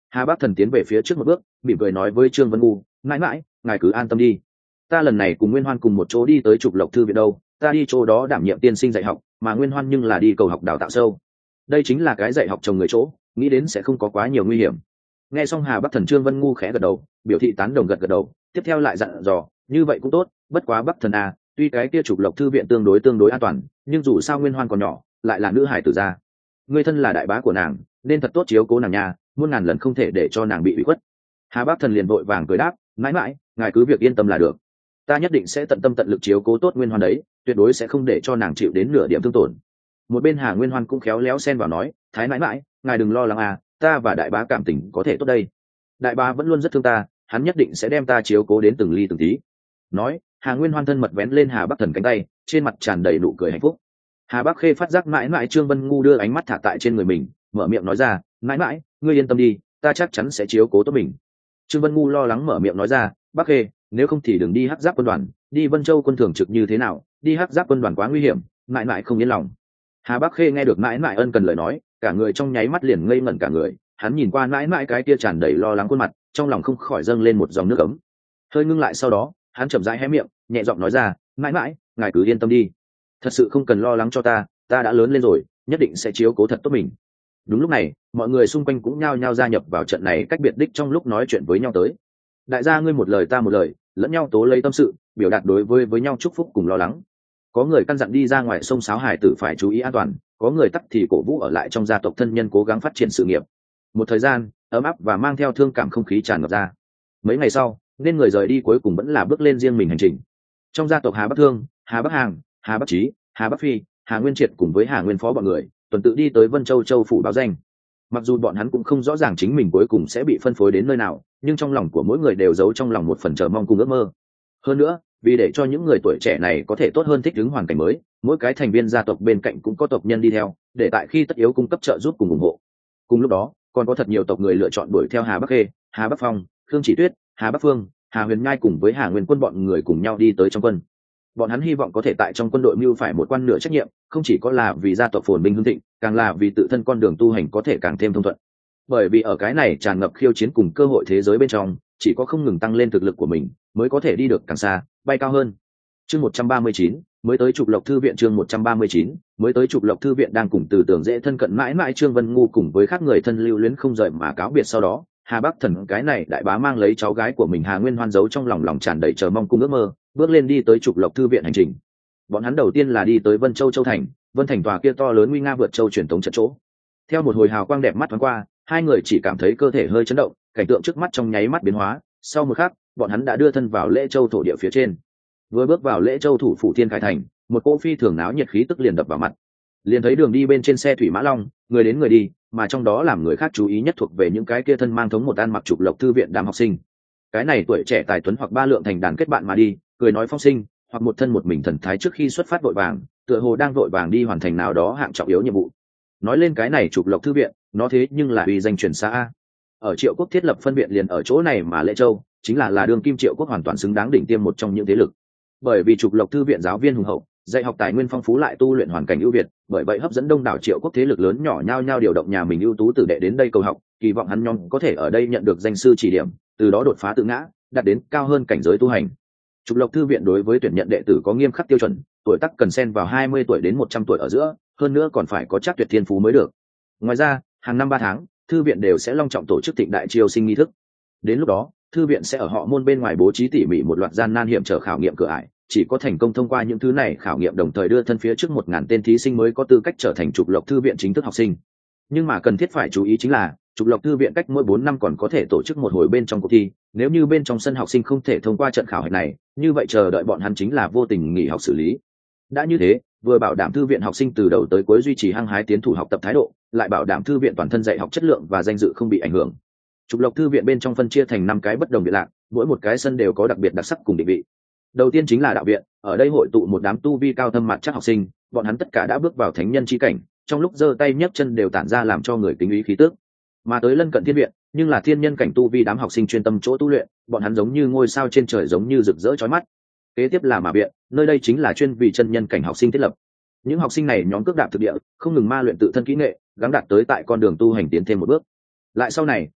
Hà Bắc Thần tiến về phía trước một bước, mỉm cười nói với Trương Vân Ngu, mãi mãi ngài cứ an tâm đi, ta lần này cùng Nguyên Hoan cùng một chỗ đi tới Trục Lộc thư viện đâu, ta đi chỗ đó đảm nhiệm tiên sinh dạy học, mà Nguyên Hoan nhưng là đi cầu học đào tạo sâu. Đây chính là cái dạy học chồng người chỗ, nghĩ đến sẽ không có quá nhiều nguy hiểm. Nghe xong Hà Bắc Thần, Trương Vân Ngu khẽ gật đầu, biểu thị tán đồng gật gật đầu, tiếp theo lại dặn dò, như vậy cũng tốt, bất quá Bắc Thần à, tuy cái kia Trục Lộc thư viện tương đối an toàn, nhưng dù sao Nguyên Hoan còn nhỏ, lại là nữ hải tử gia, ngươi thân là đại bá của nàng, nên thật tốt chiếu cố nàng nhà, muôn ngàn lần không thể để cho nàng bị ủy khuất. Hà Bắc Thần liền vội vàng cười đáp, mãi mãi ngài cứ việc yên tâm là được, ta nhất định sẽ tận tâm tận lực chiếu cố tốt Nguyên Hoan đấy, tuyệt đối sẽ không để cho nàng chịu đến nửa điểm thương tổn. Một bên Hà Nguyên Hoan cũng khéo léo xen vào nói, thái mãi mãi ngài đừng lo lắng à, ta và đại bá cảm tình có thể tốt đây, đại bá vẫn luôn rất thương ta, hắn nhất định sẽ đem ta chiếu cố đến từng ly từng tí. Nói, Hà Nguyên Hoan thân mật vén lên Hà Bắc Thần cánh tay, trên mặt tràn đầy nụ cười hạnh phúc. Hà Bắc Khê phát giác mãi mãi Trương Vân Ngu đưa ánh mắt thả tại trên người mình, mở miệng nói ra, mãi mãi ngươi yên tâm đi, ta chắc chắn sẽ chiếu cố tốt mình. Trương Vân Ngu lo lắng mở miệng nói ra, Bắc Khê, nếu không thì đừng đi Hắc Giáp quân đoàn, đi Vân Châu quân thường trực như thế nào, đi Hắc Giáp quân đoàn quá nguy hiểm, mãi mãi không yên lòng. Hà Bắc Khê nghe được mãi mãi ân cần lời nói, cả người trong nháy mắt liền ngây ngẩn cả người, hắn nhìn qua mãi mãi cái kia tràn đầy lo lắng khuôn mặt, trong lòng không khỏi dâng lên một dòng nước ấm. Hơi ngưng lại sau đó, hắn chậm rãi hé miệng, nhẹ giọng nói ra, mãi mãi ngài cứ yên tâm đi, thật sự không cần lo lắng cho ta đã lớn lên rồi, nhất định sẽ chiếu cố thật tốt mình. Đúng lúc này, mọi người xung quanh cũng nhao nhao gia nhập vào trận này cách biệt đích trong lúc nói chuyện với nhau tới. Đại gia ngươi một lời ta một lời, lẫn nhau tố lấy tâm sự, biểu đạt đối với nhau chúc phúc cùng lo lắng. Có người căn dặn đi ra ngoài sông sáo hải tử phải chú ý an toàn, có người tắc thì cổ vũ ở lại trong gia tộc thân nhân cố gắng phát triển sự nghiệp. Một thời gian ấm áp và mang theo thương cảm không khí tràn ngập ra. Mấy ngày sau, nên người rời đi cuối cùng vẫn là bước lên riêng mình hành trình. Trong gia tộc Hà Bắc Thương, Hà Bắc Hàng, Hà Bắc Trí, Hà Bắc Phi, Hà Nguyên Triệt cùng với Hà Nguyên Phó bọn người tuần tự đi tới Vân Châu châu phủ báo danh. Mặc dù bọn hắn cũng không rõ ràng chính mình cuối cùng sẽ bị phân phối đến nơi nào, nhưng trong lòng của mỗi người đều giấu trong lòng một phần chờ mong cùng ước mơ. Hơn nữa, vì để cho những người tuổi trẻ này có thể tốt hơn thích ứng hoàn cảnh mới, mỗi cái thành viên gia tộc bên cạnh cũng có tộc nhân đi theo, để tại khi tất yếu cung cấp trợ giúp cùng ủng hộ. Cùng lúc đó, còn có thật nhiều tộc người lựa chọn đuổi theo Hà Bắc Khê, Hà Bắc Phong, Khương Chỉ Tuyết, Hà Bắc Phương, Hà Huyền Nhai cùng với Hà Nguyên Quân bọn người cùng nhau đi tới trong quân. Bọn hắn hy vọng có thể tại trong quân đội mưu phải một quan nửa trách nhiệm, không chỉ có là vì gia tộc phồn vinh hưng thịnh, càng là vì tự thân con đường tu hành có thể càng thêm thông thuận. Bởi vì ở cái này tràn ngập khiêu chiến cùng cơ hội thế giới bên trong, chỉ có không ngừng tăng lên thực lực của mình, mới có thể đi được càng xa, bay cao hơn. Chương 139, mới tới Trục Lộc thư viện. Chương 139, mới tới Trục Lộc thư viện đang cùng Từ Tưởng dễ thân cận mãi mãi Trương Vân Ngu cùng với các người thân lưu luyến không rời mà cáo biệt sau đó, Hà Bắc Thần cái này đại bá mang lấy cháu gái của mình Hà Nguyên Hoan giấu trong lòng tràn đầy chờ mong cùng ước mơ, bước lên đi tới Trục Lộc thư viện hành trình. Bọn hắn đầu tiên là đi tới Vân Châu châu thành, Vân Thành tòa kia to lớn nguy nga vượt châu truyền thống trận chỗ. Theo một hồi hào quang đẹp mắt thoáng qua, hai người chỉ cảm thấy cơ thể hơi chấn động, cảnh tượng trước mắt trong nháy mắt biến hóa, sau một khắc, bọn hắn đã đưa thân vào Lễ Châu thổ địa phía trên. Vừa bước vào Lễ Châu thủ phủ Thiên Khải thành, một cỗ phi thường náo nhiệt khí tức liền đập vào mặt. Liền thấy đường đi bên trên xe thủy mã long, người đến người đi, mà trong đó làm người khác chú ý nhất thuộc về những cái kia thân mang thống một ăn mặc Trục Lộc thư viện đám học sinh. Cái này tuổi trẻ tài tuấn hoặc ba lượng thành đàn kết bạn mà đi, cười nói phong sinh, hoặc một thân một mình thần thái trước khi xuất phát vội vàng, tựa hồ đang vội vàng đi hoàn thành nào đó hạng trọng yếu nhiệm vụ. Nói lên cái này Trục Lộc thư viện, nó thế nhưng là uy danh truyền xa. Ở Triệu Quốc thiết lập phân viện liền ở chỗ này mà Lễ Châu chính là đương kim Triệu Quốc hoàn toàn xứng đáng đỉnh tiêm một trong những thế lực. Bởi vì Trục Lộc thư viện giáo viên hùng hậu, dạy học tài nguyên phong phú lại tu luyện hoàn cảnh ưu việt, bởi vậy hấp dẫn đông đảo Triệu Quốc thế lực lớn nhỏ nhao nhao điều động nhà mình ưu tú tử đệ đến đây cầu học, kỳ vọng hắn nhóm có thể ở đây nhận được danh sư chỉ điểm, từ đó đột phá tự ngã, đạt đến cao hơn cảnh giới tu hành. Trục Lộc thư viện đối với tuyển nhận đệ tử có nghiêm khắc tiêu chuẩn, tuổi tác cần xen vào 20 tuổi đến 100 tuổi ở giữa, hơn nữa còn phải có chắc tuyệt thiên phú mới được. Ngoài ra, hàng năm 3 tháng, thư viện đều sẽ long trọng tổ chức thịnh đại chiêu sinh nghi thức. Đến lúc đó, thư viện sẽ ở họ môn bên ngoài bố trí tỉ mỉ một loạt gian nan hiểm trở khảo nghiệm cửa ải, chỉ có thành công thông qua những thứ này khảo nghiệm đồng thời đưa thân phía trước 1000 tên thí sinh mới có tư cách trở thành Trục Lộc thư viện chính thức học sinh. Nhưng mà cần thiết phải chú ý chính là, Trục Lộc thư viện cách mỗi 4 năm còn có thể tổ chức một hồi bên trong cuộc thi, nếu như bên trong sân học sinh không thể thông qua trận khảo hạch này, như vậy chờ đợi bọn hắn chính là vô tình nghỉ học xử lý. Đã như thế, vừa bảo đảm thư viện học sinh từ đầu tới cuối duy trì hăng hái tiến thủ học tập thái độ, lại bảo đảm thư viện toàn thân dạy học chất lượng và danh dự không bị ảnh hưởng. Trục Lộc thư viện bên trong phân chia thành 5 cái bất đồng viện lạc, mỗi một cái sân đều có đặc biệt đặc sắc cùng định vị. Đầu tiên chính là đạo viện, ở đây hội tụ một đám tu vi cao thâm mặt chắc học sinh, bọn hắn tất cả đã bước vào thánh nhân chi cảnh, trong lúc giơ tay nhấc chân đều tản ra làm cho người kính ý khí tức. Mà tới lân cận thiên viện, nhưng là thiên nhân cảnh tu vi đám học sinh chuyên tâm chỗ tu luyện, bọn hắn giống như ngôi sao trên trời, giống như rực rỡ chói mắt. Kế tiếp là Mã viện, nơi đây chính là chuyên vì chân nhân cảnh học sinh thiết lập. Những học sinh này nhóm cước đạp thực địa, không ngừng ma luyện tự thân kỹ nghệ, gắng đạt tới tại con đường tu hành tiến thêm một bước. Lại sau này,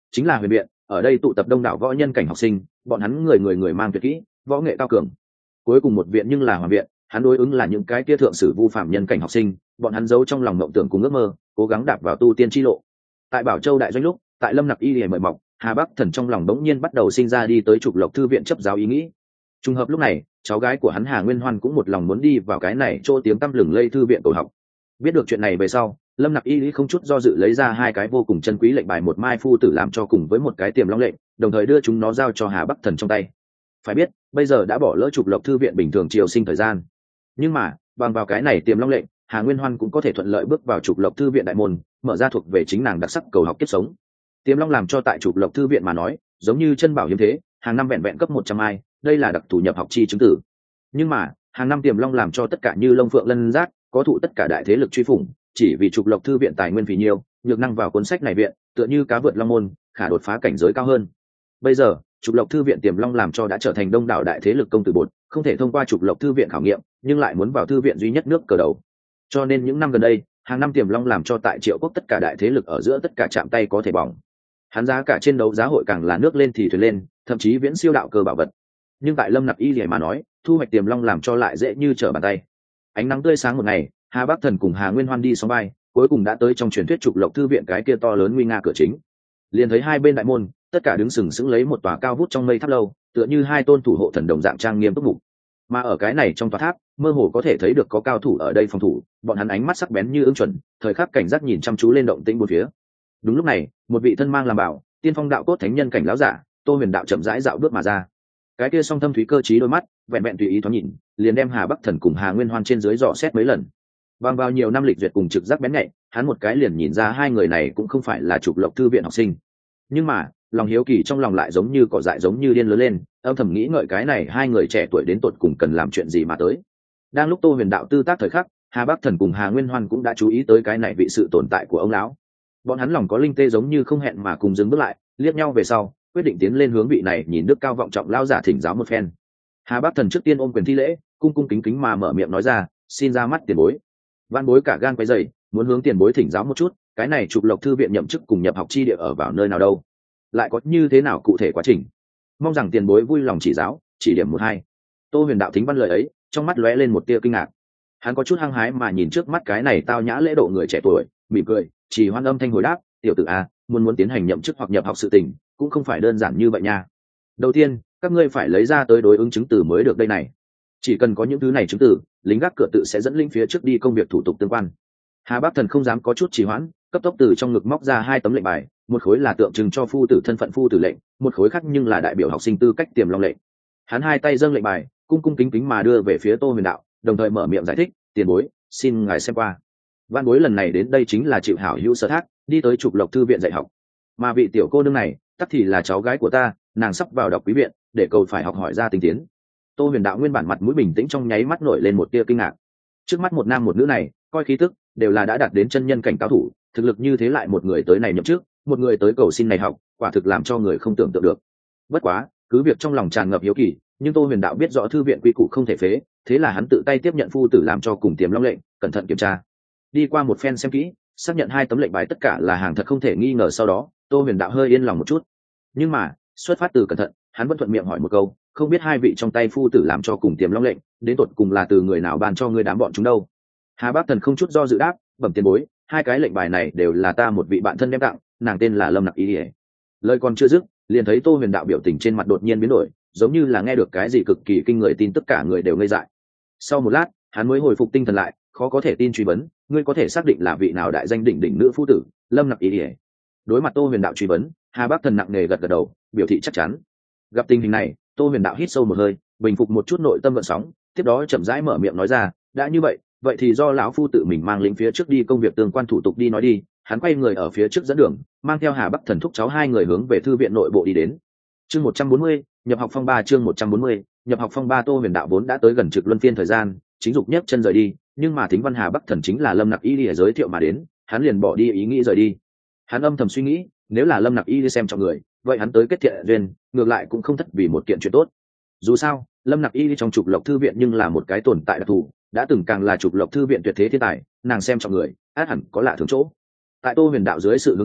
chính là huyền viện. Ở đây tụ tập đông đảo võ nhân cảnh học sinh, bọn hắn người mang tuyệt kỹ, võ nghệ cao cường. Cuối cùng một viện nhưng là hoàng viện, hắn đối ứng là những cái kia thượng sử vu phạm nhân cảnh học sinh, bọn hắn giấu trong lòng mộng tưởng cùng ước mơ, cố gắng đạp vào tu tiên chi lộ. Tại Bảo Châu đại doanh lúc, tại Lâm Nặc Y lìa mời mọc, Hà Bắc Thần trong lòng đống nhiên bắt đầu sinh ra đi tới Trục Lộc thư viện chấp giáo ý nghĩ. Trùng hợp lúc này, cháu gái của hắn Hà Nguyên Hoan cũng một lòng muốn đi vào cái này chỗ tiếng tăm lừng lây thư viện cầu học. Biết được chuyện này về sau, Lâm Nặc Y không chút do dự lấy ra hai cái vô cùng chân quý lệnh bài một mai phu tử làm cho cùng với một cái tiềm long lệnh, đồng thời đưa chúng nó giao cho Hà Bắc Thần trong tay. Phải biết, bây giờ đã bỏ lỡ Trục Lộc thư viện bình thường triều sinh thời gian, nhưng mà bằng vào cái này tiềm long lệnh, Hà Nguyên Hoan cũng có thể thuận lợi bước vào Trục Lộc thư viện đại môn, mở ra thuộc về chính nàng đặc sắc cầu học kiếp sống. Tiềm long làm cho tại Trục Lộc thư viện mà nói, giống như chân bảo hiếm thế, hàng năm vẹn vẹn cấp 100 ai, đây là đặc thù nhập học chi chứng tử. Nhưng mà, hàng năm tiềm long làm cho tất cả như Long Phượng Lân Giác, có thụ tất cả đại thế lực truy phủng, chỉ vì Trục Lộc thư viện tài nguyên phì nhiêu, nhược năng vào cuốn sách này viện, tựa như cá vượt long môn, khả đột phá cảnh giới cao hơn. Bây giờ, Trục Lộc thư viện tiềm long làm cho đã trở thành đông đảo đại thế lực công tử bột, không thể thông qua Trục Lộc thư viện khảo nghiệm, nhưng lại muốn vào thư viện duy nhất nước cờ đầu. Cho nên những năm gần đây, hàng năm tiềm long làm cho tại Triệu Quốc tất cả đại thế lực ở giữa tất cả chạm tay có thể bỏng. Hắn giá cả trên đấu giá hội càng là nước lên thì thuyền lên, thậm chí viễn siêu đạo cơ bảo vật. Nhưng tại Lâm Nặc Y lìa mà nói, thu hoạch tiềm long làm cho lại dễ như trở bàn tay. Ánh nắng tươi sáng một ngày, Hà Bắc Thần cùng Hà Nguyên Hoan đi sóng bay, cuối cùng đã tới trong truyền thuyết Trục Lộc thư viện cái kia to lớn nguy nga cửa chính. Liền thấy hai bên đại môn, tất cả đứng sừng sững lấy một tòa cao vút trong mây tháp lâu, tựa như hai tôn thủ hộ thần đồng dạng trang nghiêm túc mục. Mà ở cái này trong tòa tháp, mơ hồ có thể thấy được có cao thủ ở đây phòng thủ, bọn hắn ánh mắt sắc bén như ứng chuẩn, thời khắc cảnh giác nhìn chăm chú lên động tĩnh bốn phía. Đúng lúc này, một vị thân mang làm bảo, tiên phong đạo cốt thánh nhân cảnh lão giả, Tô Huyền Đạo chậm rãi dạo bước mà ra. Cái kia song thâm thúy cơ trí đôi mắt, vẹn vẹn tùy ý thoáng nhìn, liền đem Hà Bắc Thần cùng Hà Nguyên Hoan trên dưới dò xét mấy lần. Bằng vào nhiều năm lịch duyệt cùng trực giác bén nhạy, hắn một cái liền nhìn ra hai người này cũng không phải là Trục Lộc thư viện học sinh. Nhưng mà, lòng hiếu kỳ trong lòng lại giống như cỏ dại giống như điên lớn lên, âm thầm nghĩ ngợi cái này hai người trẻ tuổi đến tột cùng cần làm chuyện gì mà tới. Đang lúc Tô Huyền Đạo tư tác thời khắc, Hà Bắc Thần cùng Hà Nguyên Hoan cũng đã chú ý tới cái này vị sự tồn tại của ông lão. Bọn hắn lòng có linh tê giống như không hẹn mà cùng dừng bước lại, liếc nhau về sau, quyết định tiến lên hướng vị này nhìn đức cao vọng trọng lao giả thỉnh giáo một phen. Hà Bắc Thần trước tiên ôm quyền thi lễ, cung cung kính kính mà mở miệng nói ra, xin ra mắt tiền bối. Văn bối cả gan quay dày, muốn hướng tiền bối thỉnh giáo một chút, cái này Trục Lộc thư viện nhậm chức cùng nhập học chi địa ở vào nơi nào đâu, lại có như thế nào cụ thể quá trình, mong rằng tiền bối vui lòng chỉ giáo chỉ điểm một hai. Tô Huyền Đạo thính văn lời ấy, trong mắt lóe lên một tia kinh ngạc. Hắn có chút hăng hái mà nhìn trước mắt cái này tao nhã lễ độ người trẻ tuổi, mỉm cười, chỉ hoan âm thanh hồi đáp, tiểu tử a, muốn tiến hành nhậm chức hoặc nhập học sự tình, cũng không phải đơn giản như vậy nha. Đầu tiên, các ngươi phải lấy ra tới đối ứng chứng từ mới được đây này. Chỉ cần có những thứ này chứng từ, lính gác cửa tự sẽ dẫn linh phía trước đi công việc thủ tục tương quan. Hà Bắc Thần không dám có chút trì hoãn, cấp tốc từ trong ngực móc ra hai tấm lệnh bài, một khối là tượng trưng cho phu tử thân phận phu tử lệnh, một khối khác nhưng là đại biểu học sinh tư cách tiềm long lệnh. Hắn hai tay dâng lệnh bài, cung cung kính kính mà đưa về phía Tô Huyền Đạo, đồng thời mở miệng giải thích, tiền bối, xin ngài xem qua. Văn bối lần này đến đây chính là chịu hảo hữu sở thác, đi tới Trục Lộc thư viện dạy học. Mà vị tiểu cô nương này, tắc thì là cháu gái của ta, nàng sắp vào đọc quý viện, để cầu phải học hỏi ra tinh tiến. Tô Huyền Đạo nguyên bản mặt mũi bình tĩnh trong nháy mắt nổi lên một tia kinh ngạc. Trước mắt một nam một nữ này, coi khí tức đều là đã đạt đến chân nhân cảnh cao thủ, thực lực như thế lại một người tới này nhậm chức, một người tới cầu xin này học, quả thực làm cho người không tưởng tượng được. Bất quá, cứ việc trong lòng tràn ngập hiếu kỳ, nhưng Tô Huyền Đạo biết rõ thư viện quy củ không thể phế, thế là hắn tự tay tiếp nhận phu tử làm cho cùng tiềm long lệnh, cẩn thận kiểm tra. Đi qua một phen xem kỹ, xác nhận hai tấm lệnh bài tất cả là hàng thật không thể nghi ngờ, sau đó, Tô Huyền Đạo hơi yên lòng một chút. Nhưng mà, xuất phát từ cẩn thận, hắn vẫn thuận miệng hỏi một câu, không biết hai vị trong tay phu tử làm cho cùng tiềm long lệnh, đến tột cùng là từ người nào ban cho ngươi đám bọn chúng đâu? Hà Bắc Thần không chút do dự đáp, bẩm tiền bối, hai cái lệnh bài này đều là ta một vị bạn thân đem tặng, nàng tên là Lâm Nặc Y. Lời còn chưa dứt, liền thấy Tô Huyền Đạo biểu tình trên mặt đột nhiên biến đổi, giống như là nghe được cái gì cực kỳ kinh người tin, tất cả người đều ngây dại. Sau một lát, hắn mới hồi phục tinh thần lại, khó có thể tin truy vấn, ngươi có thể xác định là vị nào đại danh đỉnh đỉnh nữ phu tử, Lâm Nặc Y? Đối mặt Tô Huyền Đạo truy vấn, Hà Bắc Thần nặng nề gật gật đầu, biểu thị chắc chắn. Gặp tình hình này, Tô Huyền Đạo hít sâu một hơi, bình phục một chút nội tâm gợn sóng, tiếp đó chậm rãi mở miệng nói ra, đã như vậy thì do lão phu tự mình mang lính phía trước đi công việc tương quan thủ tục đi nói đi. Hắn quay người ở phía trước dẫn đường, mang theo Hà Bắc Thần thúc cháu hai người hướng về thư viện nội bộ đi đến. Chương 140, nhập học phong ba. Chương 140, nhập học phong ba. Tô Huyền Đạo vốn đã tới gần trực luân phiên thời gian, chính dục nhấc chân rời đi, nhưng mà thính văn Hà Bắc Thần chính là Lâm Nặc Y để giới thiệu mà đến, hắn liền bỏ đi ý nghĩ rời đi. Hắn âm thầm suy nghĩ, nếu là Lâm Nặc Y xem trọng người, vậy hắn tới kết thiện duyên, ngược lại cũng không thất vì một kiện chuyện tốt. Dù sao, Lâm Nặc Y trong Trục Lộc thư viện nhưng là một cái tồn tại đặc thù, đã từng càng là Trục Lộc thư viện tuyệt thế thiên tài, nàng xem trọng người, át hẳn có lạ thường chỗ. Tại Tô Huyền Đạo dưới sự hướng dẫn,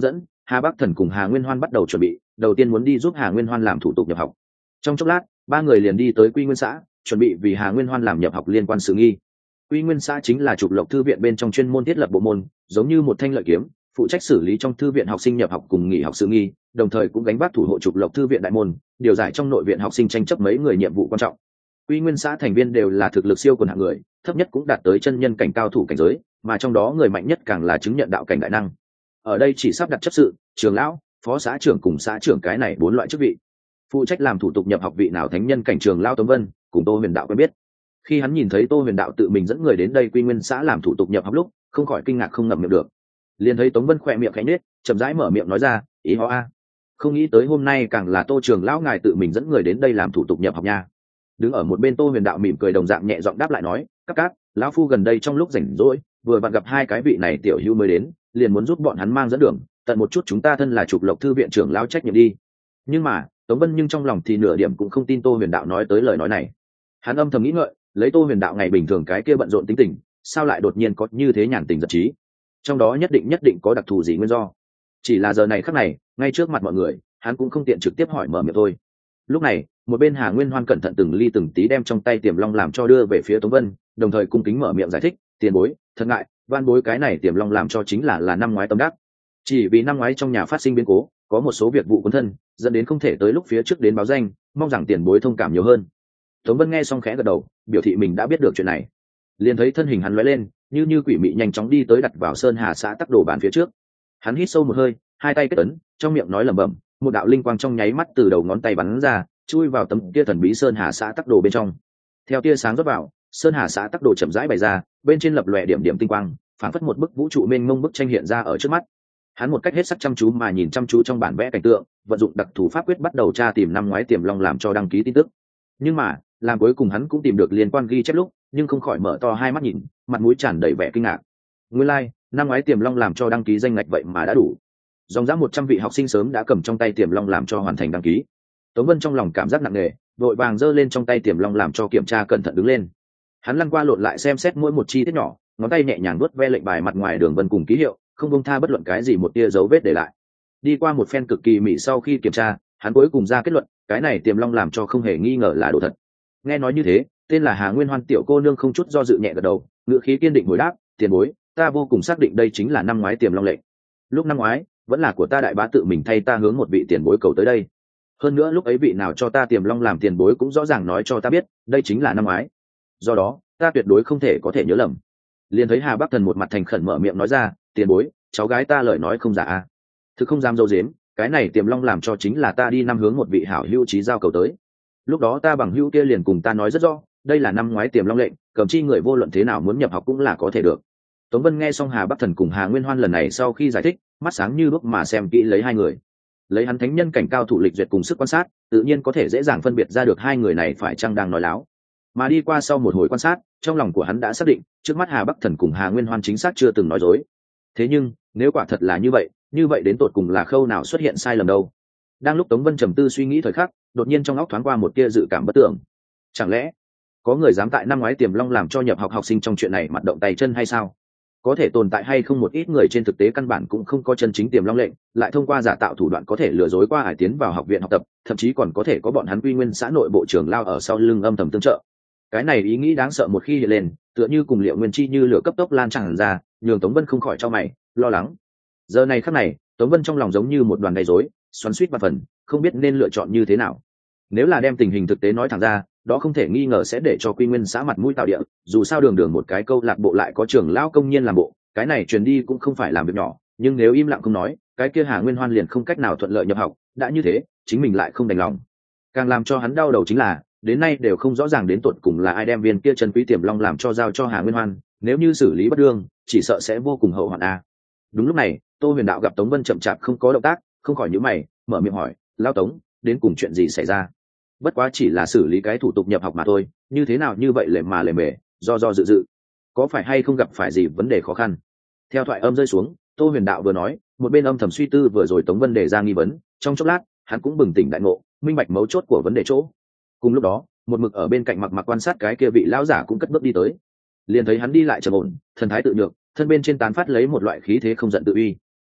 Hà Bắc Thần cùng Hà Nguyên Hoan bắt đầu chuẩn bị, đầu tiên muốn đi giúp Hà Nguyên Hoan làm thủ tục nhập học. Trong chốc lát, ba người liền đi tới Quy Nguyên xã, chuẩn bị vì Hà Nguyên Hoan làm nhập học liên quan sự nghi. Quy Nguyên xã chính là trục lộc thư viện bên trong chuyên môn thiết lập bộ môn, giống như một thanh lợi kiếm, phụ trách xử lý trong thư viện học sinh nhập học cùng nghỉ học sự nghi, đồng thời cũng gánh vác thủ hộ trục lộc thư viện đại môn, điều giải trong nội viện học sinh tranh chấp mấy người nhiệm vụ quan trọng. Quy Nguyên xã thành viên đều là thực lực siêu quần hạng người, thấp nhất cũng đạt tới chân nhân cảnh cao thủ cảnh giới, mà trong đó người mạnh nhất càng là chứng nhận đạo cảnh đại năng. Ở đây chỉ sắp đặt chấp sự, trường lão, phó xã trưởng cùng xã trưởng cái này bốn loại chức vị. Phụ trách làm thủ tục nhập học vị nào thánh nhân cảnh trường lão Tống Vân, cùng Tô Huyền Đạo quen biết. Khi hắn nhìn thấy Tô Huyền Đạo tự mình dẫn người đến đây Quy Nguyên xã làm thủ tục nhập học lúc, không khỏi kinh ngạc không ngậm miệng được. Liền thấy Tống Vân khỏe miệng khẽ nhếch, chậm rãi mở miệng nói ra, ý ho a. Không nghĩ tới hôm nay càng là Tô trường lão ngài tự mình dẫn người đến đây làm thủ tục nhập học nha. Đứng ở một bên Tô Huyền Đạo mỉm cười đồng dạng nhẹ giọng đáp lại nói, các lão phu gần đây trong lúc rảnh rỗi vừa vặn gặp hai cái vị này tiểu hữu mới đến, liền muốn giúp bọn hắn mang dẫn đường, tận một chút chúng ta thân là trục lộc thư viện trưởng lão trách nhiệm đi. Nhưng mà Tống Vân nhưng trong lòng thì nửa điểm cũng không tin Tô Huyền Đạo nói tới lời nói này. Hắn âm thầm nghĩ ngợi, lấy Tô Huyền Đạo ngày bình thường cái kia bận rộn tính tình, sao lại đột nhiên có như thế nhàn tình giật trí, trong đó nhất định có đặc thù gì nguyên do. Chỉ là giờ này khắc này, ngay trước mặt mọi người, hắn cũng không tiện trực tiếp hỏi mở miệng thôi. Lúc này, một bên Hà Nguyên Hoan cẩn thận từng ly từng tí đem trong tay tiềm long làm cho đưa về phía Tống Vân, đồng thời cung kính mở miệng giải thích, tiền bối, thật ngại, van bối cái này tiềm long làm cho chính là năm ngoái tâm đắc. Chỉ vì năm ngoái trong nhà phát sinh biến cố, có một số việc vụ cuốn thân, dẫn đến không thể tới lúc phía trước đến báo danh, mong rằng tiền bối thông cảm nhiều hơn. Tống Vân nghe xong khẽ gật đầu, biểu thị mình đã biết được chuyện này. Liền thấy thân hình hắn lóe lên, như quỷ mị nhanh chóng đi tới đặt vào Sơn Hà xã tắc đồ bàn phía trước. Hắn hít sâu một hơi, hai tay kết ấn, trong miệng nói lẩm bẩm, một đạo linh quang trong nháy mắt từ đầu ngón tay bắn ra, chui vào tấm kia thần bí Sơn Hà xã tắc đồ bên trong. Theo tia sáng rót vào, Sơn Hà xã tắc đồ chậm rãi bày ra, bên trên lập lòe điểm điểm tinh quang, phảng phất một bức vũ trụ mênh mông bức tranh hiện ra ở trước mắt. Hắn một cách hết sức chăm chú mà nhìn chăm chú trong bản vẽ cảnh tượng, vận dụng đặc thủ pháp quyết bắt đầu tra tìm năm ngoái tiềm long làm cho đăng ký tin tức. Nhưng mà, làm cuối cùng hắn cũng tìm được liên quan ghi chép lúc, nhưng không khỏi mở to hai mắt nhìn, mặt mũi tràn đầy vẻ kinh ngạc. Nguyên lai, năm ngoái tiềm long làm cho đăng ký danh ngạch vậy mà đã đủ. Dòng dã 100 vị học sinh sớm đã cầm trong tay tiềm long làm cho hoàn thành đăng ký. Tống Vân trong lòng cảm giác nặng nề, vội vàng giơ lên trong tay tiềm long làm cho kiểm tra cẩn thận đứng lên. Hắn lăn qua lộn lại xem xét mỗi một chi tiết nhỏ, ngón tay nhẹ nhàng vuốt ve lệnh bài mặt ngoài đường vân cùng ký hiệu, không buông tha bất luận cái gì một tia dấu vết để lại. Đi qua một phen cực kỳ mỉ sau khi kiểm tra, hắn cuối cùng ra kết luận, cái này tiềm long làm cho không hề nghi ngờ là đồ thật. Nghe nói như thế, tên là Hà Nguyên Hoan tiểu cô nương không chút do dự nhẹ gật đầu, ngữ khí kiên định hồi đáp, tiền bối, ta vô cùng xác định đây chính là năm ngoái tiềm long lệnh. Lúc năm ngoái, vẫn là của ta đại bá tự mình thay ta hướng một vị tiền bối cầu tới đây. Hơn nữa lúc ấy vị nào cho ta tiềm long làm tiền bối cũng rõ ràng nói cho ta biết, đây chính là năm ngoái. Do đó, ta tuyệt đối không thể có thể nhớ lầm. Liền thấy Hà Bắc Thần một mặt thành khẩn mở miệng nói ra, tiền bối, cháu gái ta lời nói không giả a. Thực không dám dâu dếm, cái này tiềm long làm cho chính là ta đi năm hướng một vị hảo hữu trí giao cầu tới. Lúc đó ta bằng hữu kia liền cùng ta nói rất rõ, đây là năm ngoái tiềm long lệnh, cầm chi người vô luận thế nào muốn nhập học cũng là có thể được. Tống Vân nghe xong Hà Bắc Thần cùng Hà Nguyên Hoan lần này sau khi giải thích, mắt sáng như đuốc mà xem kỹ lấy hai người. Lấy hắn thánh nhân cảnh cao thủ lịch duyệt cùng sức quan sát, tự nhiên có thể dễ dàng phân biệt ra được hai người này phải chăng đang nói láo. Mà đi qua sau một hồi quan sát, trong lòng của hắn đã xác định, trước mắt Hà Bắc Thần cùng Hà Nguyên Hoan chính xác chưa từng nói dối. Thế nhưng, nếu quả thật là như vậy đến tột cùng là khâu nào xuất hiện sai lầm đâu? Đang lúc Tống Vân trầm tư suy nghĩ thời khắc, đột nhiên trong óc thoáng qua một tia dự cảm bất tưởng. Chẳng lẽ có người dám tại năm ngoái tiềm long làm cho nhập học học sinh trong chuyện này mặt động tay chân hay sao? Có thể tồn tại hay không một ít người trên thực tế căn bản cũng không có chân chính tiềm long lệnh, lại thông qua giả tạo thủ đoạn có thể lừa dối qua hải tiến vào học viện học tập, thậm chí còn có thể có bọn hắn Quy Nguyên xã nội bộ trưởng lao ở sau lưng âm thầm tương trợ. Cái này ý nghĩ đáng sợ một khi hiện lên, tựa như cùng liệu nguyên chi như lửa cấp tốc lan tràn ra, nhường Tống Vân không khỏi chau mày, lo lắng. Giờ này khắc này, Tống Vân trong lòng giống như một đoàn đầy rối, xoắn xuýt và phần, không biết nên lựa chọn như thế nào. Nếu là đem tình hình thực tế nói thẳng ra, đó không thể nghi ngờ sẽ để cho Quy Nguyên xã mặt mũi tạo địa, dù sao đường đường một cái câu lạc bộ lại có trưởng lão công nhiên làm bộ, cái này truyền đi cũng không phải làm việc nhỏ, nhưng nếu im lặng không nói, cái kia Hà Nguyên Hoan liền không cách nào thuận lợi nhập học, đã như thế, chính mình lại không đành lòng. Càng làm cho hắn đau đầu chính là, đến nay đều không rõ ràng đến tột cùng là ai đem viên kia chân quý tiềm long làm cho giao cho Hà Nguyên Hoan, nếu như xử lý bất đương, chỉ sợ sẽ vô cùng hậu hoạn a. Đúng lúc này, Tô Huyền Đạo gặp Tống Vân chậm chạp không có động tác, không khỏi nhíu mày, mở miệng hỏi, "Lão Tống, đến cùng chuyện gì xảy ra? Bất quá chỉ là xử lý cái thủ tục nhập học mà thôi, như thế nào như vậy lề mề, do dự, có phải hay không gặp phải gì vấn đề khó khăn?" Theo thoại âm rơi xuống, Tô Huyền Đạo vừa nói, một bên âm thầm suy tư vừa rồi Tống Vân đề ra nghi vấn, trong chốc lát, hắn cũng bừng tỉnh đại ngộ, minh bạch mấu chốt của vấn đề chỗ. Cùng lúc đó, một mực ở bên cạnh mặc quan sát cái kia vị lão giả cũng cất bước đi tới. Liền thấy hắn đi lại trầm ổn, thần thái tự nhược, thân bên trên tán phát lấy một loại khí thế không giận tự uy.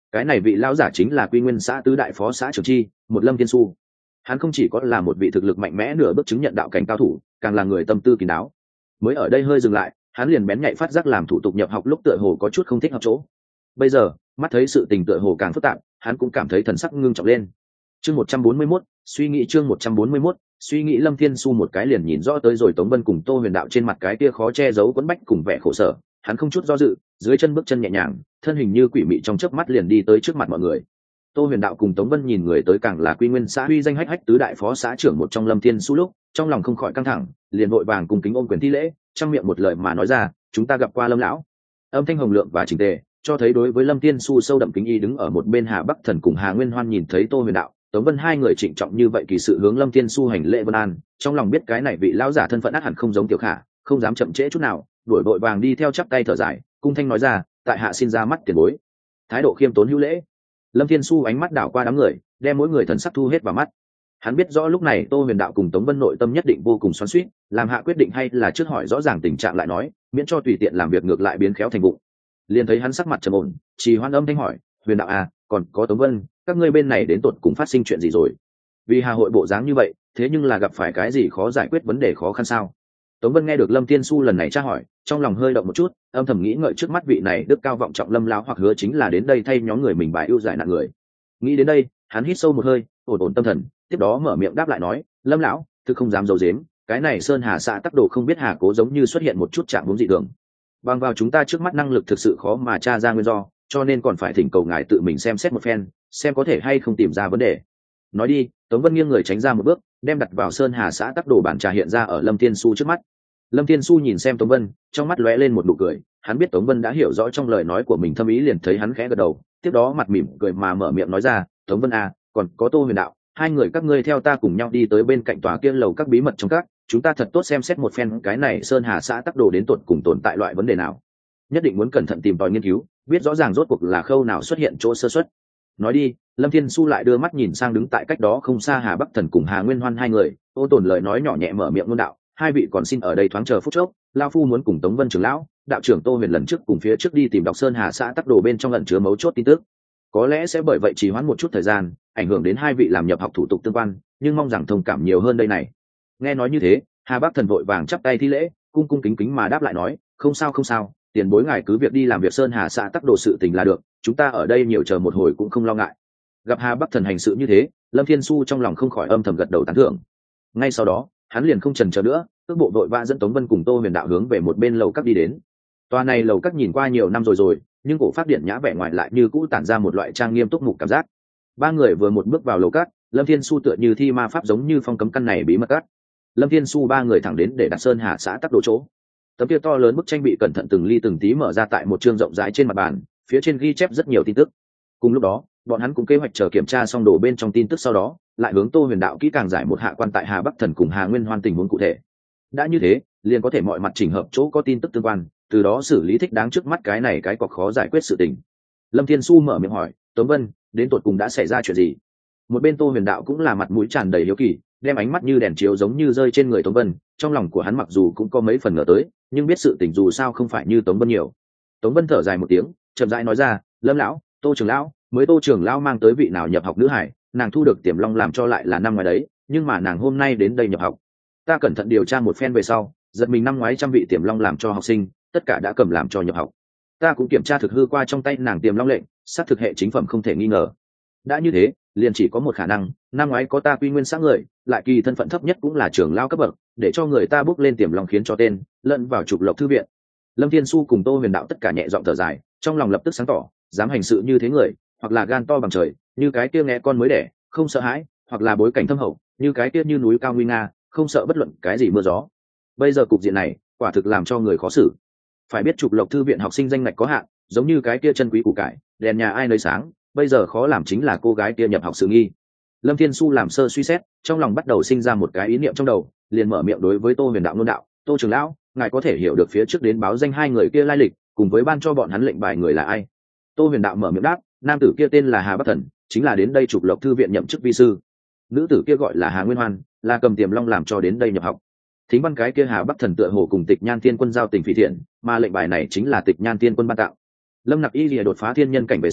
Cái này vị lão giả chính là Quy Nguyên xã tứ đại phó xã trưởng chi, một Lâm Thiên Xu. Hắn không chỉ có là một vị thực lực mạnh mẽ nửa bước chứng nhận đạo cảnh cao thủ, càng là người tâm tư kín đáo. Mới ở đây hơi dừng lại, hắn liền bén nhạy phát giác làm thủ tục nhập học lúc tựa hồ có chút không thích hợp chỗ. Bây giờ, mắt thấy sự tình tựa hồ càng phức tạp, hắn cũng cảm thấy thần sắc ngưng trọng lên. Chương 141, suy nghĩ chương 141, suy nghĩ Lâm Thiên Xu một cái liền nhìn rõ tới rồi Tống Vân cùng Tô Huyền Đạo trên mặt cái kia khó che giấu quẫn bách cùng vẻ khổ sở, hắn không chút do dự, dưới chân bước chân nhẹ nhàng, thân hình như quỷ mị trong chớp mắt liền đi tới trước mặt mọi người. Tô Huyền Đạo cùng Tống Vân nhìn người tới càng là Quy Nguyên xã uy danh hách hách tứ đại phó xã trưởng một trong Lâm Thiên Xu lúc, trong lòng không khỏi căng thẳng, liền vội vàng cùng kính ôm quyền thi lễ, trong miệng một lời mà nói ra, chúng ta gặp qua Lâm lão. Âm thanh hồng lượng và chỉnh tề, cho thấy đối với Lâm Thiên Xu sâu đậm kính y. Đứng ở một bên Hà Bắc Thần cùng Hà Nguyên Hoan nhìn thấy Tô Huyền Đạo, Tống Vân hai người trịnh trọng như vậy kỳ sự hướng Lâm Thiên Xu hành lễ vân an, trong lòng biết cái này vị lão giả thân phận ắt hẳn không giống Tiểu Khả, không dám chậm trễ chút nào, đuổi vội vàng đi theo chắp tay thở dài, cung thanh nói ra, tại hạ xin ra mắt tiền bối. Thái độ khiêm tốn hữu lễ. Lâm Thiên Xu ánh mắt đảo qua đám người, đem mỗi người thần sắc thu hết vào mắt. Hắn biết rõ lúc này Tô Huyền Đạo cùng Tống Vân nội tâm nhất định vô cùng xoắn xuýt, làm hạ quyết định hay là trước hỏi rõ ràng tình trạng lại nói, miễn cho tùy tiện làm việc ngược lại biến khéo thành vụng. Liền thấy hắn sắc mặt trầm ổn, trì hoãn âm thanh hỏi, Huyền Đạo à, còn có Tống Vân, các ngươi bên này đến tột cùng phát sinh chuyện gì rồi? Vì Hà hội bộ dáng như vậy, thế nhưng là gặp phải cái gì khó giải quyết vấn đề khó khăn sao? Tống Vân nghe được Lâm Thiên Xu lần này tra hỏi, trong lòng hơi động một chút, âm thầm nghĩ ngợi trước mắt vị này đức cao vọng trọng Lâm lão hoặc hứa chính là đến đây thay nhóm người mình bài ưu giải nạn người. Nghĩ đến đây, hắn hít sâu một hơi, ổn ổn tâm thần, tiếp đó mở miệng đáp lại nói, Lâm lão, thực không dám giấu giếm, cái này Sơn Hà xã Tắc Đồ không biết Hà Cố giống như xuất hiện một chút trạng huống dị thường. Bằng vào chúng ta trước mắt năng lực thực sự khó mà tra ra nguyên do, cho nên còn phải thỉnh cầu ngài tự mình xem xét một phen, xem có thể hay không tìm ra vấn đề. Nói đi, Tống Vân nghiêng người tránh ra một bước, đem đặt vào Sơn Hà xã Tắc Đồ bản trà hiện ra ở Lâm Thiên Xu trước mắt. Lâm Thiên Xu nhìn xem Tống Vân, trong mắt lóe lên một nụ cười, hắn biết Tống Vân đã hiểu rõ trong lời nói của mình thâm ý, liền thấy hắn khẽ gật đầu, tiếp đó mặt mỉm cười mà mở miệng nói ra, Tống Vân à, còn có Tô Huyền Đạo, hai người các ngươi theo ta cùng nhau đi tới bên cạnh tòa kia lầu các bí mật trong các, chúng ta thật tốt xem xét một phen cái này Sơn Hà xã Tắc Đồ đến tột cùng tồn tại loại vấn đề nào, nhất định muốn cẩn thận tìm tòi nghiên cứu, biết rõ ràng rốt cuộc là khâu nào xuất hiện chỗ sơ suất. Nói đi, Lâm Thiên Xu lại đưa mắt nhìn sang đứng tại cách đó không xa Hà Bắc Thần cùng Hà Nguyên Hoan hai người, ô tồn lời nói nhỏ nhẹ mở miệng ngôn đạo, hai vị còn xin ở đây thoáng chờ phút chốc, lao phu muốn cùng Tống Vân trưởng lão, đạo trưởng Tô Huyền lần trước cùng phía trước đi tìm đọc Sơn Hà xã Tắc Đồ bên trong ẩn chứa mấu chốt tin tức, có lẽ sẽ bởi vậy trì hoãn một chút thời gian, ảnh hưởng đến hai vị làm nhập học thủ tục tương quan, nhưng mong rằng thông cảm nhiều hơn đây này. Nghe nói như thế, Hà Bắc Thần vội vàng chắp tay thi lễ, cung cung kính kính mà đáp lại nói, không sao không sao, tiền bối ngài cứ việc đi làm việc Sơn Hà xã Tắc Đồ sự tình là được, chúng ta ở đây nhiều chờ một hồi cũng không lo ngại. Gặp Hà Bắc Thần hành sự như thế, Lâm Thiên Xu trong lòng không khỏi âm thầm gật đầu tán thưởng. Ngay sau đó, hắn liền không chần chờ nữa, cước bộ vội vã dẫn Tống Vân cùng Tô Huyền Đạo hướng về một bên lầu các đi đến. Tòa này lầu các nhìn qua nhiều năm rồi, nhưng cổ pháp điện nhã vẻ ngoài lại như cũ tản ra một loại trang nghiêm túc mục cảm giác. Ba người vừa một bước vào lầu các, Lâm Thiên Xu tựa như thi ma pháp giống như phong cấm căn này bí mật các. Lâm Thiên Xu ba người thẳng đến để đặt Sơn Hà xã Tắc Đồ chỗ. Tấm kia to lớn bức tranh bị cẩn thận từng ly từng tí mở ra tại một chương rộng rãi trên mặt bàn, phía trên ghi chép rất nhiều tin tức. Cùng lúc đó, bọn hắn cũng kế hoạch chờ kiểm tra xong đồ bên trong tin tức, sau đó lại hướng Tô Huyền Đạo kỹ càng giải một hạ quan tại Hà Bắc Thần cùng Hà Nguyên Hoan tình huống cụ thể. Đã như thế, liền có thể mọi mặt chỉnh hợp chỗ có tin tức tương quan, từ đó xử lý thích đáng trước mắt cái này cái cọc khó giải quyết sự tình. Lâm Thiên Xu mở miệng hỏi, Tống Vân, đến tột cùng đã xảy ra chuyện gì? Một bên Tô Huyền Đạo cũng là mặt mũi tràn đầy hiếu kỳ, đem ánh mắt như đèn chiếu giống như rơi trên người Tống Vân, trong lòng của hắn mặc dù cũng có mấy phần ngờ tới, nhưng biết sự tình dù sao không phải như Tống Vân nhiều. Tống Vân thở dài một tiếng, chậm rãi nói ra, Lâm lão, Tô trưởng lão, mới Tô trưởng lão mang tới vị nào nhập học nữ hải, nàng thu được Tiềm Long làm cho lại là năm ngoái đấy, nhưng mà nàng hôm nay đến đây nhập học. Ta cẩn thận điều tra một phen về sau, giật mình năm ngoái trăm vị Tiềm Long làm cho học sinh, tất cả đã cầm làm cho nhập học. Ta cũng kiểm tra thực hư qua trong tay nàng Tiềm Long lệnh, xác thực hệ chính phẩm không thể nghi ngờ. Đã như thế, liền chỉ có một khả năng, năm ngoái có ta Quy Nguyên xã người, lại kỳ thân phận thấp nhất cũng là trưởng lão cấp bậc, để cho người ta bước lên Tiềm Long khiến cho tên lẫn vào trục lộc thư viện. Lâm Thiên Xu cùng Tô Huyền Đạo tất cả nhẹ giọng thở dài, trong lòng lập tức sáng tỏ, dám hành sự như thế người, hoặc là gan to bằng trời, như cái kia nghe con mới đẻ, không sợ hãi, hoặc là bối cảnh thâm hậu, như cái kia như núi cao nguy nga, không sợ bất luận cái gì mưa gió. Bây giờ cục diện này, quả thực làm cho người khó xử. Phải biết trục lộc thư viện học sinh danh ngạch có hạn, giống như cái kia chân quý củ cải, đèn nhà ai nơi sáng, bây giờ khó làm chính là cô gái kia nhập học sự nghi. Lâm Thiên Xu làm sơ suy xét, trong lòng bắt đầu sinh ra một cái ý niệm trong đầu, liền mở miệng đối với Tô Huyền Đạo nôn đạo, Tô trưởng lão, ngài có thể hiểu được phía trước đến báo danh hai người kia lai lịch, cùng với ban cho bọn hắn lệnh bài người là ai? Tô Huyền Đạo mở miệng đáp, nam tử kia tên là Hà Bắc Thần, chính là đến đây trục lộc thư viện nhậm chức vi sư. Nữ tử kia gọi là Hà Nguyên Hoan, là cầm Tiềm Long làm cho đến đây nhập học. Thính văn cái kia Hà Bắc Thần tựa hồ cùng Tịch Nhan Thiên Quân giao tình phỉ thiện, mà lệnh bài này chính là Tịch Nhan Thiên Quân ban tặng. Lâm Nặc Y lìa đột phá thiên nhân cảnh về sau,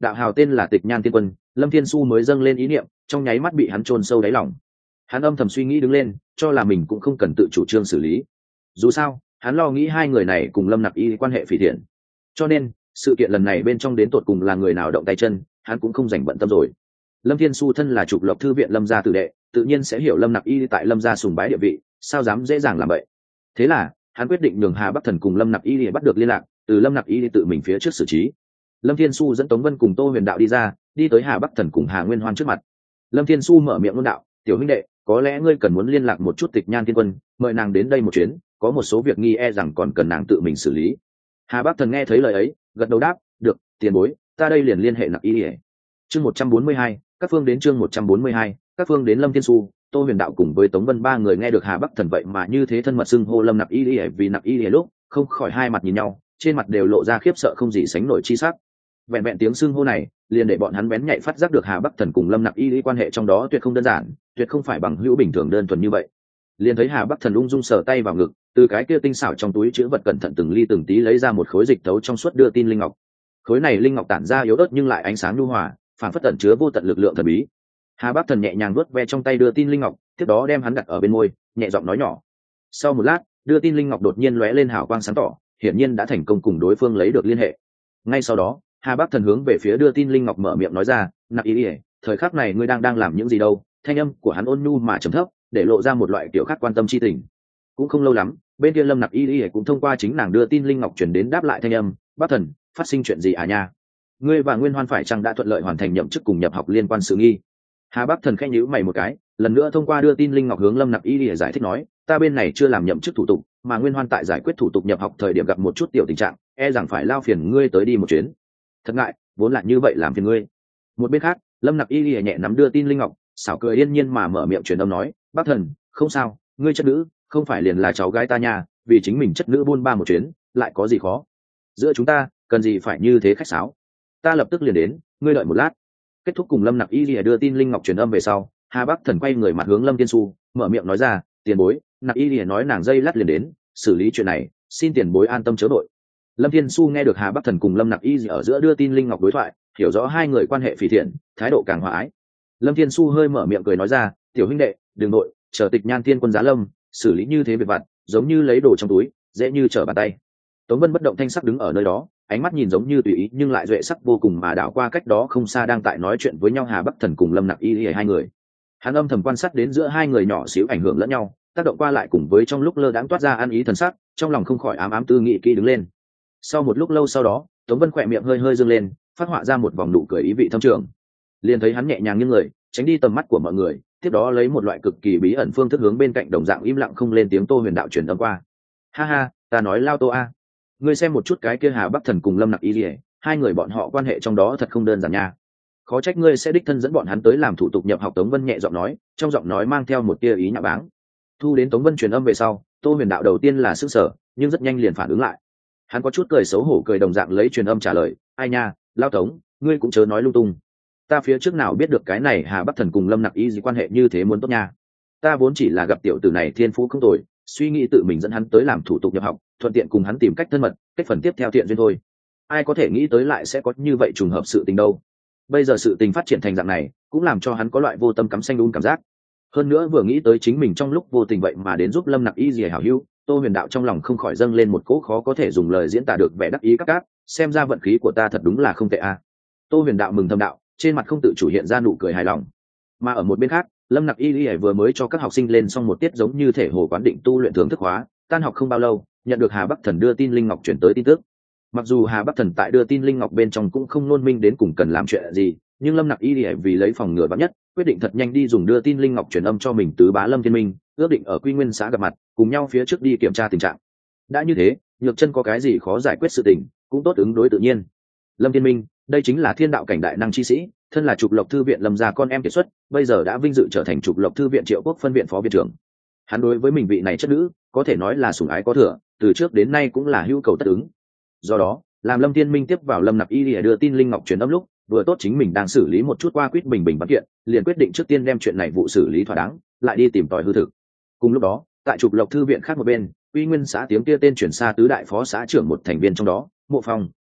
đạo hào tên là Tịch Nhan Tiên Quân, Lâm Thiên Xu mới dâng lên ý niệm, trong nháy mắt bị hắn chôn sâu đáy lòng. Hắn âm thầm suy nghĩ đứng lên, cho là mình cũng không cần tự chủ trương xử lý. Dù sao, hắn lo nghĩ hai người này cùng Lâm Nặc Y quan hệ phỉ thiện. Cho nên, sự kiện lần này bên trong đến tột cùng là người nào động tay chân, hắn cũng không dành bận tâm rồi. Lâm Thiên Xu thân là trục lộc thư viện Lâm gia tử đệ, tự nhiên sẽ hiểu Lâm Nặc Y tại Lâm gia sùng bái địa vị, sao dám dễ dàng làm vậy. Thế là, hắn quyết định nhường Hà Bắc Thần cùng Lâm Nặc Y bắt được liên lạc, từ Lâm Nặc Y tự mình phía trước xử trí. Lâm Thiên Xu dẫn Tống Vân cùng Tô Huyền Đạo đi ra, đi tới Hà Bắc Thần cùng Hà Nguyên Hoan trước mặt. Lâm Thiên Xu mở miệng luận đạo, tiểu huynh đệ, có lẽ ngươi cần muốn liên lạc một chút Tịch Nhan Tiên Quân, mời nàng đến đây một chuyến, có một số việc nghi e rằng còn cần nàng tự mình xử lý. Hà Bắc Thần nghe thấy lời ấy, gật đầu đáp, được, tiền bối, ta đây liền liên hệ Nặc Y. Chương 142, các phương đến chương 142, các phương đến. Lâm Thiên Xu, Tô Huyền Đạo cùng với Tống Vân ba người nghe được Hà Bắc Thần vậy mà như thế thân mật xưng hô Lâm Nặc Y vì Nặc Y lúc, không khỏi hai mặt nhìn nhau, trên mặt đều lộ ra khiếp sợ không gì sánh nổi chi sắc. Vẹn vẹn tiếng xưng hô này, liền để bọn hắn bén nhạy phát giác được Hà Bắc Thần cùng Lâm Nặc Y quan hệ trong đó tuyệt không đơn giản, tuyệt không phải bằng hữu bình thường đơn thuần như vậy. Liền thấy Hà Bắc Thần ung dung sờ tay vào ngực, từ cái kia tinh xảo trong túi chứa vật cẩn thận từng ly từng tí lấy ra một khối dịch tấu trong suốt đưa tin linh ngọc. Khối này linh ngọc tản ra yếu ớt nhưng lại ánh sáng nhu hòa, phản phất tẩn chứa vô tận lực lượng thần bí. Hà Bắc Thần nhẹ nhàng vuốt ve trong tay đưa tin linh ngọc, tiếp đó đem hắn đặt ở bên môi, nhẹ giọng nói nhỏ. Sau một lát, đưa tin linh ngọc đột nhiên lóe lên hào quang sáng tỏ, hiển nhiên đã thành công cùng đối phương lấy được liên hệ. Ngay sau đó, Hà Bắc Thần hướng về phía đưa tin linh ngọc mở miệng nói ra, Nặc Y, thời khắc này ngươi đang làm những gì đâu? Thanh âm của hắn ôn nhu mà trầm thấp, để lộ ra một loại kiểu khác quan tâm chi tình. Cũng không lâu lắm, bên kia Lâm Nặc Y cũng thông qua chính nàng đưa tin linh ngọc truyền đến đáp lại thanh âm, Bắc Thần, phát sinh chuyện gì à nha? Ngươi và Nguyên Hoan phải chăng đã thuận lợi hoàn thành nhậm chức cùng nhập học liên quan sự nghi? Hà Bắc Thần khẽ nhíu mày một cái, lần nữa thông qua đưa tin linh ngọc hướng Lâm Nặc Y giải thích nói, ta bên này chưa làm nhậm chức thủ tục, mà Nguyên Hoan tại giải quyết thủ tục nhập học thời điểm gặp một chút tiểu tình trạng, e rằng phải lao phiền ngươi tới đi một chuyến. Thật ngại, vốn là như vậy làm phiền ngươi. Một bên khác, Lâm Nặc Y nhẹ nắm đưa tin linh ngọc, xảo cười yên nhiên mà mở miệng truyền âm nói, Bắc Thần, không sao, ngươi chất nữ không phải liền là cháu gái ta nhà, vì chính mình chất nữ buôn ba một chuyến, lại có gì khó? Giữa chúng ta, cần gì phải như thế khách sáo? Ta lập tức liền đến, ngươi đợi một lát. Kết thúc cùng Lâm Nặc Y đưa tin linh ngọc truyền âm về sau, Hà Bắc Thần quay người mặt hướng Lâm Thiên Xu, mở miệng nói ra, tiền bối, Nặc Y nói nàng dây lát liền đến, xử lý chuyện này, xin tiền bối an tâm chớ đội. Lâm Thiên Xu nghe được Hà Bắc Thần cùng Lâm Nặc Y ở giữa đưa tin linh ngọc đối thoại, hiểu rõ hai người quan hệ phỉ thiện, thái độ càng hòa ái. Lâm Thiên Xu hơi mở miệng cười nói ra, tiểu huynh đệ, đừng nội, chờ Tịch Nhan Tiên Quân giá lâm, xử lý như thế việc vặt, giống như lấy đồ trong túi, dễ như trở bàn tay. Tống Vân bất động thanh sắc đứng ở nơi đó, ánh mắt nhìn giống như tùy ý nhưng lại duệ sắc vô cùng mà đảo qua cách đó không xa đang tại nói chuyện với nhau Hà Bắc Thần cùng Lâm Nặc Y hai người. Hắn âm thầm quan sát đến giữa hai người nhỏ xíu ảnh hưởng lẫn nhau, tác động qua lại cùng với trong lúc lơ đãng toát ra ăn ý thần sắc, trong lòng không khỏi ám ám tư nghị kỹ đứng lên. Sau một lúc lâu sau đó, Tống Vân khỏe miệng hơi hơi dương lên, phát họa ra một vòng nụ cười ý vị thâm trường. Liền thấy hắn nhẹ nhàng nghiêng người, tránh đi tầm mắt của mọi người, tiếp đó lấy một loại cực kỳ bí ẩn phương thức hướng bên cạnh đồng dạng im lặng không lên tiếng Tô Huyền Đạo truyền âm qua. Ha ha, ta nói lao Tô a, ngươi xem một chút cái kia Hà Bắc Thần cùng Lâm Nặc Y, hai người bọn họ quan hệ trong đó thật không đơn giản nha. Khó trách ngươi sẽ đích thân dẫn bọn hắn tới làm thủ tục nhập học. Tống Vân nhẹ giọng nói, trong giọng nói mang theo một tia ý nhạo báng. Thu đến Tống Vân truyền âm về sau, Tô Huyền Đạo đầu tiên là sửng sở, nhưng rất nhanh liền phản ứng lại. Hắn có chút cười xấu hổ cười đồng dạng lấy truyền âm trả lời, ai nha, lao Tống, ngươi cũng chớ nói lung tung. Ta phía trước nào biết được cái này Hà Bắc Thần cùng Lâm Nặc Y gì quan hệ như thế muốn tốt nha. Ta vốn chỉ là gặp tiểu tử này thiên phú không tồi, suy nghĩ tự mình dẫn hắn tới làm thủ tục nhập học, thuận tiện cùng hắn tìm cách thân mật, cách phần tiếp theo thiện duyên thôi. Ai có thể nghĩ tới lại sẽ có như vậy trùng hợp sự tình đâu. Bây giờ sự tình phát triển thành dạng này, cũng làm cho hắn có loại vô tâm cắm xanh đun cảm giác. Hơn nữa vừa nghĩ tới chính mình trong lúc vô tình vậy mà đến giúp Lâm Nặc Y gì hảo hữu, Tô Huyền Đạo trong lòng không khỏi dâng lên một cỗ khó có thể dùng lời diễn tả được vẻ đắc ý các cát, xem ra vận khí của ta thật đúng là không tệ a. Tô Huyền Đạo mừng thầm đạo, trên mặt không tự chủ hiện ra nụ cười hài lòng. Mà ở một bên khác, Lâm Nặc Y vừa mới cho các học sinh lên xong một tiết giống như thể hồ quán định tu luyện thưởng thức hóa, tan học không bao lâu, nhận được Hà Bắc Thần đưa tin linh ngọc chuyển tới tin tức. Mặc dù Hà Bắc Thần tại đưa tin linh ngọc bên trong cũng không nôn minh đến cùng cần làm chuyện gì, nhưng Lâm Nặc Y vì lấy phòng ngừa vạn nhất, quyết định thật nhanh đi dùng đưa tin linh ngọc truyền âm cho mình tứ bá Lâm Thiên Minh, ước định ở Quy Nguyên xã gặp mặt, cùng nhau phía trước đi kiểm tra tình trạng. Đã như thế, Nhược Chân có cái gì khó giải quyết sự tình, cũng tốt ứng đối tự nhiên. Lâm Thiên Minh, đây chính là thiên đạo cảnh đại năng chi sĩ, thân là trục lộc thư viện Lâm gia con em kiệt xuất, bây giờ đã vinh dự trở thành trục lộc thư viện Triệu Quốc phân viện phó viện trưởng. Hắn đối với mình vị này chất nữ, có thể nói là sủng ái có thừa, từ trước đến nay cũng là hữu cầu tất ứng. Do đó, làm Lâm Thiên Minh tiếp vào Lâm Nặc Y đưa tin linh ngọc truyền âm lúc, vừa tốt chính mình đang xử lý một chút qua quýt bình văn kiện, liền quyết định trước tiên đem chuyện này vụ xử lý thỏa đáng, lại đi tìm tòi hư thực. Cùng lúc đó, tại trục lộc thư viện khác một bên, Quy Nguyên xã tiếng kia tên chuyển xa tứ đại phó xã trưởng một thành viên trong đó, Mộ Phong,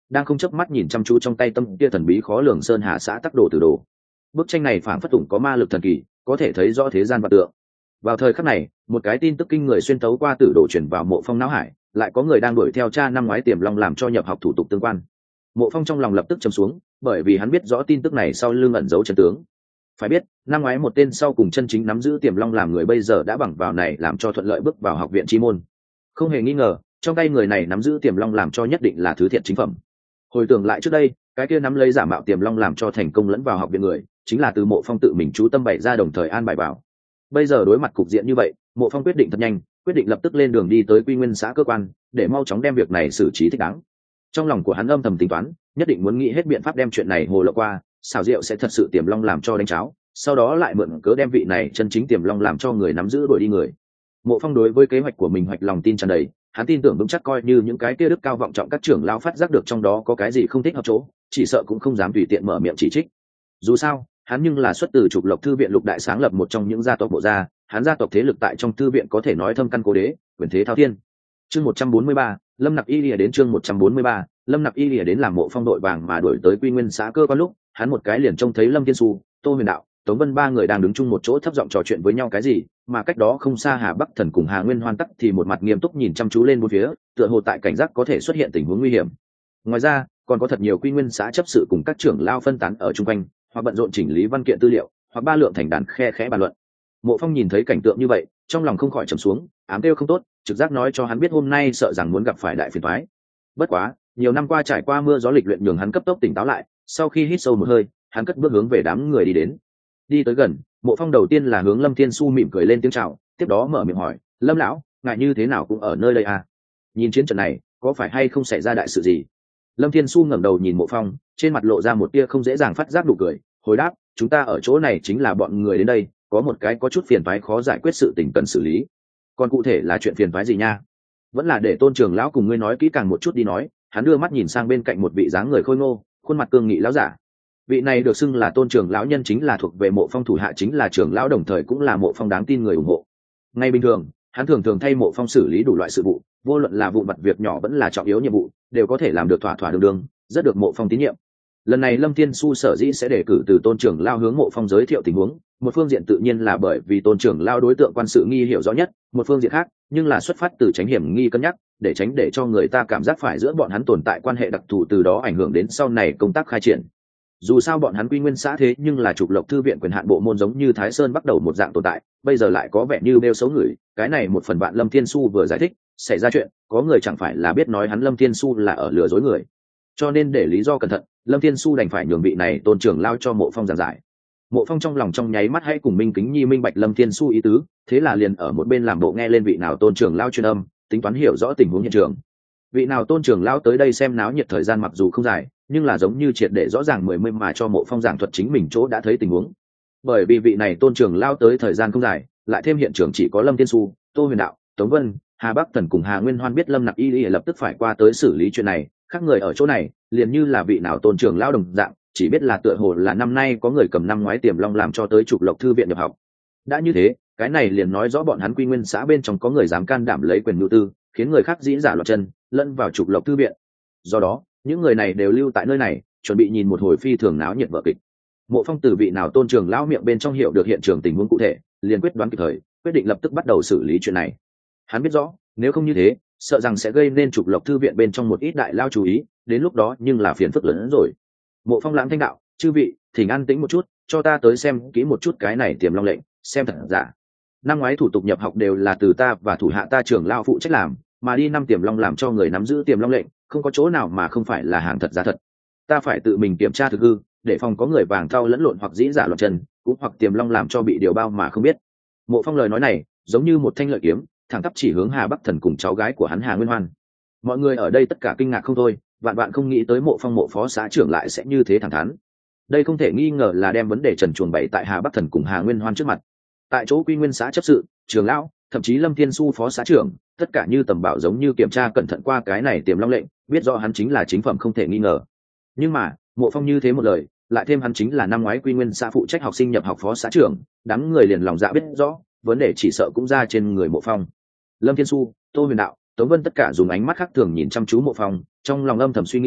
đang không chớp mắt nhìn chăm chú trong tay tâm kia thần bí khó lường sơn hà xã tắc đồ từ đồ. Bức tranh này phảng phất tủng có ma lực thần kỳ, có thể thấy rõ thế gian vật tượng. Vào thời khắc này, một cái tin tức kinh người xuyên tấu qua tử đồ truyền vào Mộ Phong não hải, lại có người đang đuổi theo cha năm ngoái Tiềm Long làm cho nhập học thủ tục tương quan. Mộ Phong trong lòng lập tức trầm xuống, bởi vì hắn biết rõ tin tức này sau lưng ẩn giấu chân tướng. Phải biết, năm ngoái một tên sau cùng chân chính nắm giữ Tiềm Long làm người bây giờ đã bằng vào này làm cho thuận lợi bước vào học viện chi môn. Không hề nghi ngờ, trong tay người này nắm giữ Tiềm Long làm cho nhất định là thứ thiện chính phẩm. Hồi tưởng lại trước đây, cái kia nắm lấy giả mạo Tiềm Long làm cho thành công lẫn vào học viện người, chính là từ Mộ Phong tự mình chú tâm bày ra đồng thời an bài vào. Bây giờ đối mặt cục diện như vậy, Mộ Phong quyết định thật nhanh, quyết định lập tức lên đường đi tới Quy Nguyên xã cơ quan, để mau chóng đem việc này xử trí thích đáng. Trong lòng của hắn âm thầm tính toán, nhất định muốn nghĩ hết biện pháp đem chuyện này hồ lộ qua, xảo diệu sẽ thật sự Tiềm Long làm cho đánh cháo, sau đó lại mượn cớ đem vị này chân chính Tiềm Long làm cho người nắm giữ đuổi đi người. Mộ Phong đối với kế hoạch của mình hoạch lòng tin tràn đầy, hắn tin tưởng vững chắc coi như những cái kia đức cao vọng trọng các trưởng lão phát giác được trong đó có cái gì không thích hợp chỗ, chỉ sợ cũng không dám tùy tiện mở miệng chỉ trích. Dù sao, hắn nhưng là xuất từ Trục Lộc thư viện Lục đại sáng lập một trong những gia tộc bộ gia, hắn gia tộc thế lực tại trong thư viện có thể nói thâm căn cố đế, quyền thế thao thiên. Chương 143, Lâm Nặc Y Lìa đến chương 143, Lâm Nặc Y Lìa đến làm Mộ Phong đội vàng mà đuổi tới Quy Nguyên xã cơ quan lúc, hắn một cái liền trông thấy Lâm Thiên Xu, Tô Huyền Đạo, Tống Vân ba người đang đứng chung một chỗ thấp giọng trò chuyện với nhau cái gì, mà cách đó không xa Hà Bắc Thần cùng Hà Nguyên Hoan tắc thì một mặt nghiêm túc nhìn chăm chú lên bốn phía, tựa hồ tại cảnh giác có thể xuất hiện tình huống nguy hiểm. Ngoài ra, còn có thật nhiều Quy Nguyên xã chấp sự cùng các trưởng lao phân tán ở chung quanh, hoặc bận rộn chỉnh lý văn kiện tư liệu, hoặc ba lượng thành đàn khe khẽ bàn luận. Mộ Phong nhìn thấy cảnh tượng như vậy, trong lòng không khỏi trầm xuống, ám kêu không tốt, trực giác nói cho hắn biết hôm nay sợ rằng muốn gặp phải đại phiền toái. Bất quá, nhiều năm qua trải qua mưa gió lịch luyện nhường hắn cấp tốc tỉnh táo lại, sau khi hít sâu một hơi, hắn cất bước hướng về đám người đi đến. Đi tới gần, Mộ Phong đầu tiên là hướng Lâm Thiên Xu mỉm cười lên tiếng chào, tiếp đó mở miệng hỏi, Lâm lão, ngài như thế nào cũng ở nơi đây à? Nhìn chiến trận này, có phải hay không xảy ra đại sự gì? Lâm Thiên Xu ngẩng đầu nhìn Mộ Phong, trên mặt lộ ra một tia không dễ dàng phát giác nụ cười, hồi đáp, chúng ta ở chỗ này chính là bọn người đến đây, có một cái có chút phiền toái khó giải quyết sự tình cần xử lý. Còn cụ thể là chuyện phiền toái gì nha? Vẫn là để Tôn trưởng lão cùng ngươi nói kỹ càng một chút đi nói. Hắn đưa mắt nhìn sang bên cạnh một vị dáng người khôi ngô, khuôn mặt cương nghị lão giả. Vị này được xưng là Tôn trưởng lão nhân chính là thuộc về Mộ Phong thủ hạ, chính là trưởng lão đồng thời cũng là Mộ Phong đáng tin người ủng hộ. Ngay bình thường, hắn thường thường thay Mộ Phong xử lý đủ loại sự vụ, vô luận là vụn vặt việc nhỏ vẫn là trọng yếu nhiệm vụ, đều có thể làm được thỏa thỏa đương, rất được Mộ Phong tín nhiệm. Lần này Lâm Thiên Xu sở dĩ sẽ đề cử từ Tôn trưởng lão hướng Mộ Phong giới thiệu tình huống, một phương diện tự nhiên là bởi vì Tôn trưởng lão đối tượng quan sự nghi hiểu rõ nhất, một phương diện khác, nhưng là xuất phát từ tránh hiểm nghi cân nhắc, để tránh để cho người ta cảm giác phải giữa bọn hắn tồn tại quan hệ đặc thù, từ đó ảnh hưởng đến sau này công tác khai triển. Dù sao bọn hắn Quy Nguyên xã thế nhưng là Trục Lộc thư viện quyền hạn bộ môn giống như Thái Sơn bắt đầu một dạng tồn tại, bây giờ lại có vẻ như bêu xấu người, cái này một phần bạn Lâm Thiên Xu vừa giải thích, xảy ra chuyện, có người chẳng phải là biết nói hắn Lâm Thiên Xu là ở lừa dối người. Cho nên để lý do cẩn thận, Lâm Thiên Xu đành phải nhường vị này Tôn trưởng lao cho Mộ Phong giảng giải. Mộ Phong trong lòng trong nháy mắt hãy cùng Minh Kính Nhi minh bạch Lâm Thiên Xu ý tứ, thế là liền ở một bên làm bộ nghe lên vị nào Tôn trưởng lao truyền âm, tính toán hiểu rõ tình huống hiện trường. Vị nào Tôn trưởng lao tới đây xem náo nhiệt thời gian mặc dù không dài, nhưng là giống như triệt để rõ ràng mười mươi mà cho Mộ Phong giảng thuật chính mình chỗ đã thấy tình huống. Bởi vì vị này Tôn trưởng lao tới thời gian không dài, lại thêm hiện trường chỉ có Lâm Thiên Xu, Tô Huyền Đạo, Tống Vân, Hà Bắc Thần cùng Hà Nguyên Hoan biết Lâm Nặc Y lập tức phải qua tới xử lý chuyện này, khác người ở chỗ này liền như là vị nào Tôn trưởng lao đồng dạng, chỉ biết là tựa hồ là năm nay có người cầm năm ngoái Tiềm Long làm cho tới Trục Lộc thư viện nhập học. Đã như thế, cái này liền nói rõ bọn hắn Quy Nguyên xã bên trong có người dám can đảm lấy quyền nhu tư, khiến người khác dĩ giả loạn chân, lẫn vào Trục Lộc thư viện. Do đó, những người này đều lưu tại nơi này, chuẩn bị nhìn một hồi phi thường náo nhiệt vở kịch. Mộ Phong từ vị nào Tôn trưởng lão miệng bên trong hiểu được hiện trường tình huống cụ thể, liền quyết đoán kịp thời, quyết định lập tức bắt đầu xử lý chuyện này. Hắn biết rõ, nếu không như thế, sợ rằng sẽ gây nên Trục Lộc thư viện bên trong một ít đại lao chú ý, đến lúc đó nhưng là phiền phức lớn hơn rồi. Mộ Phong lãng thanh đạo, chư vị, thỉnh an tĩnh một chút, cho ta tới xem kỹ một chút cái này Tiềm Long lệnh, xem thật giả. Năm ngoái thủ tục nhập học đều là từ ta và thủ hạ ta trưởng lao phụ trách làm, mà đi năm Tiềm Long làm cho người nắm giữ Tiềm Long lệnh, không có chỗ nào mà không phải là hàng thật giá thật. Ta phải tự mình kiểm tra thực hư, để phòng có người vàng thau lẫn lộn hoặc dĩ giả loạn chân, cũng hoặc Tiềm Long làm cho bị điều bao mà không biết. Mộ Phong lời nói này, giống như một thanh lợi kiếm, thẳng tắp chỉ hướng Hà Bắc Thần cùng cháu gái của hắn Hà Nguyên Hoan. Mọi người ở đây tất cả kinh ngạc không thôi, vạn vạn không nghĩ tới Mộ Phong Mộ phó xã trưởng lại sẽ như thế thẳng thắn. Đây không thể nghi ngờ là đem vấn đề trần truồng bày tại Hà Bắc Thần cùng Hà Nguyên Hoan trước mặt. Tại chỗ Quy Nguyên xã chấp sự, trưởng lão, thậm chí Lâm Thiên Xu phó xã trưởng, tất cả như tầm bảo giống như kiểm tra cẩn thận qua cái này Tiềm Long lệnh, biết rõ hắn chính là chính phẩm không thể nghi ngờ. Nhưng mà, Mộ Phong như thế một lời, lại thêm hắn chính là năm ngoái Quy Nguyên xã phụ trách học sinh nhập học phó xã trưởng, đám người liền lòng dạ biết rõ, vấn đề chỉ sợ cũng ra trên người Mộ Phong. Lâm Thiên Xu, Tô Huyền Đạo, Tống Vân tất cả dùng ánh mắt khác thường nhìn chăm chú Mộ Phong, trong lòng âm thầm suy nghĩ,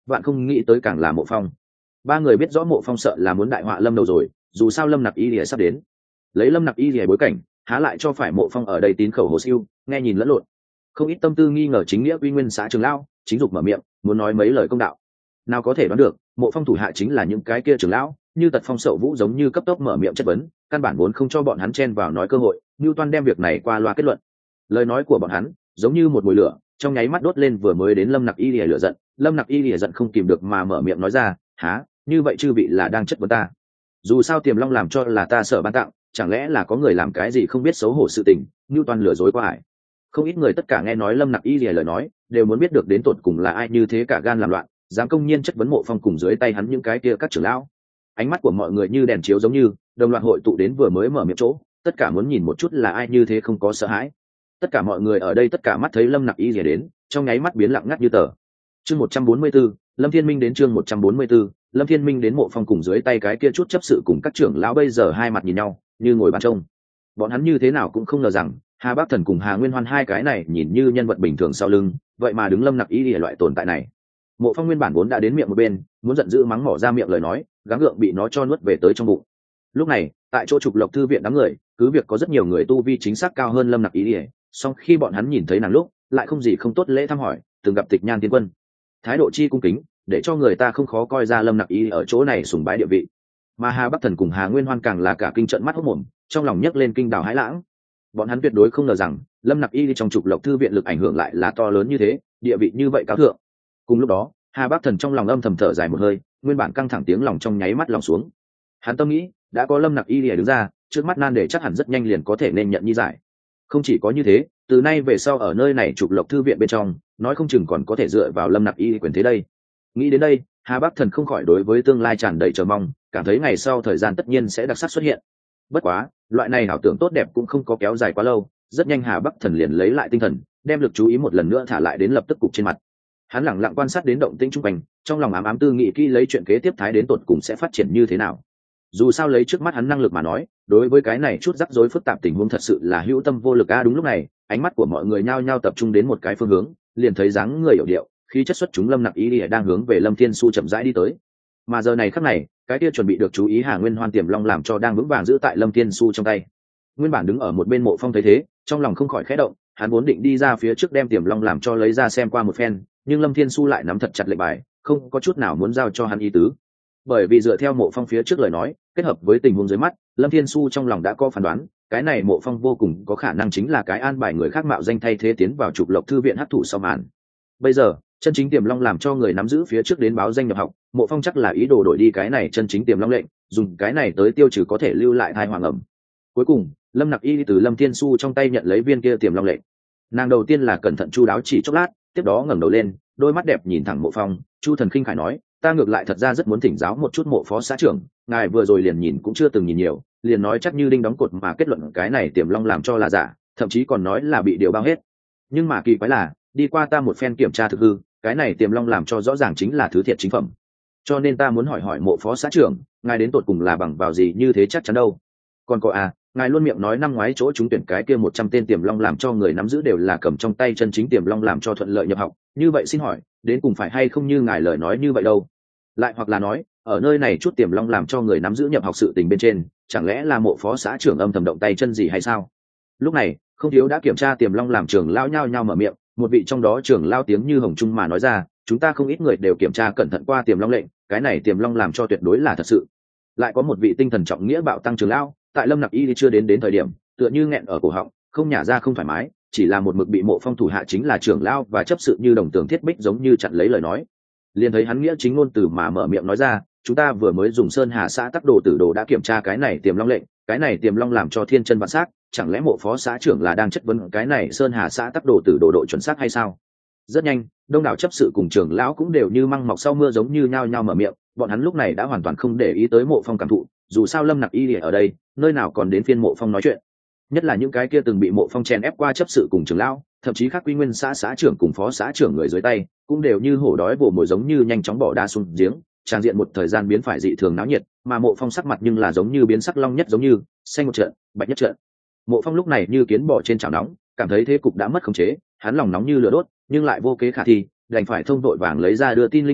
vạn không nghĩ tới càng là Mộ Phong. Ba người biết rõ Mộ Phong sợ là muốn đại họa lâm đầu rồi, dù sao Lâm Nặc Y Lìa sắp đến. Lấy Lâm Nặc Y Lìa bối cảnh, há lại cho phải Mộ Phong ở đây tín khẩu hồ siêu, nghe nhìn lẫn lộn. Không ít tâm tư nghi ngờ chính nghĩa uy nguyên xã trưởng lão, chính dục mở miệng, muốn nói mấy lời công đạo. Nào có thể đoán được, Mộ Phong thủ hạ chính là những cái kia trưởng lão, như Tật Phong Sậu Vũ giống như cấp tốc mở miệng chất vấn, căn bản vốn không cho bọn hắn chen vào nói cơ hội, Newton đem việc này qua loa kết luận. Lời nói của bọn hắn giống như một mùi lửa, trong nháy mắt đốt lên vừa mới đến Lâm Nặc Y Lìa lửa giận. Lâm Nặc Y Lìa giận không kìm được mà mở miệng nói ra, há, như vậy chư vị là đang chất vấn ta? Dù sao Tiềm Long làm cho là ta sợ ban tặng, chẳng lẽ là có người làm cái gì không biết xấu hổ sự tình? Newton lừa dối qua ải. Không ít người tất cả nghe nói Lâm Nặc Y Lìa lời nói, đều muốn biết được đến tột cùng là ai như thế cả gan làm loạn, dám công nhiên chất vấn Mộ Phong cùng dưới tay hắn những cái kia các trưởng lão. Ánh mắt của mọi người như đèn chiếu giống như đồng loạt hội tụ đến vừa mới mở miệng chỗ, tất cả muốn nhìn một chút là ai như thế không có sợ hãi. Tất cả mọi người ở đây tất cả mắt thấy Lâm Nặc Y Lìa đến, trong nháy mắt biến lặng ngắt như tờ. Chương 144, Lâm Thiên Minh đến chương 144, Lâm Thiên Minh đến Mộ Phong cùng dưới tay cái kia chút chấp sự cùng các trưởng lão bây giờ hai mặt nhìn nhau, như ngồi bàn trông. Bọn hắn như thế nào cũng không ngờ rằng, Hà Bắc Thần cùng Hà Nguyên Hoan hai cái này nhìn như nhân vật bình thường sau lưng, vậy mà đứng Lâm Nặc Y Lìa loại tồn tại này. Mộ Phong nguyên bản vốn đã đến miệng một bên, muốn giận dữ mắng mỏ ra miệng lời nói, gắng gượng bị nó cho nuốt về tới trong bụng. Lúc này, tại chỗ Trục Lộc thư viện đám người, cứ việc có rất nhiều người tu vi chính xác cao hơn Lâm Nặc Y Lìa, song khi bọn hắn nhìn thấy nàng lúc, lại không gì không tốt lễ thăm hỏi, từng gặp Tịch Nhan Tiên Quân, thái độ chi cung kính, để cho người ta không khó coi ra Lâm Nặc Y ở chỗ này sùng bái địa vị. Mà Hà Bắc Thần cùng Hà Nguyên Hoan càng là cả kinh trận mắt hốc mồm, trong lòng nhấc lên kinh đào hãi lãng. Bọn hắn tuyệt đối không ngờ rằng Lâm Nặc Y trong Trục Lộc thư viện lực ảnh hưởng lại là to lớn như thế, địa vị như vậy cao thượng. Cùng lúc đó, Hà Bắc Thần trong lòng âm thầm thở dài một hơi, nguyên bản căng thẳng tiếng lòng trong nháy mắt lòng xuống. Hắn tâm nghĩ, đã có Lâm Nặc Y lìa đứng ra, trước mắt nan để chắc hẳn rất nhanh liền có thể nên nhận nhi giải. Không chỉ có như thế, từ nay về sau ở nơi này Trục Lộc thư viện bên trong, nói không chừng còn có thể dựa vào Lâm Nặc Y quyền thế đây. Nghĩ đến đây, Hà Bắc Thần không khỏi đối với tương lai tràn đầy chờ mong, cảm thấy ngày sau thời gian tất nhiên sẽ đặc sắc xuất hiện. Bất quá, loại này ảo tưởng tốt đẹp cũng không có kéo dài quá lâu, rất nhanh Hà Bắc Thần liền lấy lại tinh thần, đem lực chú ý một lần nữa thả lại đến lập tức cục trên mặt. Hắn lẳng lặng quan sát đến động tĩnh xung quanh, trong lòng ám ám tư nghĩ kỹ lấy chuyện kế tiếp thái đến tột cùng sẽ phát triển như thế nào. Dù sao lấy trước mắt hắn năng lực mà nói, đối với cái này chút rắc rối phức tạp tình huống thật sự là hữu tâm vô lực a. Đúng lúc này, ánh mắt của mọi người nhao nhao tập trung đến một cái phương hướng, liền thấy dáng người hiểu điệu, khí chất xuất chúng Lâm Nặc Y đang hướng về Lâm Thiên Su chậm rãi đi tới. Mà giờ này khắc này, cái kia chuẩn bị được chú ý Hà Nguyên Hoan Tiềm Long làm cho đang vững vàng giữ tại Lâm Thiên Su trong tay. Nguyên bản đứng ở một bên Mộ Phong thấy thế, trong lòng không khỏi khẽ động, hắn vốn định đi ra phía trước đem Tiềm Long làm cho lấy ra xem qua một phen, nhưng Lâm Thiên Su lại nắm thật chặt lệnh bài, không có chút nào muốn giao cho hắn ý tứ. Bởi vì dựa theo Mộ Phong phía trước lời nói, kết hợp với tình huống dưới mắt, Lâm Thiên Su trong lòng đã có phán đoán, cái này Mộ Phong vô cùng có khả năng chính là cái an bài người khác mạo danh thay thế tiến vào Trục Lộc thư viện hấp thụ sau màn. Bây giờ, chân chính Tiềm Long làm cho người nắm giữ phía trước đến báo danh nhập học, Mộ Phong chắc là ý đồ đổi đi cái này chân chính Tiềm Long lệnh, dùng cái này tới tiêu trừ có thể lưu lại thai hoàng ẩm. Cuối cùng, Lâm Nặc Y từ Lâm Thiên Su trong tay nhận lấy viên kia Tiềm Long lệnh. Nàng đầu tiên là cẩn thận chu đáo chỉ chốc lát, tiếp đó ngẩng đầu lên, đôi mắt đẹp nhìn thẳng Mộ Phong, Chu Thần khinh khải nói, ta ngược lại thật ra rất muốn thỉnh giáo một chút Mộ phó xã trưởng, ngài vừa rồi liền nhìn cũng chưa từng nhìn nhiều, liền nói chắc như đinh đóng cột mà kết luận cái này Tiềm Long làm cho là giả, thậm chí còn nói là bị điều bao hết. Nhưng mà kỳ quái là, đi qua ta một phen kiểm tra thực hư, cái này Tiềm Long làm cho rõ ràng chính là thứ thiệt chính phẩm. Cho nên ta muốn hỏi hỏi Mộ phó xã trưởng, ngài đến tột cùng là bằng vào gì như thế chắc chắn đâu? Còn có ngài luôn miệng nói năm ngoái chỗ trúng tuyển cái kia 100 tên Tiềm Long làm cho người nắm giữ đều là cầm trong tay chân chính Tiềm Long làm cho thuận lợi nhập học, như vậy xin hỏi, đến cùng phải hay không như ngài lời nói như vậy đâu? Lại hoặc là nói, ở nơi này chút Tiềm Long làm cho người nắm giữ nhập học sự tình bên trên, chẳng lẽ là Mộ phó xã trưởng âm thầm động tay chân gì hay sao? Lúc này, không thiếu đã kiểm tra Tiềm Long làm trưởng lão nhao nhao mở miệng, một vị trong đó trưởng lão tiếng như hồng trung mà nói ra, chúng ta không ít người đều kiểm tra cẩn thận qua Tiềm Long lệnh, cái này Tiềm Long làm cho tuyệt đối là thật sự. Lại có một vị tinh thần trọng nghĩa bạo tăng trưởng lão, tại Lâm Nặc Y chưa đến thời điểm, tựa như nghẹn ở cổ họng, không nhả ra không thoải mái, chỉ là một mực bị Mộ Phong thủ hạ chính là trưởng lão và chấp sự như đồng tường thiết bích giống như chặn lấy lời nói. Liền thấy hắn nghĩa chính ngôn từ mà mở miệng nói ra, chúng ta vừa mới dùng Sơn Hà xã Tắc Đồ Tử Đồ đã kiểm tra cái này Tiềm Long lệnh, cái này Tiềm Long làm cho thiên chân vạn xác, chẳng lẽ Mộ phó xã trưởng là đang chất vấn cái này Sơn Hà xã Tắc Đồ Tử Đồ độ chuẩn xác hay sao? Rất nhanh, đông đảo chấp sự cùng trưởng lão cũng đều như măng mọc sau mưa giống như nhao nhao mở miệng, bọn hắn lúc này đã hoàn toàn không để ý tới Mộ Phong cảm thụ, dù sao Lâm Nặc Y ở đây, nơi nào còn đến phiên Mộ Phong nói chuyện. Nhất là những cái kia từng bị Mộ Phong chèn ép qua chấp sự cùng trưởng lão, thậm chí các quy nguyên xã xã trưởng cùng phó xã trưởng người dưới tay, cũng đều như hổ đói vồ mồi giống như nhanh chóng bỏ đá xuống giếng, trang diện một thời gian biến phải dị thường náo nhiệt, mà Mộ Phong sắc mặt nhưng là giống như biến sắc long nhất giống như, xanh một trận, bạch nhất trận. Mộ Phong lúc này như kiến bò trên chảo nóng, cảm thấy thế cục đã mất khống chế, hắn lòng nóng như lửa đốt, nhưng lại vô kế khả thi, đành phải thông vội vàng lấy ra đưa tin linh ngọc,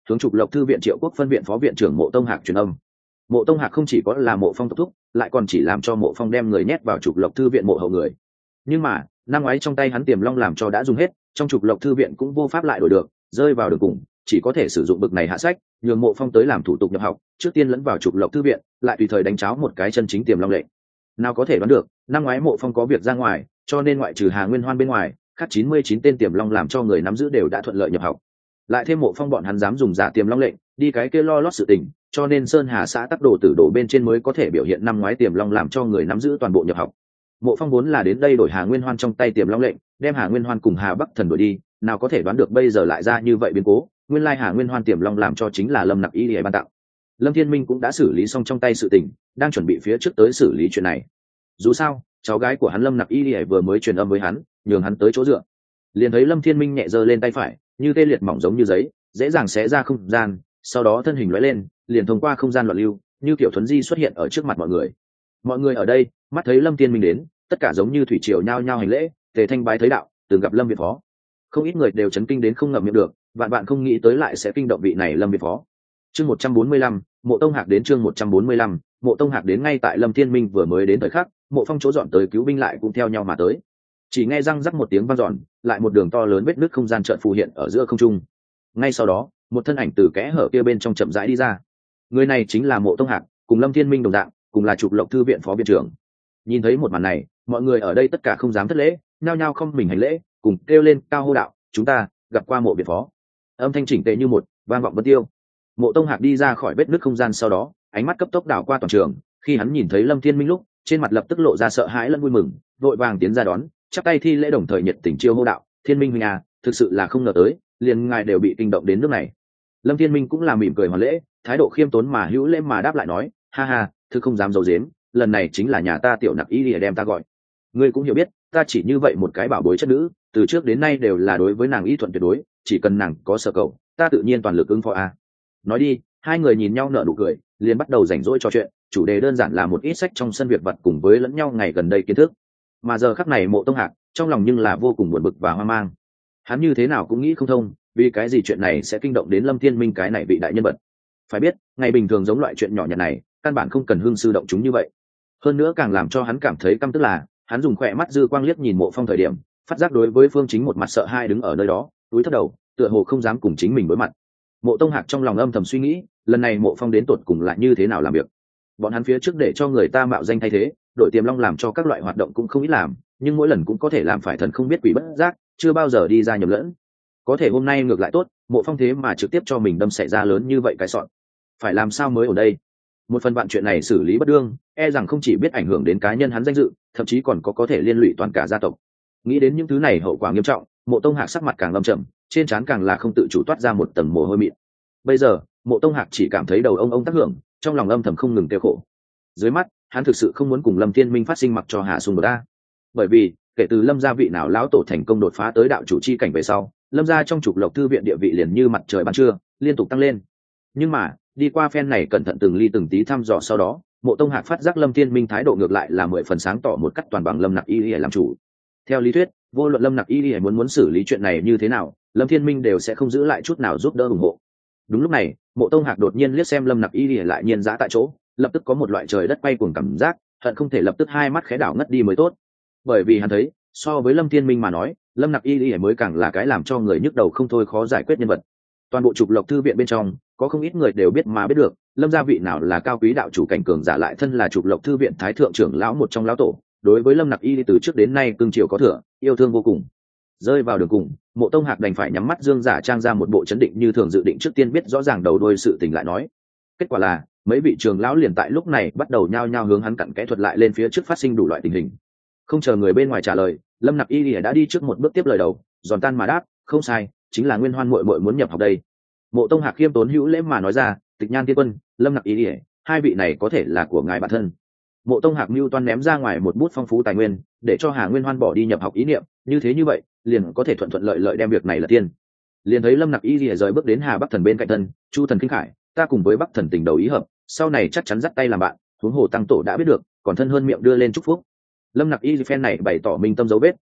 hướng Trục Lộc thư viện Triệu Quốc phân viện phó viện trưởng Mộ Tông Hạc truyền âm. Mộ Tông Hạc không chỉ có là Mộ Phong tộc thúc, lại còn chỉ làm cho Mộ Phong đem người nhét vào Trục Lộc thư viện mộ hậu người. Nhưng mà năm ngoái trong tay hắn Tiềm Long làm cho đã dùng hết, trong Trục Lộc thư viện cũng vô pháp lại đổi được, rơi vào đường cùng, chỉ có thể sử dụng bực này hạ sách, nhường Mộ Phong tới làm thủ tục nhập học, trước tiên lẫn vào Trục Lộc thư viện, lại tùy thời đánh cháo một cái chân chính Tiềm Long lệnh. Nào có thể đoán được, năm ngoái Mộ Phong có việc ra ngoài, cho nên ngoại trừ Hà Nguyên Hoan bên ngoài, khác 99 tên Tiềm Long làm cho người nắm giữ đều đã thuận lợi nhập học. Lại thêm Mộ Phong bọn hắn dám dùng giả Tiềm Long lệnh, đi cái kia lo lót sự tình, cho nên Sơn Hà xã tắc đồ tử đồ bên trên mới có thể biểu hiện năm ngoái Tiềm Long làm cho người nắm giữ toàn bộ nhập học. Mộ Phong vốn là đến đây đổi Hà Nguyên Hoan trong tay Tiềm Long lệnh, đem Hà Nguyên Hoan cùng Hà Bắc Thần đuổi đi, nào có thể đoán được bây giờ lại ra như vậy biến cố, nguyên lai Hà Nguyên Hoan Tiềm Long làm cho chính là Lâm Nặc Y Lìa ban tặng. Lâm Thiên Minh cũng đã xử lý xong trong tay sự tình, đang chuẩn bị phía trước tới xử lý chuyện này. Dù sao, cháu gái của hắn Lâm Nặc Y Lìa vừa mới truyền âm với hắn, nhường hắn tới chỗ dựa. Liền thấy Lâm Thiên Minh nhẹ giơ lên tay phải, như tê liệt mỏng giống như giấy, dễ dàng xé ra không gian, sau đó thân hình lóe lên, liền thông qua không gian loạn lưu, như kiểu thuấn di xuất hiện ở trước mặt mọi người. Mọi người ở đây, mắt thấy Lâm Thiên Minh đến, tất cả giống như thủy triều nhao nhao hành lễ, tề thanh bái thấy đạo, từng gặp Lâm viện phó. Không ít người đều chấn kinh đến không ngậm miệng được, vạn bạn không nghĩ tới lại sẽ kinh động vị này Lâm viện phó. Chương 145, Mộ Tông Hạc đến chương 145, Mộ Tông Hạc đến ngay tại Lâm Thiên Minh vừa mới đến thời khắc, Mộ Phong chỗ dọn tới cứu binh lại cũng theo nhau mà tới. Chỉ nghe răng rắc một tiếng vang dọn, lại một đường to lớn vết nứt không gian chợt phù hiện ở giữa không trung. Ngay sau đó, một thân ảnh từ kẽ hở kia bên trong chậm rãi đi ra. Người này chính là Mộ Tông Hạc, cùng Lâm Thiên Minh đồng dạng, cùng là Trục Lộc thư viện phó viện trưởng. Nhìn thấy một màn này, mọi người ở đây tất cả không dám thất lễ, nhao nhao không mình hành lễ, cùng kêu lên cao hô đạo, chúng ta gặp qua Mộ viện phó. Âm thanh chỉnh tề như một, vang vọng vân tiêu. Mộ Tông Hạc đi ra khỏi vết nứt không gian sau đó, ánh mắt cấp tốc đảo qua toàn trường, khi hắn nhìn thấy Lâm Thiên Minh lúc, trên mặt lập tức lộ ra sợ hãi lẫn vui mừng, vội vàng tiến ra đón, chắp tay thi lễ đồng thời nhiệt tình chiêu hô đạo, Thiên Minh huynh à, thực sự là không ngờ tới, liền ngài đều bị kinh động đến nước này. Lâm Thiên Minh cũng là mỉm cười hoàn lễ, thái độ khiêm tốn mà hữu lễ mà đáp lại nói, ha ha, thứ không dám giấu giếm, lần này chính là nhà ta Tiểu Nặc Y Lìa đem ta gọi. Ngươi cũng hiểu biết, ta chỉ như vậy một cái bảo bối chất nữ, từ trước đến nay đều là đối với nàng y thuận tuyệt đối, chỉ cần nàng có sở cầu, ta tự nhiên toàn lực ứng phó a. Nói đi, hai người nhìn nhau nở nụ cười, liền bắt đầu rảnh rỗi trò chuyện, chủ đề đơn giản là một ít sách trong sân việc vặt cùng với lẫn nhau ngày gần đây kiến thức. Mà giờ khắc này Mộ Tông Hạc trong lòng nhưng là vô cùng buồn bực và hoang mang. Hắn như thế nào cũng nghĩ không thông, vì cái gì chuyện này sẽ kinh động đến Lâm Thiên Minh cái này vị đại nhân vật. Phải biết, ngày bình thường giống loại chuyện nhỏ nhặt này, căn bản không cần hương sư động chúng như vậy. Hơn nữa càng làm cho hắn cảm thấy căm tức là, hắn dùng khỏe mắt dư quang liếc nhìn Mộ Phong thời điểm, phát giác đối với Phương Chính một mặt sợ hai đứng ở nơi đó, túi thấp đầu, tựa hồ không dám cùng chính mình đối mặt. Mộ Tông Hạc trong lòng âm thầm suy nghĩ, lần này Mộ Phong đến tột cùng lại như thế nào làm việc. Bọn hắn phía trước để cho người ta mạo danh thay thế, đội Tiềm Long làm cho các loại hoạt động cũng không ít làm, nhưng mỗi lần cũng có thể làm phải thần không biết quỷ bất giác, chưa bao giờ đi ra nhầm lẫn. Có thể hôm nay ngược lại tốt, Mộ Phong thế mà trực tiếp cho mình đâm xảy ra lớn như vậy cái sọn. Phải làm sao mới ở đây? Một phần bạn chuyện này xử lý bất đương, e rằng không chỉ biết ảnh hưởng đến cá nhân hắn danh dự, thậm chí còn có thể liên lụy toàn cả gia tộc. Nghĩ đến những thứ này hậu quả nghiêm trọng, Mộ Tông Hạc sắc mặt càng lâm trầm, trên trán càng là không tự chủ toát ra một tầng mồ hôi mịn. Bây giờ, Mộ Tông Hạc chỉ cảm thấy đầu ông tác hưởng, trong lòng âm thầm không ngừng tiêu khổ. Dưới mắt, hắn thực sự không muốn cùng Lâm Thiên Minh phát sinh mặc cho hạ xung đột a. Bởi vì, kể từ Lâm gia vị nào lão tổ thành công đột phá tới đạo chủ chi cảnh về sau, Lâm gia trong Trục Lộc thư viện địa vị liền như mặt trời ban trưa, liên tục tăng lên. Nhưng mà, đi qua phen này cẩn thận từng ly từng tí thăm dò sau đó, Mộ Tông Hạc phát giác Lâm Thiên Minh thái độ ngược lại là 10 phần sáng tỏ một cách toàn bằng Lâm Nặc Y Lìa làm chủ. Theo lý thuyết, vô luận Lâm Nặc Y Lìa muốn xử lý chuyện này như thế nào, Lâm Thiên Minh đều sẽ không giữ lại chút nào giúp đỡ ủng hộ. Đúng lúc này, Mộ Tông Hạc đột nhiên liếc xem Lâm Nặc Y Lìa lại nhiên dã tại chỗ, lập tức có một loại trời đất quay cuồng cảm giác, hận không thể lập tức hai mắt khẽ đảo ngất đi mới tốt. Bởi vì hắn thấy, so với Lâm Thiên Minh mà nói, Lâm Nặc Y Lìa mới càng là cái làm cho người nhức đầu không thôi khó giải quyết nhân vật. Toàn bộ Trục Lộc thư viện bên trong, có không ít người đều biết mà biết được, Lâm gia vị nào là cao quý đạo chủ cảnh cường giả lại thân là Trục Lộc thư viện thái thượng trưởng lão một trong lão tổ, đối với Lâm Nặc Y từ trước đến nay cưng chiều có thừa, yêu thương vô cùng. Rơi vào đường cùng, Mộ Tông Hạc đành phải nhắm mắt dương giả trang ra một bộ chấn định như thường, dự định trước tiên biết rõ ràng đầu đuôi sự tình lại nói. Kết quả là, mấy vị trưởng lão liền tại lúc này bắt đầu nhao nhao hướng hắn cặn kẽ thuật lại lên phía trước phát sinh đủ loại tình hình. Không chờ người bên ngoài trả lời, Lâm Nặc Y đã đi trước một bước tiếp lời đầu, giòn tan mà đáp, không sai, chính là Nguyên Hoan muội muội muốn nhập học đây. Mộ Tông Hạc khiêm tốn hữu lễ mà nói ra, Tịch Nhan Tiên Quân, Lâm Nặc Y, hai vị này có thể là của ngài bản thân. Mộ Tông Hạc mưu toan ném ra ngoài một bút phong phú tài nguyên, để cho Hà Nguyên Hoan bỏ đi nhập học ý niệm, như vậy, liền có thể thuận thuận lợi lợi đem việc này là tiên. Liền thấy Lâm Nặc Y rời bước đến Hà Bắc Thần bên cạnh thân, Chu Thần kinh khải, ta cùng với Bắc Thần tình đầu ý hợp, sau này chắc chắn dắt tay làm bạn, huống hồ tăng tổ đã biết được, còn thân hơn miệng đưa lên chúc phúc. Lâm Nặc Y phen này bày tỏ minh tâm dấu vết,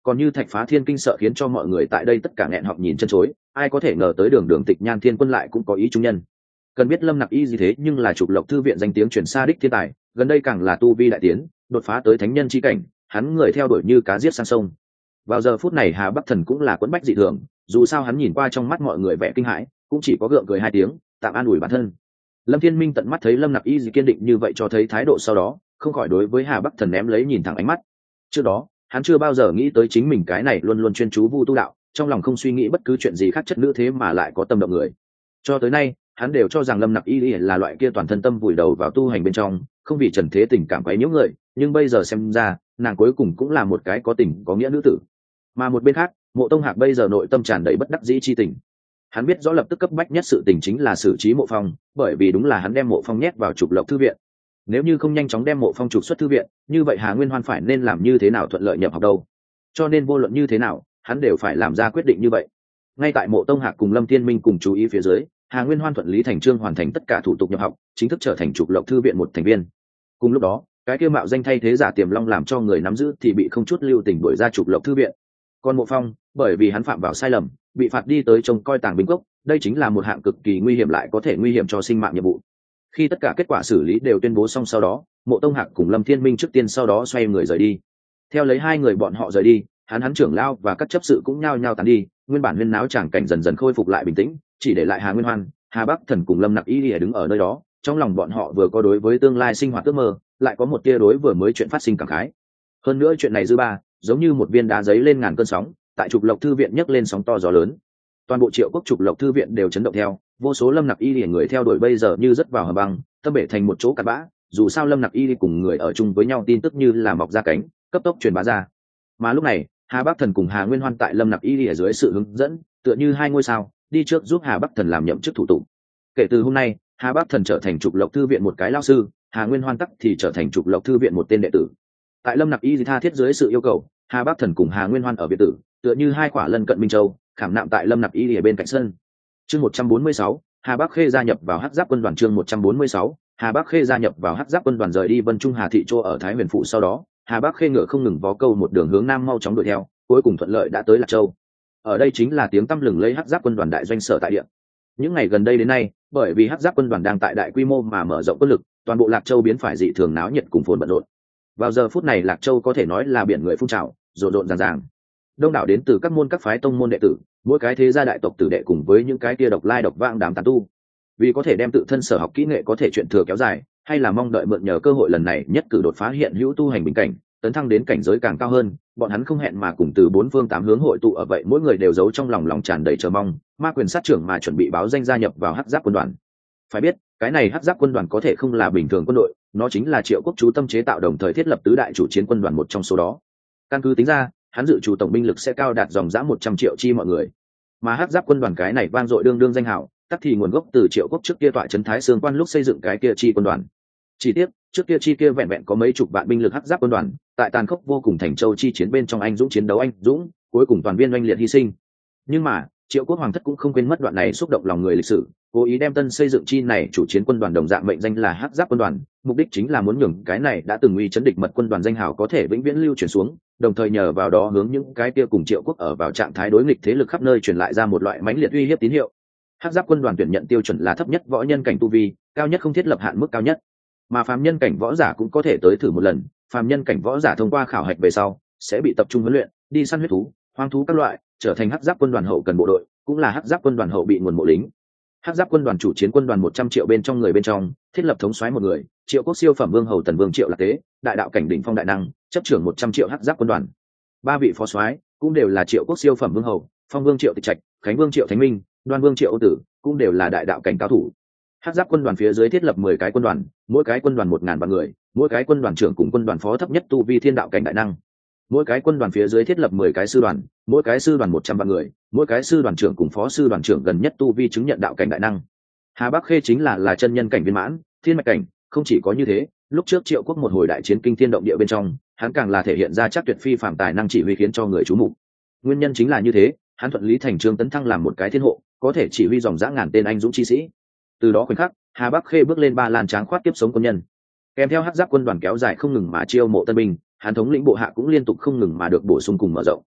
còn như thạch phá thiên kinh sợ khiến cho mọi người tại đây tất cả nghẹn họng nhìn chân chối, ai có thể ngờ tới đường đường Tịch Nhan Thiên Quân lại cũng có ý trung nhân. Cần biết Lâm Nặc Y gì thế nhưng là Trục Lộc thư viện danh tiếng truyền xa đích thiên tài, gần đây càng là tu vi đại tiến, đột phá tới thánh nhân chi cảnh, hắn người theo đuổi như cá giết sang sông. Vào giờ phút này Hà Bắc Thần cũng là quẫn bách dị thường, dù sao hắn nhìn qua trong mắt mọi người vẻ kinh hãi, cũng chỉ có gượng cười hai tiếng, tạm an ủi bản thân. Lâm Thiên Minh tận mắt thấy Lâm Nặc Y gì kiên định như vậy cho thấy thái độ sau đó, không khỏi đối với Hà Bắc Thần ném lấy nhìn thẳng ánh mắt. Trước đó, hắn chưa bao giờ nghĩ tới chính mình cái này luôn luôn chuyên chú vu tu đạo, trong lòng không suy nghĩ bất cứ chuyện gì khác chất nữ thế mà lại có tâm động người. Cho tới nay, hắn đều cho rằng Lâm Nặc Y là loại kia toàn thân tâm vùi đầu vào tu hành bên trong, không vì trần thế tình cảm quấy nhiễu người, nhưng bây giờ xem ra, nàng cuối cùng cũng là một cái có tình có nghĩa nữ tử. Mà một bên khác, Mộ Tông Hạc bây giờ nội tâm tràn đầy bất đắc dĩ chi tình. Hắn biết rõ lập tức cấp bách nhất sự tình chính là xử trí Mộ Phong, bởi vì đúng là hắn đem Mộ Phong nhét vào Trục Lộc thư viện. Nếu như không nhanh chóng đem Mộ Phong trục xuất thư viện, như vậy Hà Nguyên Hoan phải nên làm như thế nào thuận lợi nhập học đâu? Cho nên vô luận như thế nào, hắn đều phải làm ra quyết định như vậy. Ngay tại Mộ Tông Hạc cùng Lâm Thiên Minh cùng chú ý phía dưới, Hà Nguyên Hoan thuận lý thành chương hoàn thành tất cả thủ tục nhập học, chính thức trở thành Trục Lộc thư viện một thành viên. Cùng lúc đó, cái kia mạo danh thay thế giả Tiềm Long làm cho người nắm giữ thì bị không chút lưu tình đuổi ra Trục Lộc thư viện. Còn Mộ Phong, bởi vì hắn phạm vào sai lầm, bị phạt đi tới trông coi Tàng Binh Cốc, đây chính là một hạng cực kỳ nguy hiểm lại có thể nguy hiểm cho sinh mạng nhiệm vụ. Khi tất cả kết quả xử lý đều tuyên bố xong sau đó, Mộ Tông Hạc cùng Lâm Thiên Minh trước tiên sau đó xoay người rời đi. Theo lấy hai người bọn họ rời đi, hắn trưởng lao và các chấp sự cũng nhao nhao tán đi, nguyên bản huyên náo tràng cảnh dần dần khôi phục lại bình tĩnh, chỉ để lại Hà Nguyên Hoan, Hà Bắc Thần cùng Lâm Nặc Y đứng ở nơi đó, trong lòng bọn họ vừa có đối với tương lai sinh hoạt ước mơ, lại có một tia đối vừa mới chuyện phát sinh cảm khái. Hơn nữa chuyện này dư ba, giống như một viên đá giấy lên ngàn cơn sóng, tại Trục Lộc thư viện nhấc lên sóng to gió lớn. Toàn bộ Triệu Quốc Trục Lộc thư viện đều chấn động theo, vô số Lâm Nặc Y người theo đuổi bây giờ như rất vào hầm băng, tâm bể thành một chỗ cặn bã. Dù sao Lâm Nặc Y cùng người ở chung với nhau tin tức như là mọc ra cánh, cấp tốc truyền bá ra. Mà lúc này, Hà Bắc Thần cùng Hà Nguyên Hoan tại Lâm Nặc Y ở dưới sự hướng dẫn, tựa như hai ngôi sao, đi trước giúp Hà Bắc Thần làm nhậm chức thủ tục. Kể từ hôm nay, Hà Bắc Thần trở thành Trục Lộc thư viện một cái lao sư, Hà Nguyên Hoan tắc thì trở thành Trục Lộc thư viện một tên đệ tử. Tại Lâm Nặc Y tha thiết dưới sự yêu cầu, Hà Bắc Thần cùng Hà Nguyên Hoan ở viện tử, tựa như hai quả lân cận minh châu, khảm nạm tại Lâm Nặc Y ở bên cạnh sân. Chương 146, Hà Bắc Khê gia nhập vào Hắc Giáp quân đoàn. Chương 146, Hà Bắc Khê gia nhập vào Hắc Giáp quân đoàn. Rời đi Vân Trung Hà thị chỗ ở Thái Huyền phụ sau đó, Hà Bắc Khê ngựa không ngừng vó câu một đường hướng nam mau chóng đuổi theo, cuối cùng thuận lợi đã tới Lạc Châu. Ở đây chính là tiếng tăm lừng lẫy Hắc Giáp quân đoàn đại doanh sở tại địa. Những ngày gần đây đến nay, bởi vì Hắc Giáp quân đoàn đang tại đại quy mô mà mở rộng quân lực, toàn bộ Lạc Châu biến phải dị thường náo nhiệt cùng phồn bận rộn. Vào giờ phút này Lạc Châu có thể nói là biển người phun trào, rộn rộn ràng ràng. Đông đảo đến từ các môn các phái tông môn đệ tử, mỗi cái thế gia đại tộc tử đệ cùng với những cái tia độc lai độc vãng đám tán tu, vì có thể đem tự thân sở học kỹ nghệ có thể chuyện thừa kéo dài, hay là mong đợi mượn nhờ cơ hội lần này nhất cử đột phá hiện hữu tu hành bình cảnh, tấn thăng đến cảnh giới càng cao hơn, bọn hắn không hẹn mà cùng từ bốn phương tám hướng hội tụ ở vậy, mỗi người đều giấu trong lòng tràn đầy chờ mong, ma quyền sát trưởng mà chuẩn bị báo danh gia nhập vào Hắc Giáp quân đoàn. Phải biết, cái này Hắc Giáp quân đoàn có thể không là bình thường quân đội, nó chính là Triệu Quốc chú tâm chế tạo đồng thời thiết lập tứ đại chủ chiến quân đoàn một trong số đó. Căn cứ tính ra, hắn dự trù tổng binh lực sẽ cao đạt dòng dã 100 triệu chi mọi người. Mà Hắc Giáp quân đoàn cái này vang dội đương đương danh hào, tắc thì nguồn gốc từ Triệu Quốc trước kia tọa trấn Thái Sương Quan lúc xây dựng cái kia chi quân đoàn. Chỉ tiếc, trước kia chi kia vẹn vẹn có mấy chục vạn binh lực Hắc Giáp quân đoàn, tại tàn khốc vô cùng Thành Châu chi chiến bên trong anh dũng chiến đấu anh dũng, cuối cùng toàn viên oanh liệt hy sinh. Nhưng mà, Triệu Quốc hoàng thất cũng không quên mất đoạn này xúc động lòng người lịch sử, cố ý đem tân xây dựng chi này chủ chiến quân đoàn đồng dạng mệnh danh là Hắc Giáp quân đoàn, mục đích chính là muốn nhường cái này đã từng uy chấn địch mật quân đoàn danh hào có thể vĩnh viễn lưu truyền xuống, đồng thời nhờ vào đó hướng những cái kia cùng Triệu Quốc ở vào trạng thái đối nghịch thế lực khắp nơi truyền lại ra một loại mãnh liệt uy hiếp tín hiệu. Hắc Giáp quân đoàn tuyển nhận tiêu chuẩn là thấp nhất võ nhân cảnh tu vi, cao nhất không thiết lập hạn mức cao nhất, mà phàm nhân cảnh võ giả cũng có thể tới thử một lần. Phàm nhân cảnh võ giả thông qua khảo hạch về sau sẽ bị tập trung huấn luyện, đi săn huyết thú, hoang thú các loại, trở thành Hắc Giáp quân đoàn hậu cần bộ đội, cũng là Hắc Giáp quân đoàn hậu bị nguồn mộ lính. Hắc Giáp quân đoàn chủ chiến quân đoàn 100 triệu bên trong người bên trong, thiết lập thống soái một người, Triệu Quốc siêu phẩm vương hầu Tần Vương Triệu Lạc Tế, đại đạo cảnh đỉnh phong đại năng, chấp trưởng 100 triệu Hắc Giáp quân đoàn. Ba vị phó soái cũng đều là Triệu Quốc siêu phẩm vương hầu, Phong Vương Triệu Tịch Trạch, Khánh Vương Triệu Thánh Minh, Đoan Vương Triệu Âu Tử, cũng đều là đại đạo cảnh cao thủ. Hắc Giáp quân đoàn phía dưới thiết lập 10 cái quân đoàn, mỗi cái quân đoàn 1000 vạn người, mỗi cái quân đoàn trưởng cùng quân đoàn phó thấp nhất tu vi thiên đạo cảnh đại năng. Mỗi cái quân đoàn phía dưới thiết lập 10 cái sư đoàn, mỗi cái sư đoàn 100 vạn người, mỗi cái sư đoàn trưởng cùng phó sư đoàn trưởng gần nhất tu vi chứng nhận đạo cảnh đại năng. Hà Bắc Khê chính là chân nhân cảnh viên mãn, thiên mạch cảnh, không chỉ có như thế, lúc trước Triệu Quốc một hồi đại chiến kinh thiên động địa bên trong, hắn càng là thể hiện ra chắc tuyệt phi phàm tài năng chỉ huy khiến cho người chú mục. Nguyên nhân chính là như thế, hắn thuận lý thành trương tấn thăng làm một cái thiên hộ, có thể chỉ huy dòng dã ngàn tên anh dũng chi sĩ. Từ đó khoảnh khắc, Hà Bắc Khê bước lên ba lan tráng khoát kiếp sống quân nhân. Kèm theo Hắc Giáp quân đoàn kéo dài không ngừng mà chiêu mộ tân binh, hắn thống lĩnh bộ hạ cũng liên tục không ngừng mà được bổ sung cùng mở rộng.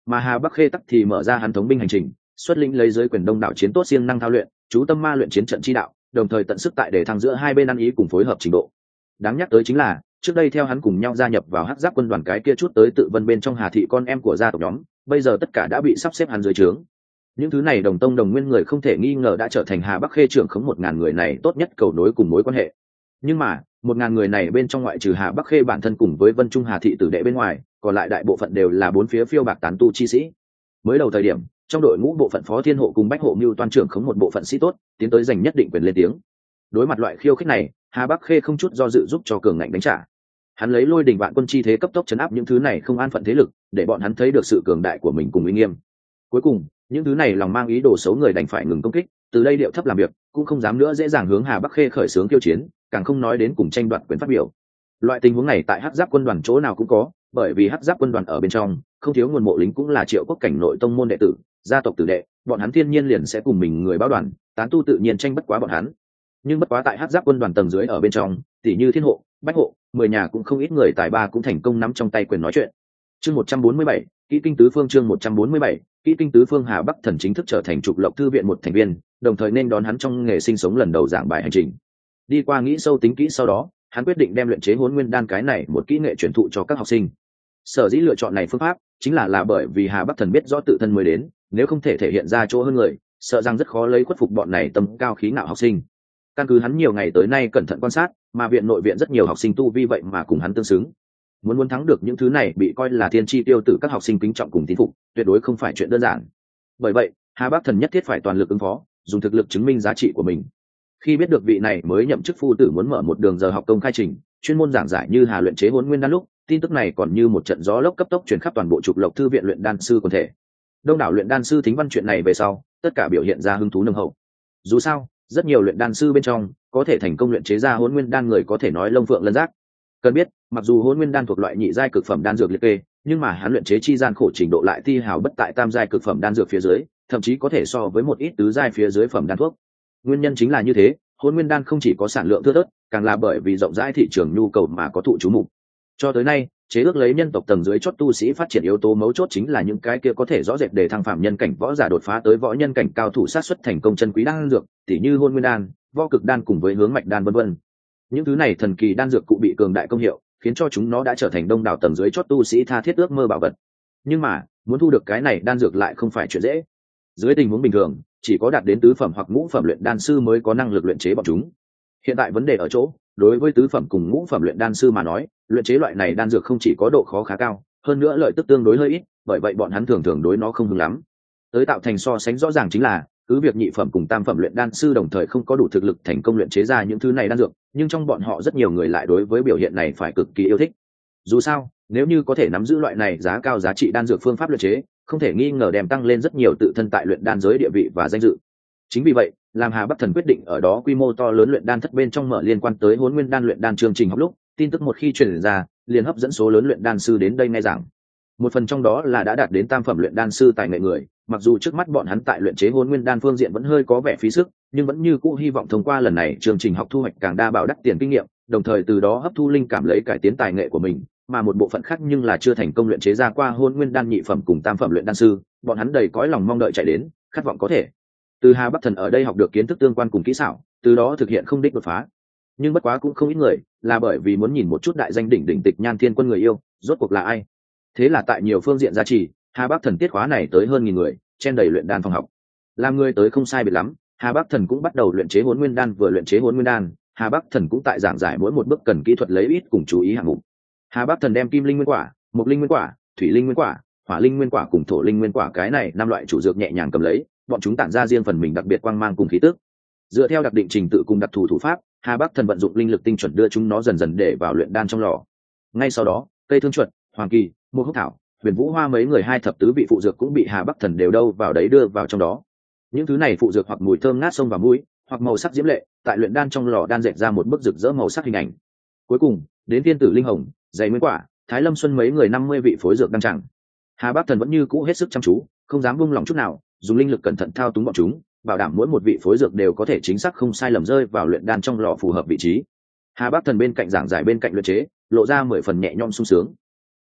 mà Hà Bắc Khê tắc thì mở ra hắn thống binh hành trình, xuất lĩnh lấy giới quyền đông đảo chiến tốt siêng năng thao luyện, chú tâm ma luyện chiến trận chi đạo, đồng thời tận sức tại để thăng giữa hai bên ăn ý cùng phối hợp trình độ. Đáng nhắc tới chính là, trước đây theo hắn cùng nhau gia nhập vào Hắc Giáp quân đoàn cái kia chút tới tự Vân bên trong Hà thị con em của gia tộc nhóm, bây giờ tất cả đã bị sắp xếp hắn dưới trướng. Những thứ này đồng tông đồng nguyên người không thể nghi ngờ đã trở thành Hà Bắc Khê trưởng khống 1000 người này tốt nhất cầu nối cùng mối quan hệ. Nhưng mà, 1000 người này bên trong ngoại trừ Hà Bắc Khê bản thân cùng với Vân Trung Hà thị tử đệ bên ngoài, còn lại đại bộ phận đều là bốn phía phiêu bạc tán tu chi sĩ. Mới đầu thời điểm, trong đội ngũ bộ phận Phó Thiên Hộ cùng Bách Hộ Mưu toàn trưởng khống một bộ phận sĩ tốt, tiến tới giành nhất định quyền lên tiếng. Đối mặt loại khiêu khích này, Hà Bắc Khê không chút do dự giúp cho cường ngạnh đánh trả. Hắn lấy lôi đình vạn quân chi thế cấp tốc chấn áp những thứ này không an phận thế lực, để bọn hắn thấy được sự cường đại của mình cùng uy nghiêm. Cuối cùng, những thứ này lòng mang ý đồ xấu người đành phải ngừng công kích, từ đây điệu thấp làm việc, cũng không dám nữa dễ dàng hướng Hà Bắc Khê khởi xướng khiêu chiến, càng không nói đến cùng tranh đoạt quyền phát biểu. Loại tình huống này tại Hắc Giáp quân đoàn chỗ nào cũng có, bởi vì Hắc Giáp quân đoàn ở bên trong, không thiếu nguồn mộ lính cũng là Triệu Quốc cảnh nội tông môn đệ tử, gia tộc tử đệ, bọn hắn thiên nhiên liền sẽ cùng mình người báo đoàn, tán tu tự nhiên tranh bất quá bọn hắn. Nhưng bất quá tại Hắc Giáp quân đoàn tầng dưới ở bên trong, tỷ như Thiên Hộ, Bách Hộ, 10 nhà cũng không ít người tài ba cũng thành công nắm trong tay quyền nói chuyện. Chương 147, Kỹ kinh tứ phương chương 147, Kỹ kinh tứ phương Hà Bắc Thần chính thức trở thành trục lộc thư viện một thành viên, đồng thời nên đón hắn trong nghề sinh sống lần đầu giảng bài hành trình. Đi qua nghĩ sâu tính kỹ sau đó, hắn quyết định đem luyện chế Hỗn Nguyên đan cái này một kỹ nghệ truyền thụ cho các học sinh. Sở dĩ lựa chọn này phương pháp, chính là bởi vì Hà Bắc Thần biết rõ tự thân mới đến, nếu không thể thể hiện ra chỗ hơn người, sợ rằng rất khó lấy khuất phục bọn này tâm cao khí ngạo học sinh. Căn cứ hắn nhiều ngày tới nay cẩn thận quan sát, mà viện nội viện rất nhiều học sinh tu vi vậy mà cùng hắn tương xứng. Muốn thắng được những thứ này bị coi là thiên chi tiêu tử các học sinh kính trọng cùng tín phục, tuyệt đối không phải chuyện đơn giản. Bởi vậy, Hà Bắc Thần nhất thiết phải toàn lực ứng phó, dùng thực lực chứng minh giá trị của mình. Khi biết được vị này mới nhậm chức phu tử muốn mở một đường giờ học công khai trình, chuyên môn giảng giải như Hà luyện chế Hỗn Nguyên đan lúc, tin tức này còn như một trận gió lốc cấp tốc truyền khắp toàn bộ trục lộc thư viện luyện đan sư quần thể. Đông đảo luyện đan sư thính văn chuyện này về sau, tất cả biểu hiện ra hứng thú nồng hậu. Dù sao, rất nhiều luyện đan sư bên trong, có thể thành công luyện chế ra Hỗn Nguyên đan người có thể nói lông phượng lân giác. Cần biết, mặc dù Hỗn Nguyên đan thuộc loại nhị giai cực phẩm đan dược liệt kê, nhưng mà hắn luyện chế chi gian khổ trình độ lại thi hào bất tại tam giai cực phẩm đan dược phía dưới, thậm chí có thể so với một ít tứ giai phía dưới phẩm đan thuốc. Nguyên nhân chính là như thế, Hỗn Nguyên đan không chỉ có sản lượng thưa thớt, càng là bởi vì rộng rãi thị trường nhu cầu mà có thụ chú mục. Cho tới nay, chế ước lấy nhân tộc tầng dưới chót tu sĩ phát triển yếu tố mấu chốt chính là những cái kia có thể rõ rệt để thăng phạm nhân cảnh võ giả đột phá tới võ nhân cảnh cao thủ sát xuất thành công chân quý đan dược, tỉ như Hỗn Nguyên đan, Vô Cực đan cùng với hướng mạch đan vân vân. Những thứ này thần kỳ đan dược cụ bị cường đại công hiệu, khiến cho chúng nó đã trở thành đông đảo tầng dưới chót tu sĩ tha thiết ước mơ bảo vật. Nhưng mà, muốn thu được cái này đan dược lại không phải chuyện dễ. Dưới tình huống bình thường, chỉ có đạt đến tứ phẩm hoặc ngũ phẩm luyện đan sư mới có năng lực luyện chế bọn chúng. Hiện tại vấn đề ở chỗ, đối với tứ phẩm cùng ngũ phẩm luyện đan sư mà nói, luyện chế loại này đan dược không chỉ có độ khó khá cao, hơn nữa lợi tức tương đối hơi ít, bởi vậy bọn hắn thường thường đối nó không hứng lắm. Tới tạo thành so sánh rõ ràng chính là, cứ việc nhị phẩm cùng tam phẩm luyện đan sư đồng thời không có đủ thực lực thành công luyện chế ra những thứ này đan dược, nhưng trong bọn họ rất nhiều người lại đối với biểu hiện này phải cực kỳ yêu thích. Dù sao, nếu như có thể nắm giữ loại này giá cao giá trị đan dược phương pháp luyện chế, không thể nghi ngờ đem tăng lên rất nhiều tự thân tại luyện đan giới địa vị và danh dự. Chính vì vậy, làm Hà Bắc Thần quyết định ở đó quy mô to lớn luyện đan thất bên trong mở liên quan tới Hỗn Nguyên đan luyện đan chương trình học lúc, tin tức một khi truyền ra, liền hấp dẫn số lớn luyện đan sư đến đây nghe giảng. Một phần trong đó là đã đạt đến tam phẩm luyện đan sư tài nghệ người, mặc dù trước mắt bọn hắn tại luyện chế Hỗn Nguyên đan phương diện vẫn hơi có vẻ phí sức, nhưng vẫn như cũ hy vọng thông qua lần này chương trình học thu hoạch càng đa bảo đắc tiền kinh nghiệm, đồng thời từ đó hấp thu linh cảm lấy cải tiến tài nghệ của mình, mà một bộ phận khác nhưng là chưa thành công luyện chế ra qua Hỗn Nguyên đan nhị phẩm cùng tam phẩm luyện đan sư, bọn hắn đầy cõi lòng mong đợi chạy đến, khát vọng có thể từ Hà Bắc Thần ở đây học được kiến thức tương quan cùng kỹ xảo, từ đó thực hiện không đích đột phá. Nhưng bất quá cũng không ít người, là bởi vì muốn nhìn một chút đại danh đỉnh đỉnh Tịch Nhan Thiên Quân người yêu, rốt cuộc là ai. Thế là tại nhiều phương diện gia trì, Hà Bắc Thần tiết khóa này tới hơn 1000 người, chen đầy luyện đan phòng học. Làm người tới không sai biệt lắm, Hà Bắc Thần cũng bắt đầu luyện chế Hỗn Nguyên đan, vừa luyện chế Hỗn Nguyên đan, Hà Bắc Thần cũng tại giảng giải mỗi một bước cần kỹ thuật lấy ít cùng chú ý hạng mục. Hà Bắc Thần đem Kim Linh Nguyên Quả, Mộc Linh Nguyên Quả, Thủy Linh Nguyên Quả, Hỏa Linh Nguyên Quả cùng Thổ Linh Nguyên Quả cái này 5 loại chủ dược nhẹ nhàng cầm lấy, bọn chúng tản ra riêng phần mình đặc biệt quang mang cùng khí tức. Dựa theo đặc định trình tự cùng đặc thù thủ pháp, Hà Bắc Thần vận dụng linh lực tinh chuẩn đưa chúng nó dần dần để vào luyện đan trong lò. Ngay sau đó, cây thương chuột, hoàng kỳ, mộc húc thảo, huyền vũ hoa mấy người hai thập tứ vị phụ dược cũng bị Hà Bắc Thần đều đâu vào đấy đưa vào trong đó. Những thứ này phụ dược hoặc mùi thơm ngát xông vào mũi, hoặc màu sắc diễm lệ, tại luyện đan trong lò đan dệt ra một bức rực rỡ màu sắc hình ảnh. Cuối cùng, đến tiên tử linh hồng, dày nguyên quả, Thái Lâm Xuân mấy người 50 vị phối dược đan chẳng. Hà Bắc Thần vẫn như cũ hết sức chăm chú, không dám buông lòng chút nào, dùng linh lực cẩn thận thao túng bọn chúng, bảo đảm mỗi một vị phối dược đều có thể chính xác không sai lầm rơi vào luyện đan trong lò phù hợp vị trí. Hà Bắc Thần bên cạnh giảng giải bên cạnh luyện chế, lộ ra 10 phần nhẹ nhõm sung sướng.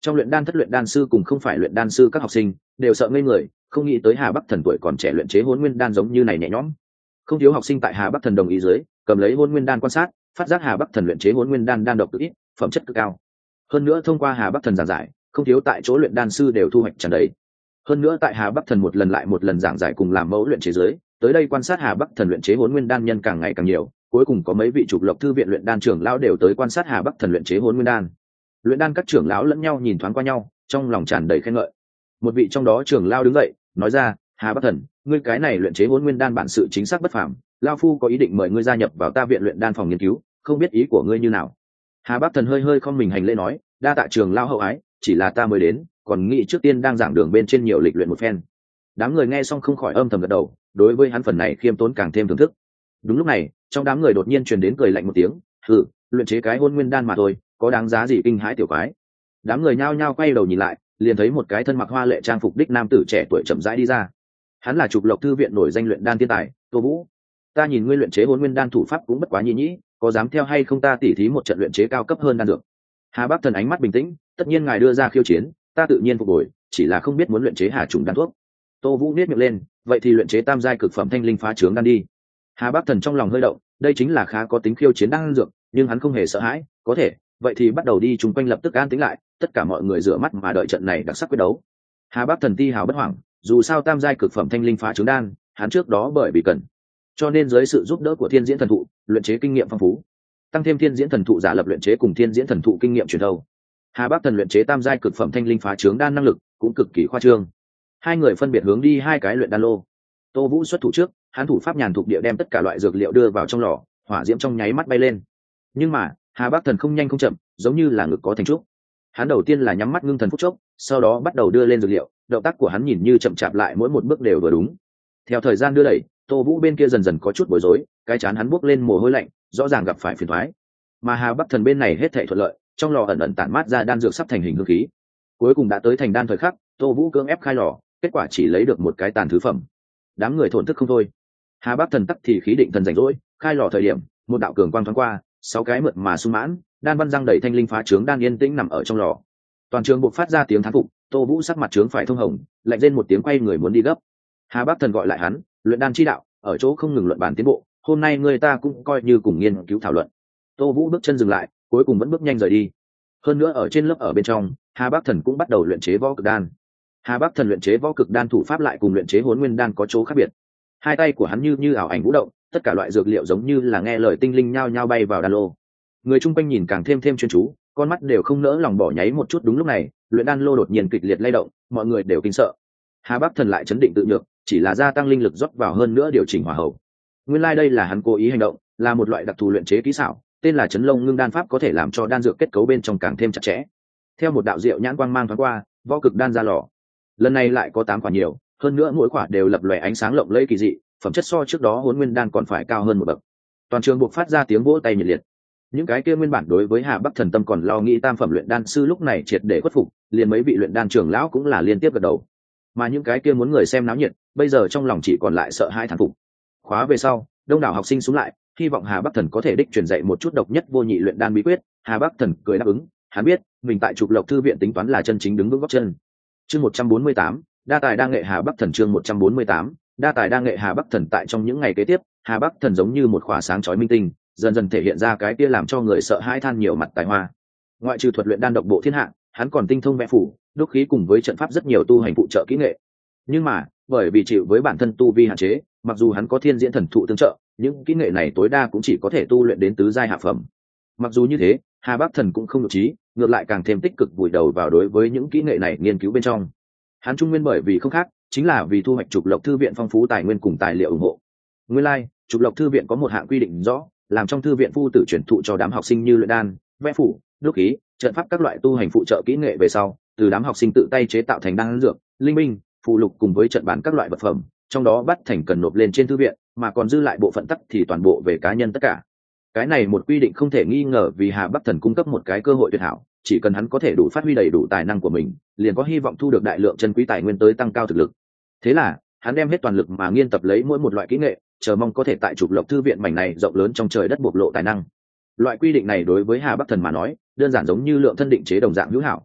Trong luyện đan thất, luyện đan sư cùng không phải luyện đan sư các học sinh đều sợ ngây người, không nghĩ tới Hà Bắc Thần tuổi còn trẻ luyện chế Hỗn Nguyên đan giống như này nhẹ nhõm. Không thiếu học sinh tại Hà Bắc Thần đồng ý dưới, cầm lấy Hỗn Nguyên đan quan sát, phát giác Hà Bắc Thần luyện chế Hỗn Nguyên đan đan độc cực ít, phẩm chất cực cao. Hơn nữa thông qua Hà Bắc Thần giảng giải, không thiếu tại chỗ luyện đan sư đều thu hoạch tràn đầy. Hơn nữa tại Hà Bắc Thần một lần lại một lần giảng giải cùng làm mẫu luyện chế dưới, tới đây quan sát Hà Bắc Thần luyện chế Hỗn Nguyên đan nhân càng ngày càng nhiều, cuối cùng có mấy vị trục lộc thư viện luyện đan trưởng lão đều tới quan sát Hà Bắc Thần luyện chế Hỗn Nguyên đan. Luyện đan các trưởng lão lẫn nhau nhìn thoáng qua nhau, trong lòng tràn đầy khen ngợi. Một vị trong đó trưởng lão đứng dậy, nói ra: "Hà Bắc Thần, ngươi cái này luyện chế Hỗn Nguyên đan bản sự chính xác bất phàm, lão phu có ý định mời ngươi gia nhập vào ta viện luyện đan phòng nghiên cứu, không biết ý của ngươi như nào?" Hà Bắc Thần hơi hơi không mình hành lễ nói: "Đa tạ trưởng lão hậu ái, chỉ là ta mới đến, còn nghĩ trước tiên đang giảng đường bên trên nhiều lịch luyện một phen." Đám người nghe xong không khỏi âm thầm gật đầu, đối với hắn phần này khiêm tốn càng thêm thưởng thức. Đúng lúc này, trong đám người đột nhiên truyền đến cười lạnh một tiếng: "Hừ, luyện chế cái Hỗn Nguyên đan mà thôi, có đáng giá gì kinh hãi tiểu quái?" Đám người nhao nhao quay đầu nhìn lại, liền thấy một cái thân mặc hoa lệ trang phục đích nam tử trẻ tuổi chậm rãi đi ra. Hắn là trục lộc thư viện nổi danh luyện đan thiên tài Tô Vũ. "Ta nhìn ngươi luyện chế Hỗn Nguyên đan thủ pháp cũng bất quá nhĩ nhĩ, có dám theo hay không ta tỉ thí một trận luyện chế cao cấp hơn đan dược?" Hà Bắc Thần ánh mắt bình tĩnh: "Tất nhiên ngài đưa ra khiêu chiến, ta tự nhiên phục hồi, chỉ là không biết muốn luyện chế hà trùng đan thuốc." Tô Vũ nhếch miệng lên: "Vậy thì luyện chế tam giai cực phẩm thanh linh phá trướng đan đi." Hà Bắc Thần trong lòng hơi động, đây chính là khá có tính khiêu chiến đan dược, nhưng hắn không hề sợ hãi, có thể, vậy thì bắt đầu đi. Chung quanh lập tức an tĩnh lại, tất cả mọi người rửa mắt mà đợi trận này đặc sắc quyết đấu. Hà Bắc Thần ti hào bất hoảng, dù sao tam giai cực phẩm thanh linh phá trướng đan, hắn trước đó bởi vì cần, cho nên dưới sự giúp đỡ của Thiên Diễn Thần Thụ, luyện chế kinh nghiệm phong phú, tăng thêm Thiên Diễn Thần Thụ giả lập luyện chế cùng Thiên Diễn Thần Thụ kinh nghiệm truyền thâu, Hà Bắc Thần luyện chế tam giai cực phẩm thanh linh phá trướng đan năng lực cũng cực kỳ khoa trương. Hai người phân biệt hướng đi hai cái luyện đan lô. Tô Vũ xuất thủ trước, hắn thủ pháp nhàn thuộc địa đem tất cả loại dược liệu đưa vào trong lò, hỏa diễm trong nháy mắt bay lên. Nhưng mà Hà Bắc Thần không nhanh không chậm, giống như là ngực có thành trúc. Hắn đầu tiên là nhắm mắt ngưng thần phút chốc, sau đó bắt đầu đưa lên dược liệu, động tác của hắn nhìn như chậm chạp lại mỗi một bước đều vừa đúng. Theo thời gian đưa đẩy, Tô Vũ bên kia dần dần có chút bối rối, cái trán hắn bốc lên mồ hôi lạnh, rõ ràng gặp phải phiền toái. Mà Hà Bắc Thần bên này hết thảy thuận lợi, trong lò ẩn ẩn tản mát ra đan dược sắp thành hình hương khí. Cuối cùng đã tới thành đan thời khắc, Tô Vũ cưỡng ép khai lò, kết quả chỉ lấy được một cái tàn thứ phẩm. Đám người thổn thức không thôi. Hà Bắc Thần tắc thì khí định thần rảnh rỗi, khai lò thời điểm, một đạo cường quang thoáng qua, 6 cái mượt mà sung mãn, đan văn răng đầy thanh linh phá trướng đan yên tĩnh nằm ở trong lò. Toàn trường buộc phát ra tiếng thán phục, Tô Vũ sắc mặt trướng phải thông hồng, lạnh lên một tiếng quay người muốn đi gấp. Hà Bắc Thần gọi lại hắn: "Luyện đan chi đạo, ở chỗ không ngừng luận bàn tiến bộ, hôm nay người ta cũng coi như cùng nghiên cứu thảo luận." Tô Vũ bước chân dừng lại, cuối cùng vẫn bước nhanh rời đi. Hơn nữa ở trên lớp ở bên trong, Hà Bắc Thần cũng bắt đầu luyện chế võ cực đan. Hà Bắc Thần luyện chế võ cực đan thủ pháp lại cùng luyện chế Hỗn Nguyên đan có chỗ khác biệt. Hai tay của hắn như ảo ảnh vũ động, tất cả loại dược liệu giống như là nghe lời tinh linh nhao nhao bay vào đan lô. Người chung quanh nhìn càng thêm chuyên chú, con mắt đều không nỡ lòng bỏ nháy một chút. Đúng lúc này, luyện đan lô đột nhiên kịch liệt lay động, mọi người đều kinh sợ. Hà Bắc Thần lại chấn định tự nhược, chỉ là gia tăng linh lực rót vào, hơn nữa điều chỉnh hỏa hậu. Nguyên lai đây là hắn cố ý hành động, là một loại đặc thù luyện chế kỹ xảo, tên là Chấn Lông Ngưng đan pháp, có thể làm cho đan dược kết cấu bên trong càng thêm chặt chẽ. Theo một đạo diệu nhãn quang mang thoáng qua, võ cực đan ra lò. Lần này lại có 8 quả nhiều, hơn nữa mỗi quả đều lập lòe ánh sáng lộng lẫy kỳ dị, phẩm chất so trước đó Hỗn Nguyên đan còn phải cao hơn một bậc. Toàn trường buộc phát ra tiếng vỗ tay nhiệt liệt. Những cái kia nguyên bản đối với Hà Bắc Thần tâm còn lo nghĩ tam phẩm luyện đan sư lúc này triệt để khuất phục, liền mấy vị luyện đan trưởng lão cũng là liên tiếp gật đầu. Mà những cái kia muốn người xem náo nhiệt, bây giờ trong lòng chỉ còn lại sợ hãi thán phục. Khóa về sau, đông đảo học sinh xuống lại, hy vọng Hà Bắc Thần có thể đích truyền dạy một chút độc nhất vô nhị luyện đan bí quyết. Hà Bắc Thần cười đáp ứng, hắn biết mình tại trục lộc thư viện tính toán là chân chính đứng vững gót chân. Chương 148, đa tài đa nghệ Hà Bắc Thần. Chương 148, đa tài đa nghệ Hà Bắc Thần. Tại trong những ngày kế tiếp, Hà Bắc Thần giống như một khỏa sáng chói minh tinh, dần dần thể hiện ra cái kia làm cho người sợ hãi than nhiều mặt tài hoa. Ngoại trừ thuật luyện đan độc bộ thiên hạ, hắn còn tinh thông vẽ phủ, đúc khí cùng với trận pháp rất nhiều tu hành phụ trợ kỹ nghệ. Nhưng mà, bởi vì chịu với bản thân tu vi hạn chế, mặc dù hắn có Thiên Diễn Thần Thụ tương trợ, những kỹ nghệ này tối đa cũng chỉ có thể tu luyện đến tứ giai hạ phẩm. Mặc dù như thế, Hà Bắc Thần cũng không nhục trí, ngược lại càng thêm tích cực vùi đầu vào đối với những kỹ nghệ này nghiên cứu bên trong. Hắn trung nguyên bởi vì không khác, chính là vì thu hoạch trục lộc thư viện phong phú tài nguyên cùng tài liệu ủng hộ. Nguyên lai, trục lộc thư viện có một hạng quy định rõ, làm trong thư viện phu tử truyền thụ cho đám học sinh như luyện đan, vẽ phủ, đúc khí, trận pháp các loại tu hành phụ trợ kỹ nghệ về sau, từ đám học sinh tự tay chế tạo thành đan dược, linh binh, phụ lục cùng với trận bản các loại vật phẩm, trong đó bắt thành cần nộp lên trên thư viện, mà còn dư lại bộ phận tắc thì toàn bộ về cá nhân tất cả. Cái này một quy định không thể nghi ngờ vì Hà Bắc Thần cung cấp một cái cơ hội tuyệt hảo, chỉ cần hắn có thể đủ phát huy đầy đủ tài năng của mình, liền có hy vọng thu được đại lượng chân quý tài nguyên tới tăng cao thực lực. Thế là, hắn đem hết toàn lực mà nghiên tập lấy mỗi một loại kỹ nghệ, chờ mong có thể tại trục lộc thư viện mảnh này rộng lớn trong trời đất bộc lộ tài năng. Loại quy định này đối với Hà Bắc Thần mà nói, đơn giản giống như lượng thân định chế đồng dạng hữu hảo.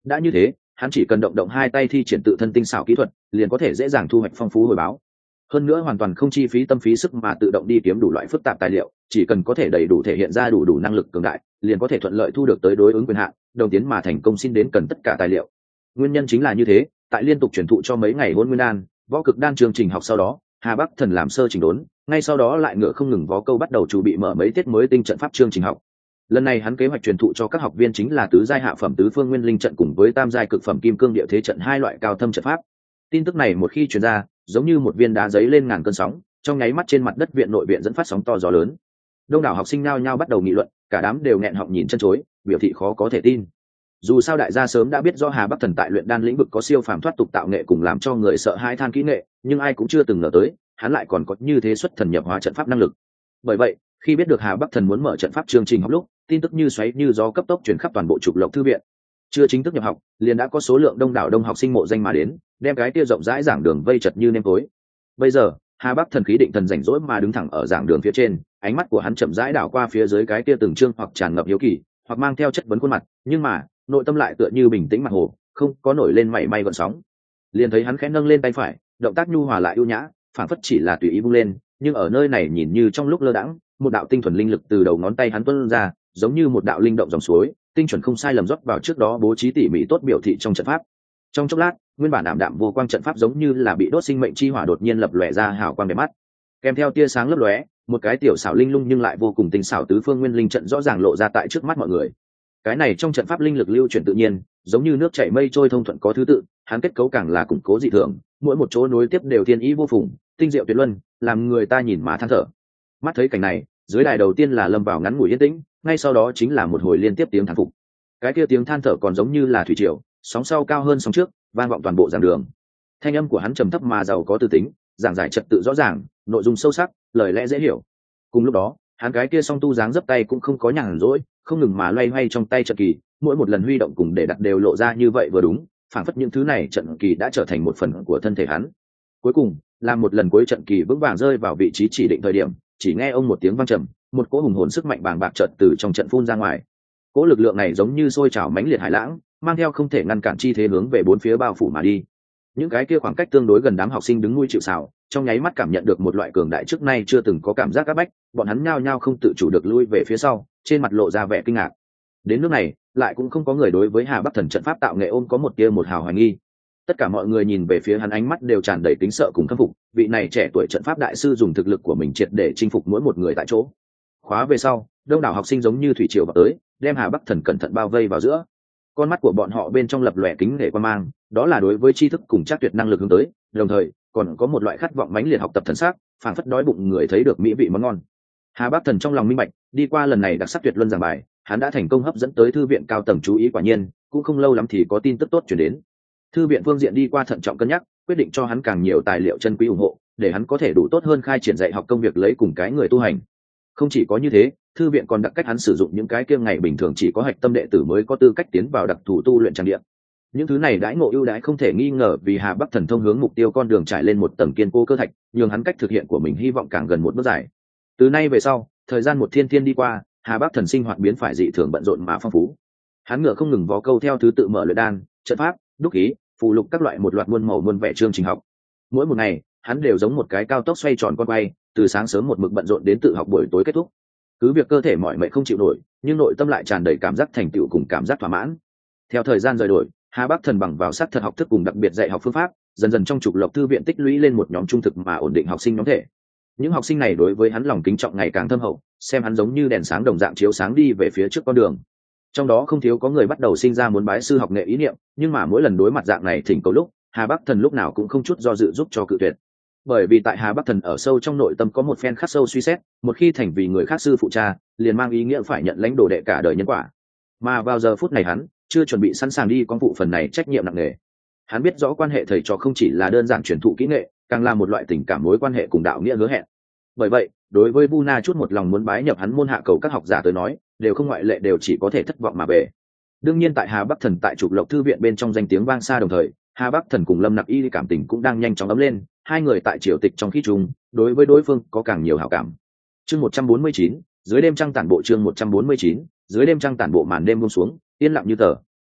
đã như thế hắn chỉ cần động động hai tay thi triển tự thân tinh xảo kỹ thuật liền có thể dễ dàng thu hoạch phong phú hồi báo. Hơn nữa hoàn toàn không chi phí tâm phí sức mà tự động đi kiếm đủ loại phức tạp tài liệu, chỉ cần có thể đầy đủ thể hiện ra đủ năng lực cường đại liền có thể thuận lợi thu được tới đối ứng quyền hạn, đồng tiến mà thành công xin đến cần tất cả tài liệu. Nguyên nhân chính là như thế, tại liên tục truyền thụ cho mấy ngày hôn nguyên đan võ cực đan chương trình học sau đó, Hà Bắc Thần làm sơ chỉnh đốn, ngay sau đó lại ngựa không ngừng vó câu bắt đầu chuẩn bị mở mấy tiết mới tinh trận pháp chương trình học. Lần này hắn kế hoạch truyền thụ cho các học viên chính là tứ giai hạ phẩm tứ phương nguyên linh trận cùng với tam giai cực phẩm kim cương địa thế trận, hai loại cao thâm trận pháp. Tin tức này một khi truyền ra, giống như một viên đá giấy lên ngàn cơn sóng, trong nháy mắt trên mặt đất viện nội viện dẫn phát sóng to gió lớn. Đông đảo học sinh nao nhao bắt đầu nghị luận, cả đám đều nghẹn họng nhìn chân chối, biểu thị khó có thể tin. Dù sao đại gia sớm đã biết do Hà Bắc Thần tại luyện đan lĩnh vực có siêu phàm thoát tục tạo nghệ cùng làm cho người sợ hãi than kỹ nghệ, nhưng ai cũng chưa từng ngờ tới hắn lại còn có như thế xuất thần nhập hóa trận pháp năng lực. Bởi vậy khi biết được Hà Bắc Thần muốn mở trận pháp chương trình học lúc, tin tức như xoáy như gió cấp tốc truyền khắp toàn bộ trục lộc thư viện. Chưa chính thức nhập học liền đã có số lượng đông đảo đông học sinh mộ danh mà đến, đem cái kia rộng rãi giảng đường vây chật như nêm tối. Bây giờ Hà Bắc Thần khí định thần rảnh rỗi mà đứng thẳng ở giảng đường phía trên, ánh mắt của hắn chậm rãi đảo qua phía dưới cái kia từng chương hoặc tràn ngập hiếu kỳ hoặc mang theo chất vấn khuôn mặt, nhưng mà nội tâm lại tựa như bình tĩnh mặt hồ, không có nổi lên mảy may gợn sóng. Liền thấy hắn khẽ nâng lên tay phải, động tác nhu hòa lại ưu nhã, phản phất chỉ là tùy ý vung lên, nhưng ở nơi này nhìn như trong lúc lơ đãng, một đạo tinh thuần linh lực từ đầu ngón tay hắn tuôn ra, giống như một đạo linh động dòng suối, tinh chuẩn không sai lầm rót vào trước đó bố trí tỉ mỉ tốt biểu thị trong trận pháp. Trong chốc lát, nguyên bản ảm đạm vô quang trận pháp giống như là bị đốt sinh mệnh chi hỏa đột nhiên lập lòe ra hào quang đẹp mắt. Kèm theo tia sáng lấp lóe, một cái tiểu xảo linh lung nhưng lại vô cùng tinh xảo tứ phương nguyên linh trận rõ ràng lộ ra tại trước mắt mọi người. Cái này trong trận pháp linh lực lưu chuyển tự nhiên, giống như nước chảy mây trôi thông thuận có thứ tự, hắn kết cấu càng là củng cố dị thường, mỗi một chỗ nối tiếp đều thiên ý vô phùng, tinh diệu tuyệt luân, làm người ta nhìn mà than thở. Mắt thấy cảnh này, dưới đài đầu tiên là lâm vào ngắn ngủi yên tĩnh, ngay sau đó chính là một hồi liên tiếp tiếng thán phục. Cái kia tiếng than thở còn giống như là thủy triều, sóng sau cao hơn sóng trước, vang vọng toàn bộ giảng đường. Thanh âm của hắn trầm thấp mà giàu có tư tính, giảng giải trật tự rõ ràng, nội dung sâu sắc, lời lẽ dễ hiểu. Cùng lúc đó, hắn cái kia song tu dáng dấp tay cũng không có nhàn rỗi, không ngừng mà loay hoay trong tay trận kỳ, mỗi một lần huy động cùng để đặt đều lộ ra như vậy vừa đúng, phản phất những thứ này trận kỳ đã trở thành một phần của thân thể hắn. Cuối cùng, làm một lần cuối trận kỳ vững vàng rơi vào vị trí chỉ định thời điểm, chỉ nghe ông một tiếng vang trầm, một cỗ hùng hồn sức mạnh bàng bạc chợt từ trong trận phun ra ngoài. Cỗ lực lượng này giống như sôi trào mãnh liệt hải lãng, mang theo không thể ngăn cản chi thế hướng về bốn phía bao phủ mà đi. Những cái kia khoảng cách tương đối gần đám học sinh đứng nuôi chịu sào, trong nháy mắt cảm nhận được một loại cường đại trước nay chưa từng có cảm giác áp bách, bọn hắn nhao nhao không tự chủ được lui về phía sau, trên mặt lộ ra vẻ kinh ngạc. Đến nước này, lại cũng không có người đối với Hà Bắc Thần trận pháp tạo nghệ ôm có một tia một hào hoài nghi. Tất cả mọi người nhìn về phía hắn ánh mắt đều tràn đầy kính sợ cùng khâm phục, vị này trẻ tuổi trận pháp đại sư dùng thực lực của mình triệt để chinh phục mỗi một người tại chỗ. Khóa về sau, đông đảo học sinh giống như thủy triều vào tới, đem Hà Bắc Thần cẩn thận bao vây vào giữa. Con mắt của bọn họ bên trong lập lòe kính nể quan mang, đó là đối với tri thức cùng chắc tuyệt năng lực hướng tới, đồng thời còn có một loại khát vọng mãnh liệt học tập thần sắc, phảng phất đói bụng người thấy được mỹ vị món ngon. Hà Bắc Thần trong lòng minh bạch, đi qua lần này đặc sắc tuyệt luân giảng bài, hắn đã thành công hấp dẫn tới thư viện cao tầng chú ý, quả nhiên cũng không lâu lắm thì có tin tức tốt chuyển đến. Thư viện phương diện đi qua thận trọng cân nhắc, quyết định cho hắn càng nhiều tài liệu chân quý ủng hộ, để hắn có thể đủ tốt hơn khai triển dạy học công việc lấy cùng cái người tu hành. Không chỉ có như thế, thư viện còn đặc cách hắn sử dụng những cái kia ngày bình thường chỉ có hạch tâm đệ tử mới có tư cách tiến vào đặc thù tu luyện trang địa. Những thứ này đãi ngộ ưu đãi không thể nghi ngờ vì Hà Bắc Thần thông hướng mục tiêu con đường trải lên một tầng kiên cố cơ thạch, nhường hắn cách thực hiện của mình hy vọng càng gần một bước dài. Từ nay về sau, thời gian một thiên thiên đi qua, Hà Bắc Thần sinh hoạt biến phải dị thường bận rộn mà phong phú. Hắn ngựa không ngừng vó câu theo thứ tự mở luyện đan, trận pháp, đúc khí, phù lục các loại một loạt muôn màu muôn vẻ chương trình học. Mỗi một ngày, hắn đều giống một cái cao tốc xoay tròn con quay, từ sáng sớm một mực bận rộn đến tự học buổi tối kết thúc. Cứ việc cơ thể mỏi mệt không chịu nổi, nhưng nội tâm lại tràn đầy cảm giác thành tựu cùng cảm giác thỏa mãn. Theo thời gian rời đổi, Hà Bắc Thần bằng vào sát thật học thức cùng đặc biệt dạy học phương pháp, dần dần trong trục lộc thư viện tích lũy lên một nhóm trung thực mà ổn định học sinh nhóm thể. Những học sinh này đối với hắn lòng kính trọng ngày càng thâm hậu, xem hắn giống như đèn sáng đồng dạng chiếu sáng đi về phía trước con đường. Trong đó không thiếu có người bắt đầu sinh ra muốn bái sư học nghệ ý niệm, nhưng mà mỗi lần đối mặt dạng này thỉnh cầu lúc, Hà Bắc Thần lúc nào cũng không chút do dự giúp cho cự tuyệt. Bởi vì tại Hà Bắc Thần ở sâu trong nội tâm có một phen khắc sâu suy xét, một khi thành vì người khác sư phụ cha, liền mang ý nghĩa phải nhận lãnh đồ đệ cả đời nhân quả. Mà vào giờ phút này hắn chưa chuẩn bị sẵn sàng đi con phụ phần này trách nhiệm nặng nề. Hắn biết rõ quan hệ thầy trò không chỉ là đơn giản truyền thụ kỹ nghệ, càng là một loại tình cảm mối quan hệ cùng đạo nghĩa hứa hẹn. Bởi vậy, đối với Vu Na chút một lòng muốn bái nhập hắn môn hạ cầu các học giả tới nói, đều không ngoại lệ đều chỉ có thể thất vọng mà về. Đương nhiên tại Hà Bắc Thần tại trục lộc thư viện bên trong danh tiếng vang xa đồng thời, Hà Bắc Thần cùng Lâm Nặc Y cảm tình cũng đang nhanh chóng ấm lên, hai người tại triều tịch trong khi chung, đối với đối phương có càng nhiều hảo cảm. Chương 149, dưới đêm trăng tản bộ chương 149, dưới đêm trăng tản bộ màn đêm buông xuống, yên lặng như tờ,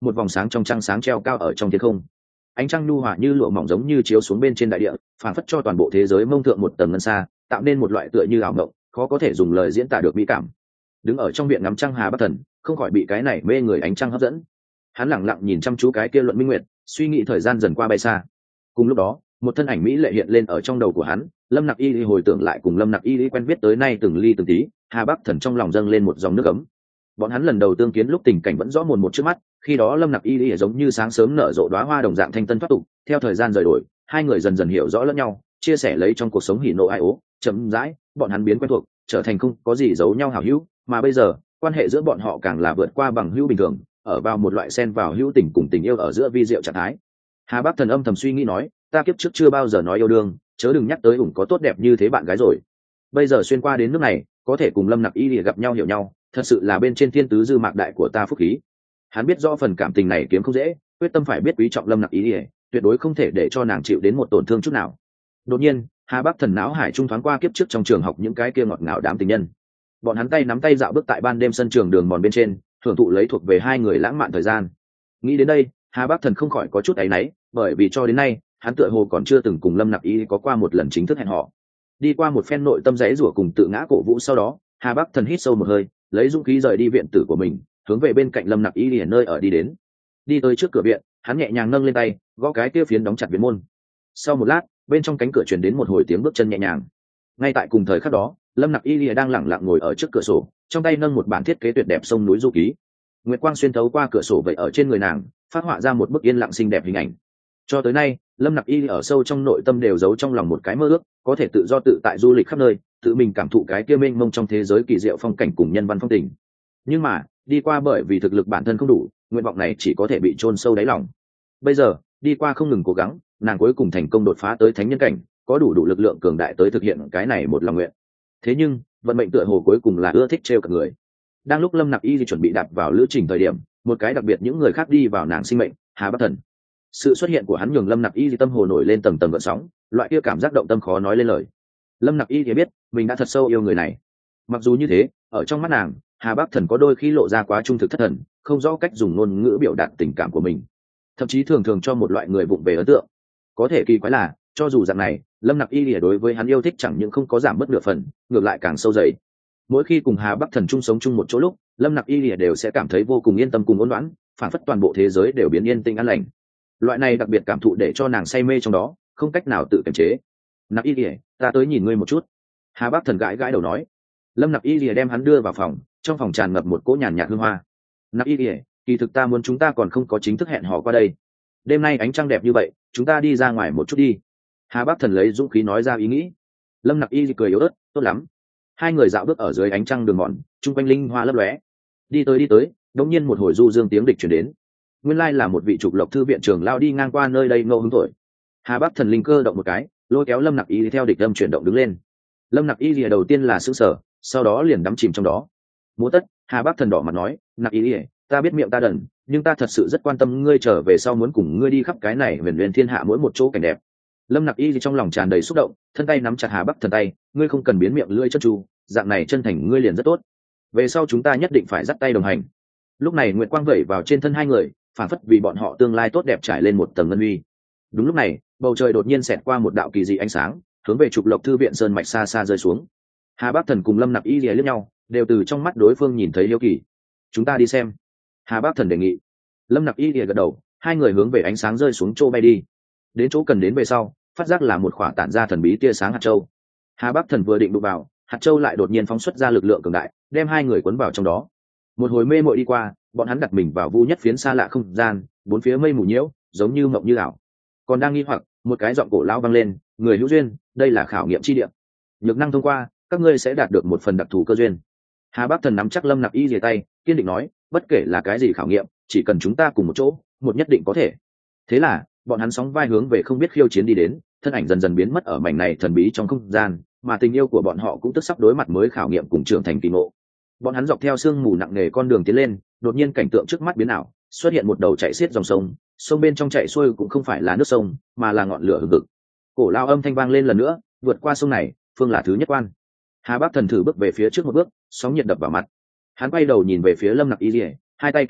một vòng sáng trong trăng sáng treo cao ở trong thiên không. Ánh trăng nhu hòa như lụa mỏng giống như chiếu xuống bên trên đại địa, phản phất cho toàn bộ thế giới mông thượng một tầng ngân xa, tạo nên một loại tựa như ảo mộng, khó có thể dùng lời diễn tả được mỹ cảm. Đứng ở trong viện ngắm trăng Hà Bắc Thần không khỏi bị cái này mê người ánh trăng hấp dẫn. Hắn lẳng lặng nhìn chăm chú cái kia luận minh nguyệt, suy nghĩ thời gian dần qua bay xa. Cùng lúc đó, một thân ảnh mỹ lệ hiện lên ở trong đầu của hắn. Lâm Nặc Y hồi tưởng lại cùng Lâm Nặc Y quen biết tới nay từng ly từng tí, Hà Bắc Thần trong lòng dâng lên một dòng nước ấm. Bọn hắn lần đầu tương kiến lúc tình cảnh vẫn rõ mồn một trước mắt, khi đó Lâm Nặc Y giống như sáng sớm nở rộ đóa hoa đồng dạng thanh tân thoát tục. Theo thời gian rời đổi, hai người dần dần hiểu rõ lẫn nhau, chia sẻ lấy trong cuộc sống hỉ nộ ai ố. Chậm rãi, bọn hắn biến quen thuộc, trở thành không có gì giấu nhau hảo hữu, mà bây giờ quan hệ giữa bọn họ càng là vượt qua bằng hữu bình thường, ở vào một loại xen vào hữu tình cùng tình yêu ở giữa vi diệu trạng thái. Hà Bắc Thần âm thầm suy nghĩ nói, ta kiếp trước chưa bao giờ nói yêu đương, chớ đừng nhắc tới ủng có tốt đẹp như thế bạn gái rồi. Bây giờ xuyên qua đến nước này, có thể cùng Lâm Nặc Y gặp nhau hiểu nhau, thật sự là bên trên thiên tứ dư mạc đại của ta phúc khí. Hắn biết rõ phần cảm tình này kiếm không dễ, quyết tâm phải biết quý trọng Lâm Nặc Y, tuyệt đối không thể để cho nàng chịu đến một tổn thương chút não. Đột nhiên, Hà Bắc Thần não hải trung thoáng qua kiếp trước trong trường học những cái kia ngọt ngào đám tình nhân. Bọn hắn tay nắm tay dạo bước tại ban đêm sân trường đường mòn bên trên, thưởng thụ lấy thuộc về hai người lãng mạn thời gian. Nghĩ đến đây, Hà Bắc Thần không khỏi có chút áy náy, bởi vì cho đến nay hắn tựa hồ còn chưa từng cùng Lâm Nặc Y có qua một lần chính thức hẹn hò. Đi qua một phen nội tâm giấy rủa cùng tự ngã cổ vũ sau đó, Hà Bắc Thần hít sâu một hơi, lấy dũng khí rời đi viện tử của mình, hướng về bên cạnh Lâm Nặc Y ở nơi ở đi đến. Đi tới trước cửa viện, hắn nhẹ nhàng nâng lên tay, gõ cái kia phiến đóng chặt viện môn. Sau một lát, bên trong cánh cửa truyền đến một hồi tiếng bước chân nhẹ nhàng. Ngay tại cùng thời khắc đó, Lâm Nặc Y đang lẳng lặng ngồi ở trước cửa sổ, trong tay nâng một bản thiết kế tuyệt đẹp sông núi du ký. Nguyệt quang xuyên thấu qua cửa sổ vậy ở trên người nàng, phát họa ra một bức yên lặng xinh đẹp hình ảnh. Cho tới nay, Lâm Nặc Y ở sâu trong nội tâm đều giấu trong lòng một cái mơ ước, có thể tự do tự tại du lịch khắp nơi, tự mình cảm thụ cái kia mênh mông trong thế giới kỳ diệu phong cảnh cùng nhân văn phong tình. Nhưng mà, đi qua bởi vì thực lực bản thân không đủ, nguyện vọng này chỉ có thể bị chôn sâu đáy lòng. Bây giờ, đi qua không ngừng cố gắng, nàng cuối cùng thành công đột phá tới thánh nhân cảnh, có đủ lực lượng cường đại tới thực hiện cái này một lòng nguyện. Thế nhưng, vận mệnh tựa hồ cuối cùng là ưa thích trêu cả người. Đang lúc Lâm Nặc Y chuẩn bị đạp vào lữ trình thời điểm, một cái đặc biệt những người khác đi vào nàng sinh mệnh, Hà Bắc Thần. Sự xuất hiện của hắn nhường Lâm Nặc Y tâm hồ nổi lên tầng tầng gợn sóng, loại kia cảm giác động tâm khó nói lên lời. Lâm Nặc Y thì biết mình đã thật sâu yêu người này. Mặc dù như thế, ở trong mắt nàng, Hà Bắc Thần có đôi khi lộ ra quá trung thực thất thần, không rõ cách dùng ngôn ngữ biểu đạt tình cảm của mình, thậm chí thường thường cho một loại người vụng về ấn tượng. Có thể kỳ quái là, cho dù dạng này, Lâm Nặc Y đối với hắn yêu thích chẳng những không có giảm mất nửa phần, ngược lại càng sâu dày. Mỗi khi cùng Hà Bắc Thần chung sống chung một chỗ lúc, Lâm Nặc Y đều sẽ cảm thấy vô cùng yên tâm cùng ôn loãn, phản phất toàn bộ thế giới đều biến yên tĩnh an lành. Loại này đặc biệt cảm thụ để cho nàng say mê trong đó, không cách nào tự kiềm chế. Nặc Y, ta tới nhìn ngươi một chút. Hà Bắc Thần gãi gãi đầu nói. Lâm Nặc Y đem hắn đưa vào phòng, trong phòng tràn ngập một cỗ nhàn nhạt hương hoa. Nặc Y, kỳ thực ta muốn chúng ta còn không có chính thức hẹn hò qua đây. Đêm nay ánh trăng đẹp như vậy, chúng ta đi ra ngoài một chút đi. Hà Bắc Thần lấy dũng khí nói ra ý nghĩ. Lâm Nặc Y cười yếu ớt, tốt lắm. Hai người dạo bước ở dưới ánh trăng đường mòn, chung quanh linh hoa lấp lóe. Đi tới, đột nhiên một hồi du dương tiếng địch truyền đến. Nguyên lai là một vị trục lộc thư viện trưởng lao đi ngang qua nơi đây ngẫu hứng thổi. Hà Bắc Thần linh cơ động một cái, lôi kéo Lâm Nặc Y theo địch âm chuyển động đứng lên. Lâm Nặc Y đầu tiên là sững sờ, sau đó liền đắm chìm trong đó. Múa tất, Hà Bắc Thần đỏ mặt nói, Nặc Y, ta biết miệng ta đần, nhưng ta thật sự rất quan tâm ngươi, trở về sau muốn cùng ngươi đi khắp cái này huyền huyền thiên hạ mỗi một chỗ cảnh đẹp. Lâm Nặc Y trong lòng tràn đầy xúc động, thân tay nắm chặt Hà Bắc Thần tay, ngươi không cần biến miệng lưỡi chân tru, dạng này chân thành ngươi liền rất tốt. Về sau chúng ta nhất định phải dắt tay đồng hành. Lúc này nguyệt quang vẩy vào trên thân hai người, phản phất vì bọn họ tương lai tốt đẹp trải lên một tầng ngân uy. Đúng lúc này, bầu trời đột nhiên xẹt qua một đạo kỳ dị ánh sáng, hướng về trục lộc thư viện sơn mạch xa xa rơi xuống. Hà Bắc Thần cùng Lâm Nặc Y liếc nhau, đều từ trong mắt đối phương nhìn thấy hiếu kỳ. Chúng ta đi xem. Hà Bắc Thần đề nghị. Lâm Nặc Y gật đầu, hai người hướng về ánh sáng rơi xuống chỗ bay đi. Đến chỗ cần đến về sau, phát giác là một khỏa tản ra thần bí tia sáng hạt châu. Hà Bắc Thần vừa định đụng vào, hạt châu lại đột nhiên phóng xuất ra lực lượng cường đại, đem hai người cuốn vào trong đó. Một hồi mê mội đi qua, bọn hắn đặt mình vào vu nhất phiến xa lạ không gian, bốn phía mây mù nhiễu, giống như mộng như ảo. Còn đang nghi hoặc, một cái giọng cổ lão vang lên, người hữu duyên, đây là khảo nghiệm chi điểm. Nhược năng thông qua, các ngươi sẽ đạt được một phần đặc thù cơ duyên. Hà Bắc Thần nắm chắc Lâm Nặc Y rìa tay, kiên định nói, bất kể là cái gì khảo nghiệm, chỉ cần chúng ta cùng một chỗ, một nhất định có thể. Thế là, bọn hắn sóng vai hướng về không biết khiêu chiến đi đến, thân ảnh dần dần biến mất ở mảnh này thần bí trong không gian, mà tình yêu của bọn họ cũng tức sắp đối mặt mới khảo nghiệm cùng trưởng thành kỳ ngộ. Bọn hắn dọc theo sương mù nặng nề con đường tiến lên, đột nhiên cảnh tượng trước mắt biến ảo, xuất hiện một đầu chảy xiết dòng sông, sông bên trong chảy xuôi cũng không phải là nước sông, mà là ngọn lửa hừng hực. Cổ lao âm thanh vang lên lần nữa, vượt qua sông này, phương là thứ nhất quan. Hà Bắc Thần thử bước về phía trước một bước, sóng nhiệt đập vào mặt. Hắn quay đầu nhìn về phía Lâm Nặc Y, hai tay kết ấn,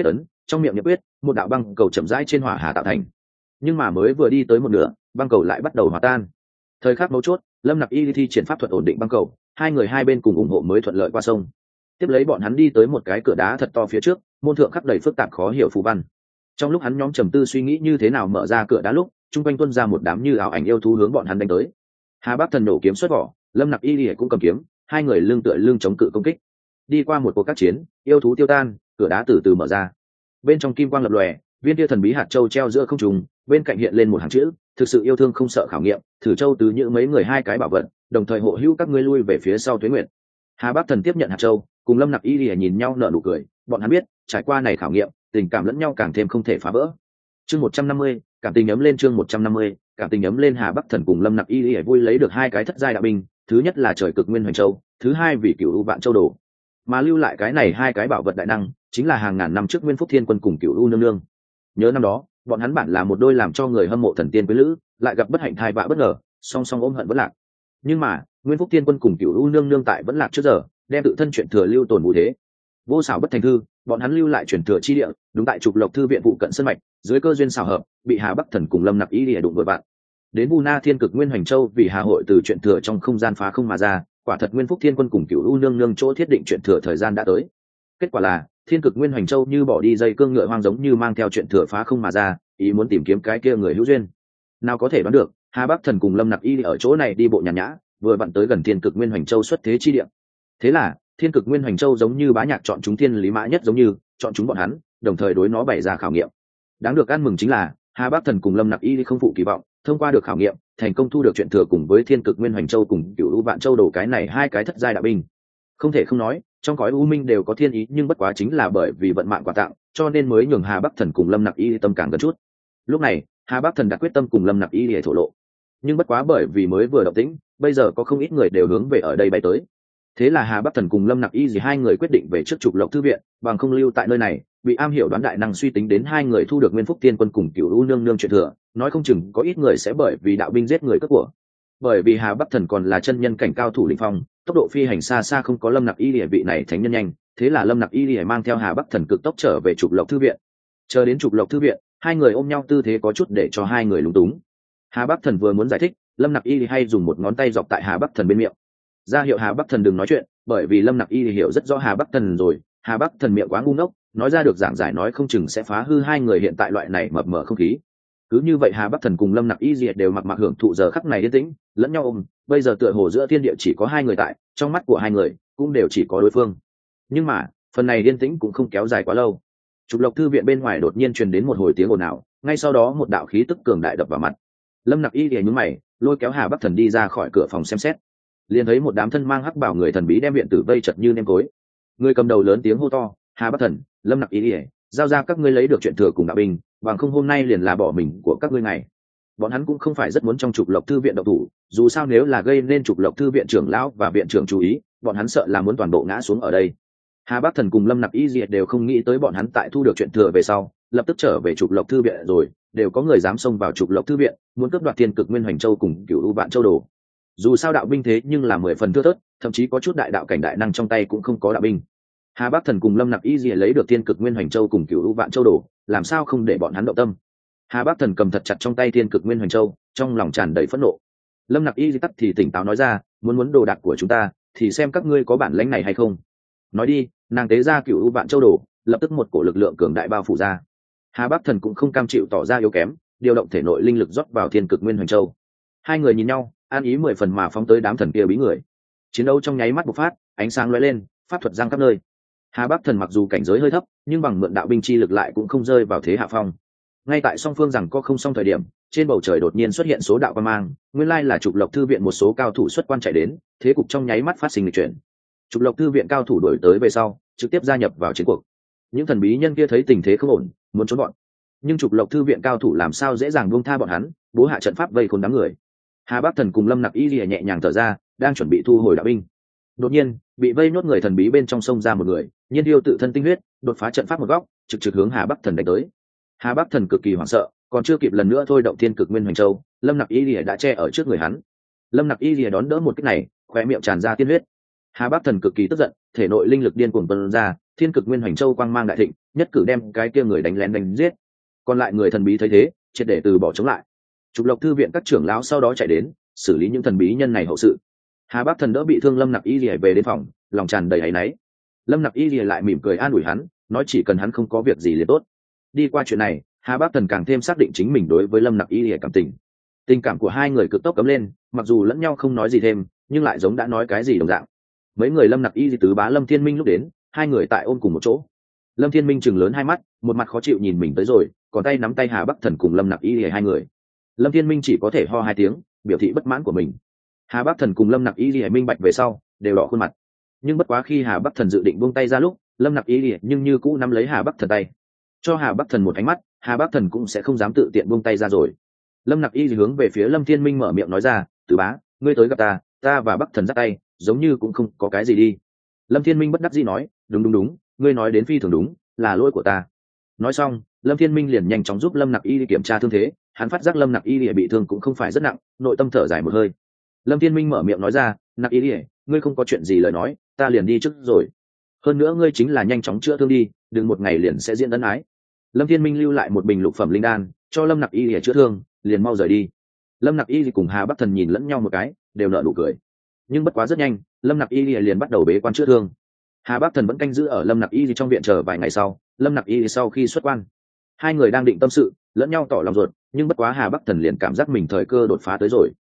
trong miệng niệm quyết, một đạo băng cầu chậm rãi trên hỏa hà tạo thành. Nhưng mà mới vừa đi tới một nửa, băng cầu lại bắt đầu hòa tan. Thời khắc mấu chốt, Lâm Nặc Y thi triển pháp thuật ổn định băng cầu, hai người hai bên cùng ủng hộ mới thuận lợi qua sông. Tiếp lấy bọn hắn đi tới một cái cửa đá thật to phía trước, môn thượng khắc đầy phức tạp khó hiểu phù văn. Trong lúc hắn nhóm trầm tư suy nghĩ như thế nào mở ra cửa đá lúc, trung quanh tuôn ra một đám như ảo ảnh yêu thú hướng bọn hắn đánh tới. Hà Bắc Thần nổ kiếm xuất vỏ, Lâm Nặc Y cũng cầm kiếm, hai người lưng tựa lưng chống cự công kích. Đi qua một cuộc các chiến, yêu thú tiêu tan, cửa đá từ từ mở ra. Bên trong kim quang lập lòe, viên tia thần bí hạt châu treo giữa không trung, bên cạnh hiện lên một hàng chữ: thực sự yêu thương không sợ khảo nghiệm, thử châu tứ như mấy người hai cái bảo vật, đồng thời hộ hữu các ngươi lui về phía sau tuế nguyện. Hà Bắc Thần tiếp nhận hạt châu, cùng Lâm Nặc Y nhìn nhau nở nụ cười, bọn hắn biết, trải qua này khảo nghiệm, tình cảm lẫn nhau càng thêm không thể phá vỡ. Chương 150, cảm tình ấm lên. Chương 150, cảm tình ấm lên. Hà Bắc Thần cùng Lâm Nặc Y vui lấy được hai cái thất giai đạo binh, thứ nhất là trời cực nguyên hoành châu, thứ hai vì cửu u vạn châu đồ. Mà lưu lại cái này hai cái bảo vật đại năng, chính là hàng ngàn năm trước Nguyên Phúc Thiên Quân cùng cửu u nương nương. Nhớ năm đó, bọn hắn bản là một đôi làm cho người hâm mộ thần tiên quý lữ, lại gặp bất hạnh thai vạ bất ngờ, song song ôm hận vẫn lạc. Nhưng mà, Nguyên Phúc Thiên Quân cùng cửu u nương nương tại vẫn lạc trước giờ, đem tự thân chuyện thừa lưu tồn vũ thế. Vô xảo bất thành thư, bọn hắn lưu lại truyền thừa chi địa, đúng tại trục lộc thư viện vụ cận sân mạch, dưới cơ duyên xảo hợp, bị Hà Bắc Thần cùng Lâm Nặc Y đụng vội bạn. Đến Vu Na Thiên Cực Nguyên Hoành Châu vì Hà hội từ chuyện thừa trong không gian phá không mà ra, quả thật Nguyên Phúc Thiên Quân cùng cửu u nương nương chỗ thiết định chuyện thừa thời gian đã tới. Kết quả là, Thiên Cực Nguyên Hoành Châu như bỏ đi dây cương ngựa hoang giống như mang theo chuyện thừa phá không mà ra, ý muốn tìm kiếm cái kia người hữu duyên. Nào có thể đoán được, Hà Bắc Thần cùng Lâm Nặc Y ở chỗ này đi bộ nhàn nhã, vừa vặn tới gần Thiên Cực Nguyên Hoành Châu xuất thế chi địa. Thế là, Thiên Cực Nguyên Hoành Châu giống như bá nhạc chọn chúng thiên lý mã nhất giống như, chọn chúng bọn hắn, đồng thời đối nó bày ra khảo nghiệm. Đáng được ăn mừng chính là, Hà Bắc Thần cùng Lâm Nặc Y không phụ kỳ vọng, thông qua được khảo nghiệm, thành công thu được chuyện thừa cùng với Thiên Cực Nguyên Hoành Châu cùng cửu u vạn châu đồ cái này hai cái thất giai đạo binh. Không thể không nói, trong cõi u minh đều có thiên ý, nhưng bất quá chính là bởi vì vận mạng quà tặng, cho nên mới nhường Hà Bắc Thần cùng Lâm Nặc Y tâm càng gần chút. Lúc này, Hà Bắc Thần đã quyết tâm cùng Lâm Nặc Y để thổ lộ. Nhưng bất quá bởi vì mới vừa động tĩnh, bây giờ có không ít người đều hướng về ở đây bay tới. Thế là Hà Bắc Thần cùng Lâm Nặc Y hai người quyết định về trước trục lộc thư viện, bằng không lưu tại nơi này, bị am hiểu đoán đại năng suy tính đến hai người thu được Nguyên Phúc Tiên Quân cùng cửu u nương nương chuyện thừa, nói không chừng có ít người sẽ bởi vì đạo binh giết người cướp của. Bởi vì Hà Bắc Thần còn là chân nhân cảnh cao thủ đỉnh phong, tốc độ phi hành xa xa không có Lâm Nặc Y địa vị này thánh nhân nhanh, thế là Lâm Nặc Y địa mang theo Hà Bắc Thần cực tốc trở về trục lộc thư viện. Chờ đến trục lộc thư viện, hai người ôm nhau tư thế có chút để cho hai người lúng túng. Hà Bắc Thần vừa muốn giải thích, Lâm Nặc Y hay dùng một ngón tay dọc tại Hà Bắc Thần bên miệng, ra hiệu Hà Bắc Thần đừng nói chuyện, bởi vì Lâm Nặc Y hiểu rất rõ Hà Bắc Thần rồi, Hà Bắc Thần miệng quá ngu ngốc, nói ra được giảng giải nói không chừng sẽ phá hư hai người hiện tại loại này mập mờ không khí. Cứ như vậy Hà Bắc Thần cùng Lâm Nặc Y đều mặc hưởng thụ giờ khắc này yên tĩnh, lẫn nhau ôm, bây giờ tựa hồ giữa thiên địa chỉ có hai người tại, trong mắt của hai người cũng đều chỉ có đối phương. Nhưng mà, phần này yên tĩnh cũng không kéo dài quá lâu. Trục lộc thư viện bên ngoài đột nhiên truyền đến một hồi tiếng ồn ào, ngay sau đó một đạo khí tức cường đại đập vào mặt. Lâm Nặc Y nhướng mày, lôi kéo Hà Bắc Thần đi ra khỏi cửa phòng xem xét. Liền thấy một đám thân mang hắc bảo người thần bí đem viện tử vây chật như nêm cối. Người cầm đầu lớn tiếng hô to: Hà Bắc Thần, Lâm Nặc Y, giao ra các ngươi lấy được chuyện thừa cùng đạo binh, bằng không hôm nay liền là bỏ mình của các ngươi ngày. Bọn hắn cũng không phải rất muốn trong trục lộc thư viện động thủ, dù sao nếu là gây nên trục lộc thư viện trưởng lão và viện trưởng chú ý, bọn hắn sợ là muốn toàn bộ ngã xuống ở đây. Hà Bắc Thần cùng Lâm Nặc Y đều không nghĩ tới bọn hắn tại thu được chuyện thừa về sau, lập tức trở về trục lộc thư viện rồi, đều có người dám xông vào trục lộc thư viện, muốn cướp đoạt Thiên Cực Nguyên Hoành Châu cùng cửu u vạn châu đồ. Dù sao đạo binh thế nhưng là 10 phần thưa thớt, thậm chí có chút đại đạo cảnh đại năng trong tay cũng không có đạo binh. Hà Bắc Thần cùng Lâm Nặc Y lấy được Thiên Cực Nguyên Hoành Châu cùng cửu u vạn châu đồ, làm sao không để bọn hắn động tâm. Hà Bắc Thần cầm thật chặt trong tay Thiên Cực Nguyên Hoành Châu, trong lòng tràn đầy phẫn nộ. Lâm Nặc Y tắt thì tỉnh táo nói ra, muốn đồ đạc của chúng ta, thì xem các ngươi có bản lĩnh này hay không. Nói đi, nàng tế ra cửu u vạn châu đồ, lập tức một cổ lực lượng cường đại bao phủ ra. Hà Bắc Thần cũng không cam chịu tỏ ra yếu kém, điều động thể nội linh lực rót vào Thiên Cực Nguyên Hoành Châu. Hai người nhìn nhau, an ý 10 phần mà phóng tới đám thần kia bí người. Chiến đấu trong nháy mắt bộc phát, ánh sáng lóe lên, pháp thuật giăng khắp nơi. Hà Bắc Thần mặc dù cảnh giới hơi thấp, nhưng bằng mượn đạo binh chi lực lại cũng không rơi vào thế hạ phong. Ngay tại song phương rằng có không xong thời điểm, trên bầu trời đột nhiên xuất hiện số đạo quang mang, nguyên lai là trục lộc thư viện một số cao thủ xuất quan chạy đến, thế cục trong nháy mắt phát sinh lịch chuyển. Trục lộc thư viện cao thủ đuổi tới về sau, trực tiếp gia nhập vào chiến cuộc. Những thần bí nhân kia thấy tình thế không ổn, muốn trốn bọn, nhưng trục lộc thư viện cao thủ làm sao dễ dàng buông tha bọn hắn, bố hạ trận pháp vây khốn đám người. Hà Bắc Thần cùng Lâm Nặc Y nhẹ nhàng thở ra, đang chuẩn bị thu hồi đạo binh. Đột nhiên, bị vây nhốt người thần bí bên trong sông ra một người, nhiên điêu tự thân tinh huyết, đột phá trận pháp một góc, trực hướng Hà Bắc Thần đánh tới. Hà Bắc Thần cực kỳ hoảng sợ, còn chưa kịp lần nữa thôi động Thiên Cực Nguyên Hoành Châu, Lâm Nặc Y đã che ở trước người hắn. Lâm Nặc Y đón đỡ một kích này, khóe miệng tràn ra tiên huyết. Hà Bắc Thần cực kỳ tức giận, thể nội linh lực điên cuồng tuôn ra, thiên cực nguyên hoành châu quang mang đại thịnh, nhất cử đem cái kia người đánh lén đánh giết. Còn lại người thần bí thấy thế, triệt để từ bỏ chống lại. Trục Lộc thư viện các trưởng lão sau đó chạy đến, xử lý những thần bí nhân này hậu sự. Hà Bắc Thần đỡ bị thương Lâm Nặc Y Lìa về đến phòng, lòng tràn đầy áy náy. Lâm Nặc Y Lìa lại mỉm cười an ủi hắn, nói chỉ cần hắn không có việc gì liền tốt. Đi qua chuyện này, Hà Bắc Thần càng thêm xác định chính mình đối với Lâm Nặc Y Lìa cảm tình. Tình cảm của hai người cực tốc cấm lên, mặc dù lẫn nhau không nói gì thêm, nhưng lại giống đã nói cái gì đồng dạng. Mấy người Lâm Nặc Y tứ bá Lâm Thiên Minh lúc đến, hai người tại ôm cùng một chỗ. Lâm Thiên Minh chừng lớn hai mắt, một mặt khó chịu nhìn mình tới rồi, còn tay nắm tay Hà Bắc Thần cùng Lâm Nặc Y hai người. Lâm Thiên Minh chỉ có thể ho hai tiếng, biểu thị bất mãn của mình. Hà Bắc Thần cùng Lâm Nặc Y minh bạch về sau, đều đỏ khuôn mặt. Nhưng bất quá khi Hà Bắc Thần dự định buông tay ra lúc, Lâm Nặc Y nhưng như cũ nắm lấy Hà Bắc Thần tay, cho Hà Bắc Thần một ánh mắt, Hà Bắc Thần cũng sẽ không dám tự tiện buông tay ra rồi. Lâm Nặc Y hướng về phía Lâm Thiên Minh mở miệng nói ra, "Từ bá, ngươi tới gặp ta, ta và Bắc Thần dắt tay, giống như cũng không có cái gì đi." Lâm Thiên Minh bất đắc dĩ nói, Đúng, ngươi nói đến phi thường đúng, là lỗi của ta." Nói xong, Lâm Thiên Minh liền nhanh chóng giúp Lâm Nặc Y kiểm tra thương thế, hắn phát giác Lâm Nặc Y bị thương cũng không phải rất nặng, nội tâm thở dài một hơi. Lâm Thiên Minh mở miệng nói ra, "Nặc Y, ngươi không có chuyện gì lời nói, ta liền đi trước rồi. Hơn nữa ngươi chính là nhanh chóng chữa thương đi, đừng một ngày liền sẽ diễn ân ái." Lâm Thiên Minh lưu lại một bình lục phẩm linh đan, cho Lâm Nặc Y để chữa thương, liền mau rời đi. Lâm Nặc Y cùng Hà Bắc Thần nhìn lẫn nhau một cái, đều nở nụ cười. Nhưng bất quá rất nhanh, Lâm Nặc Y liền bắt đầu bế quan chữa thương. Hà Bắc Thần vẫn canh giữ ở Lâm Nặc Y trong viện chờ vài ngày sau, Lâm Nặc Y sau khi xuất quan, hai người đang định tâm sự, lẫn nhau tỏ lòng ruột, nhưng bất quá Hà Bắc Thần liền cảm giác mình thời cơ đột phá tới rồi.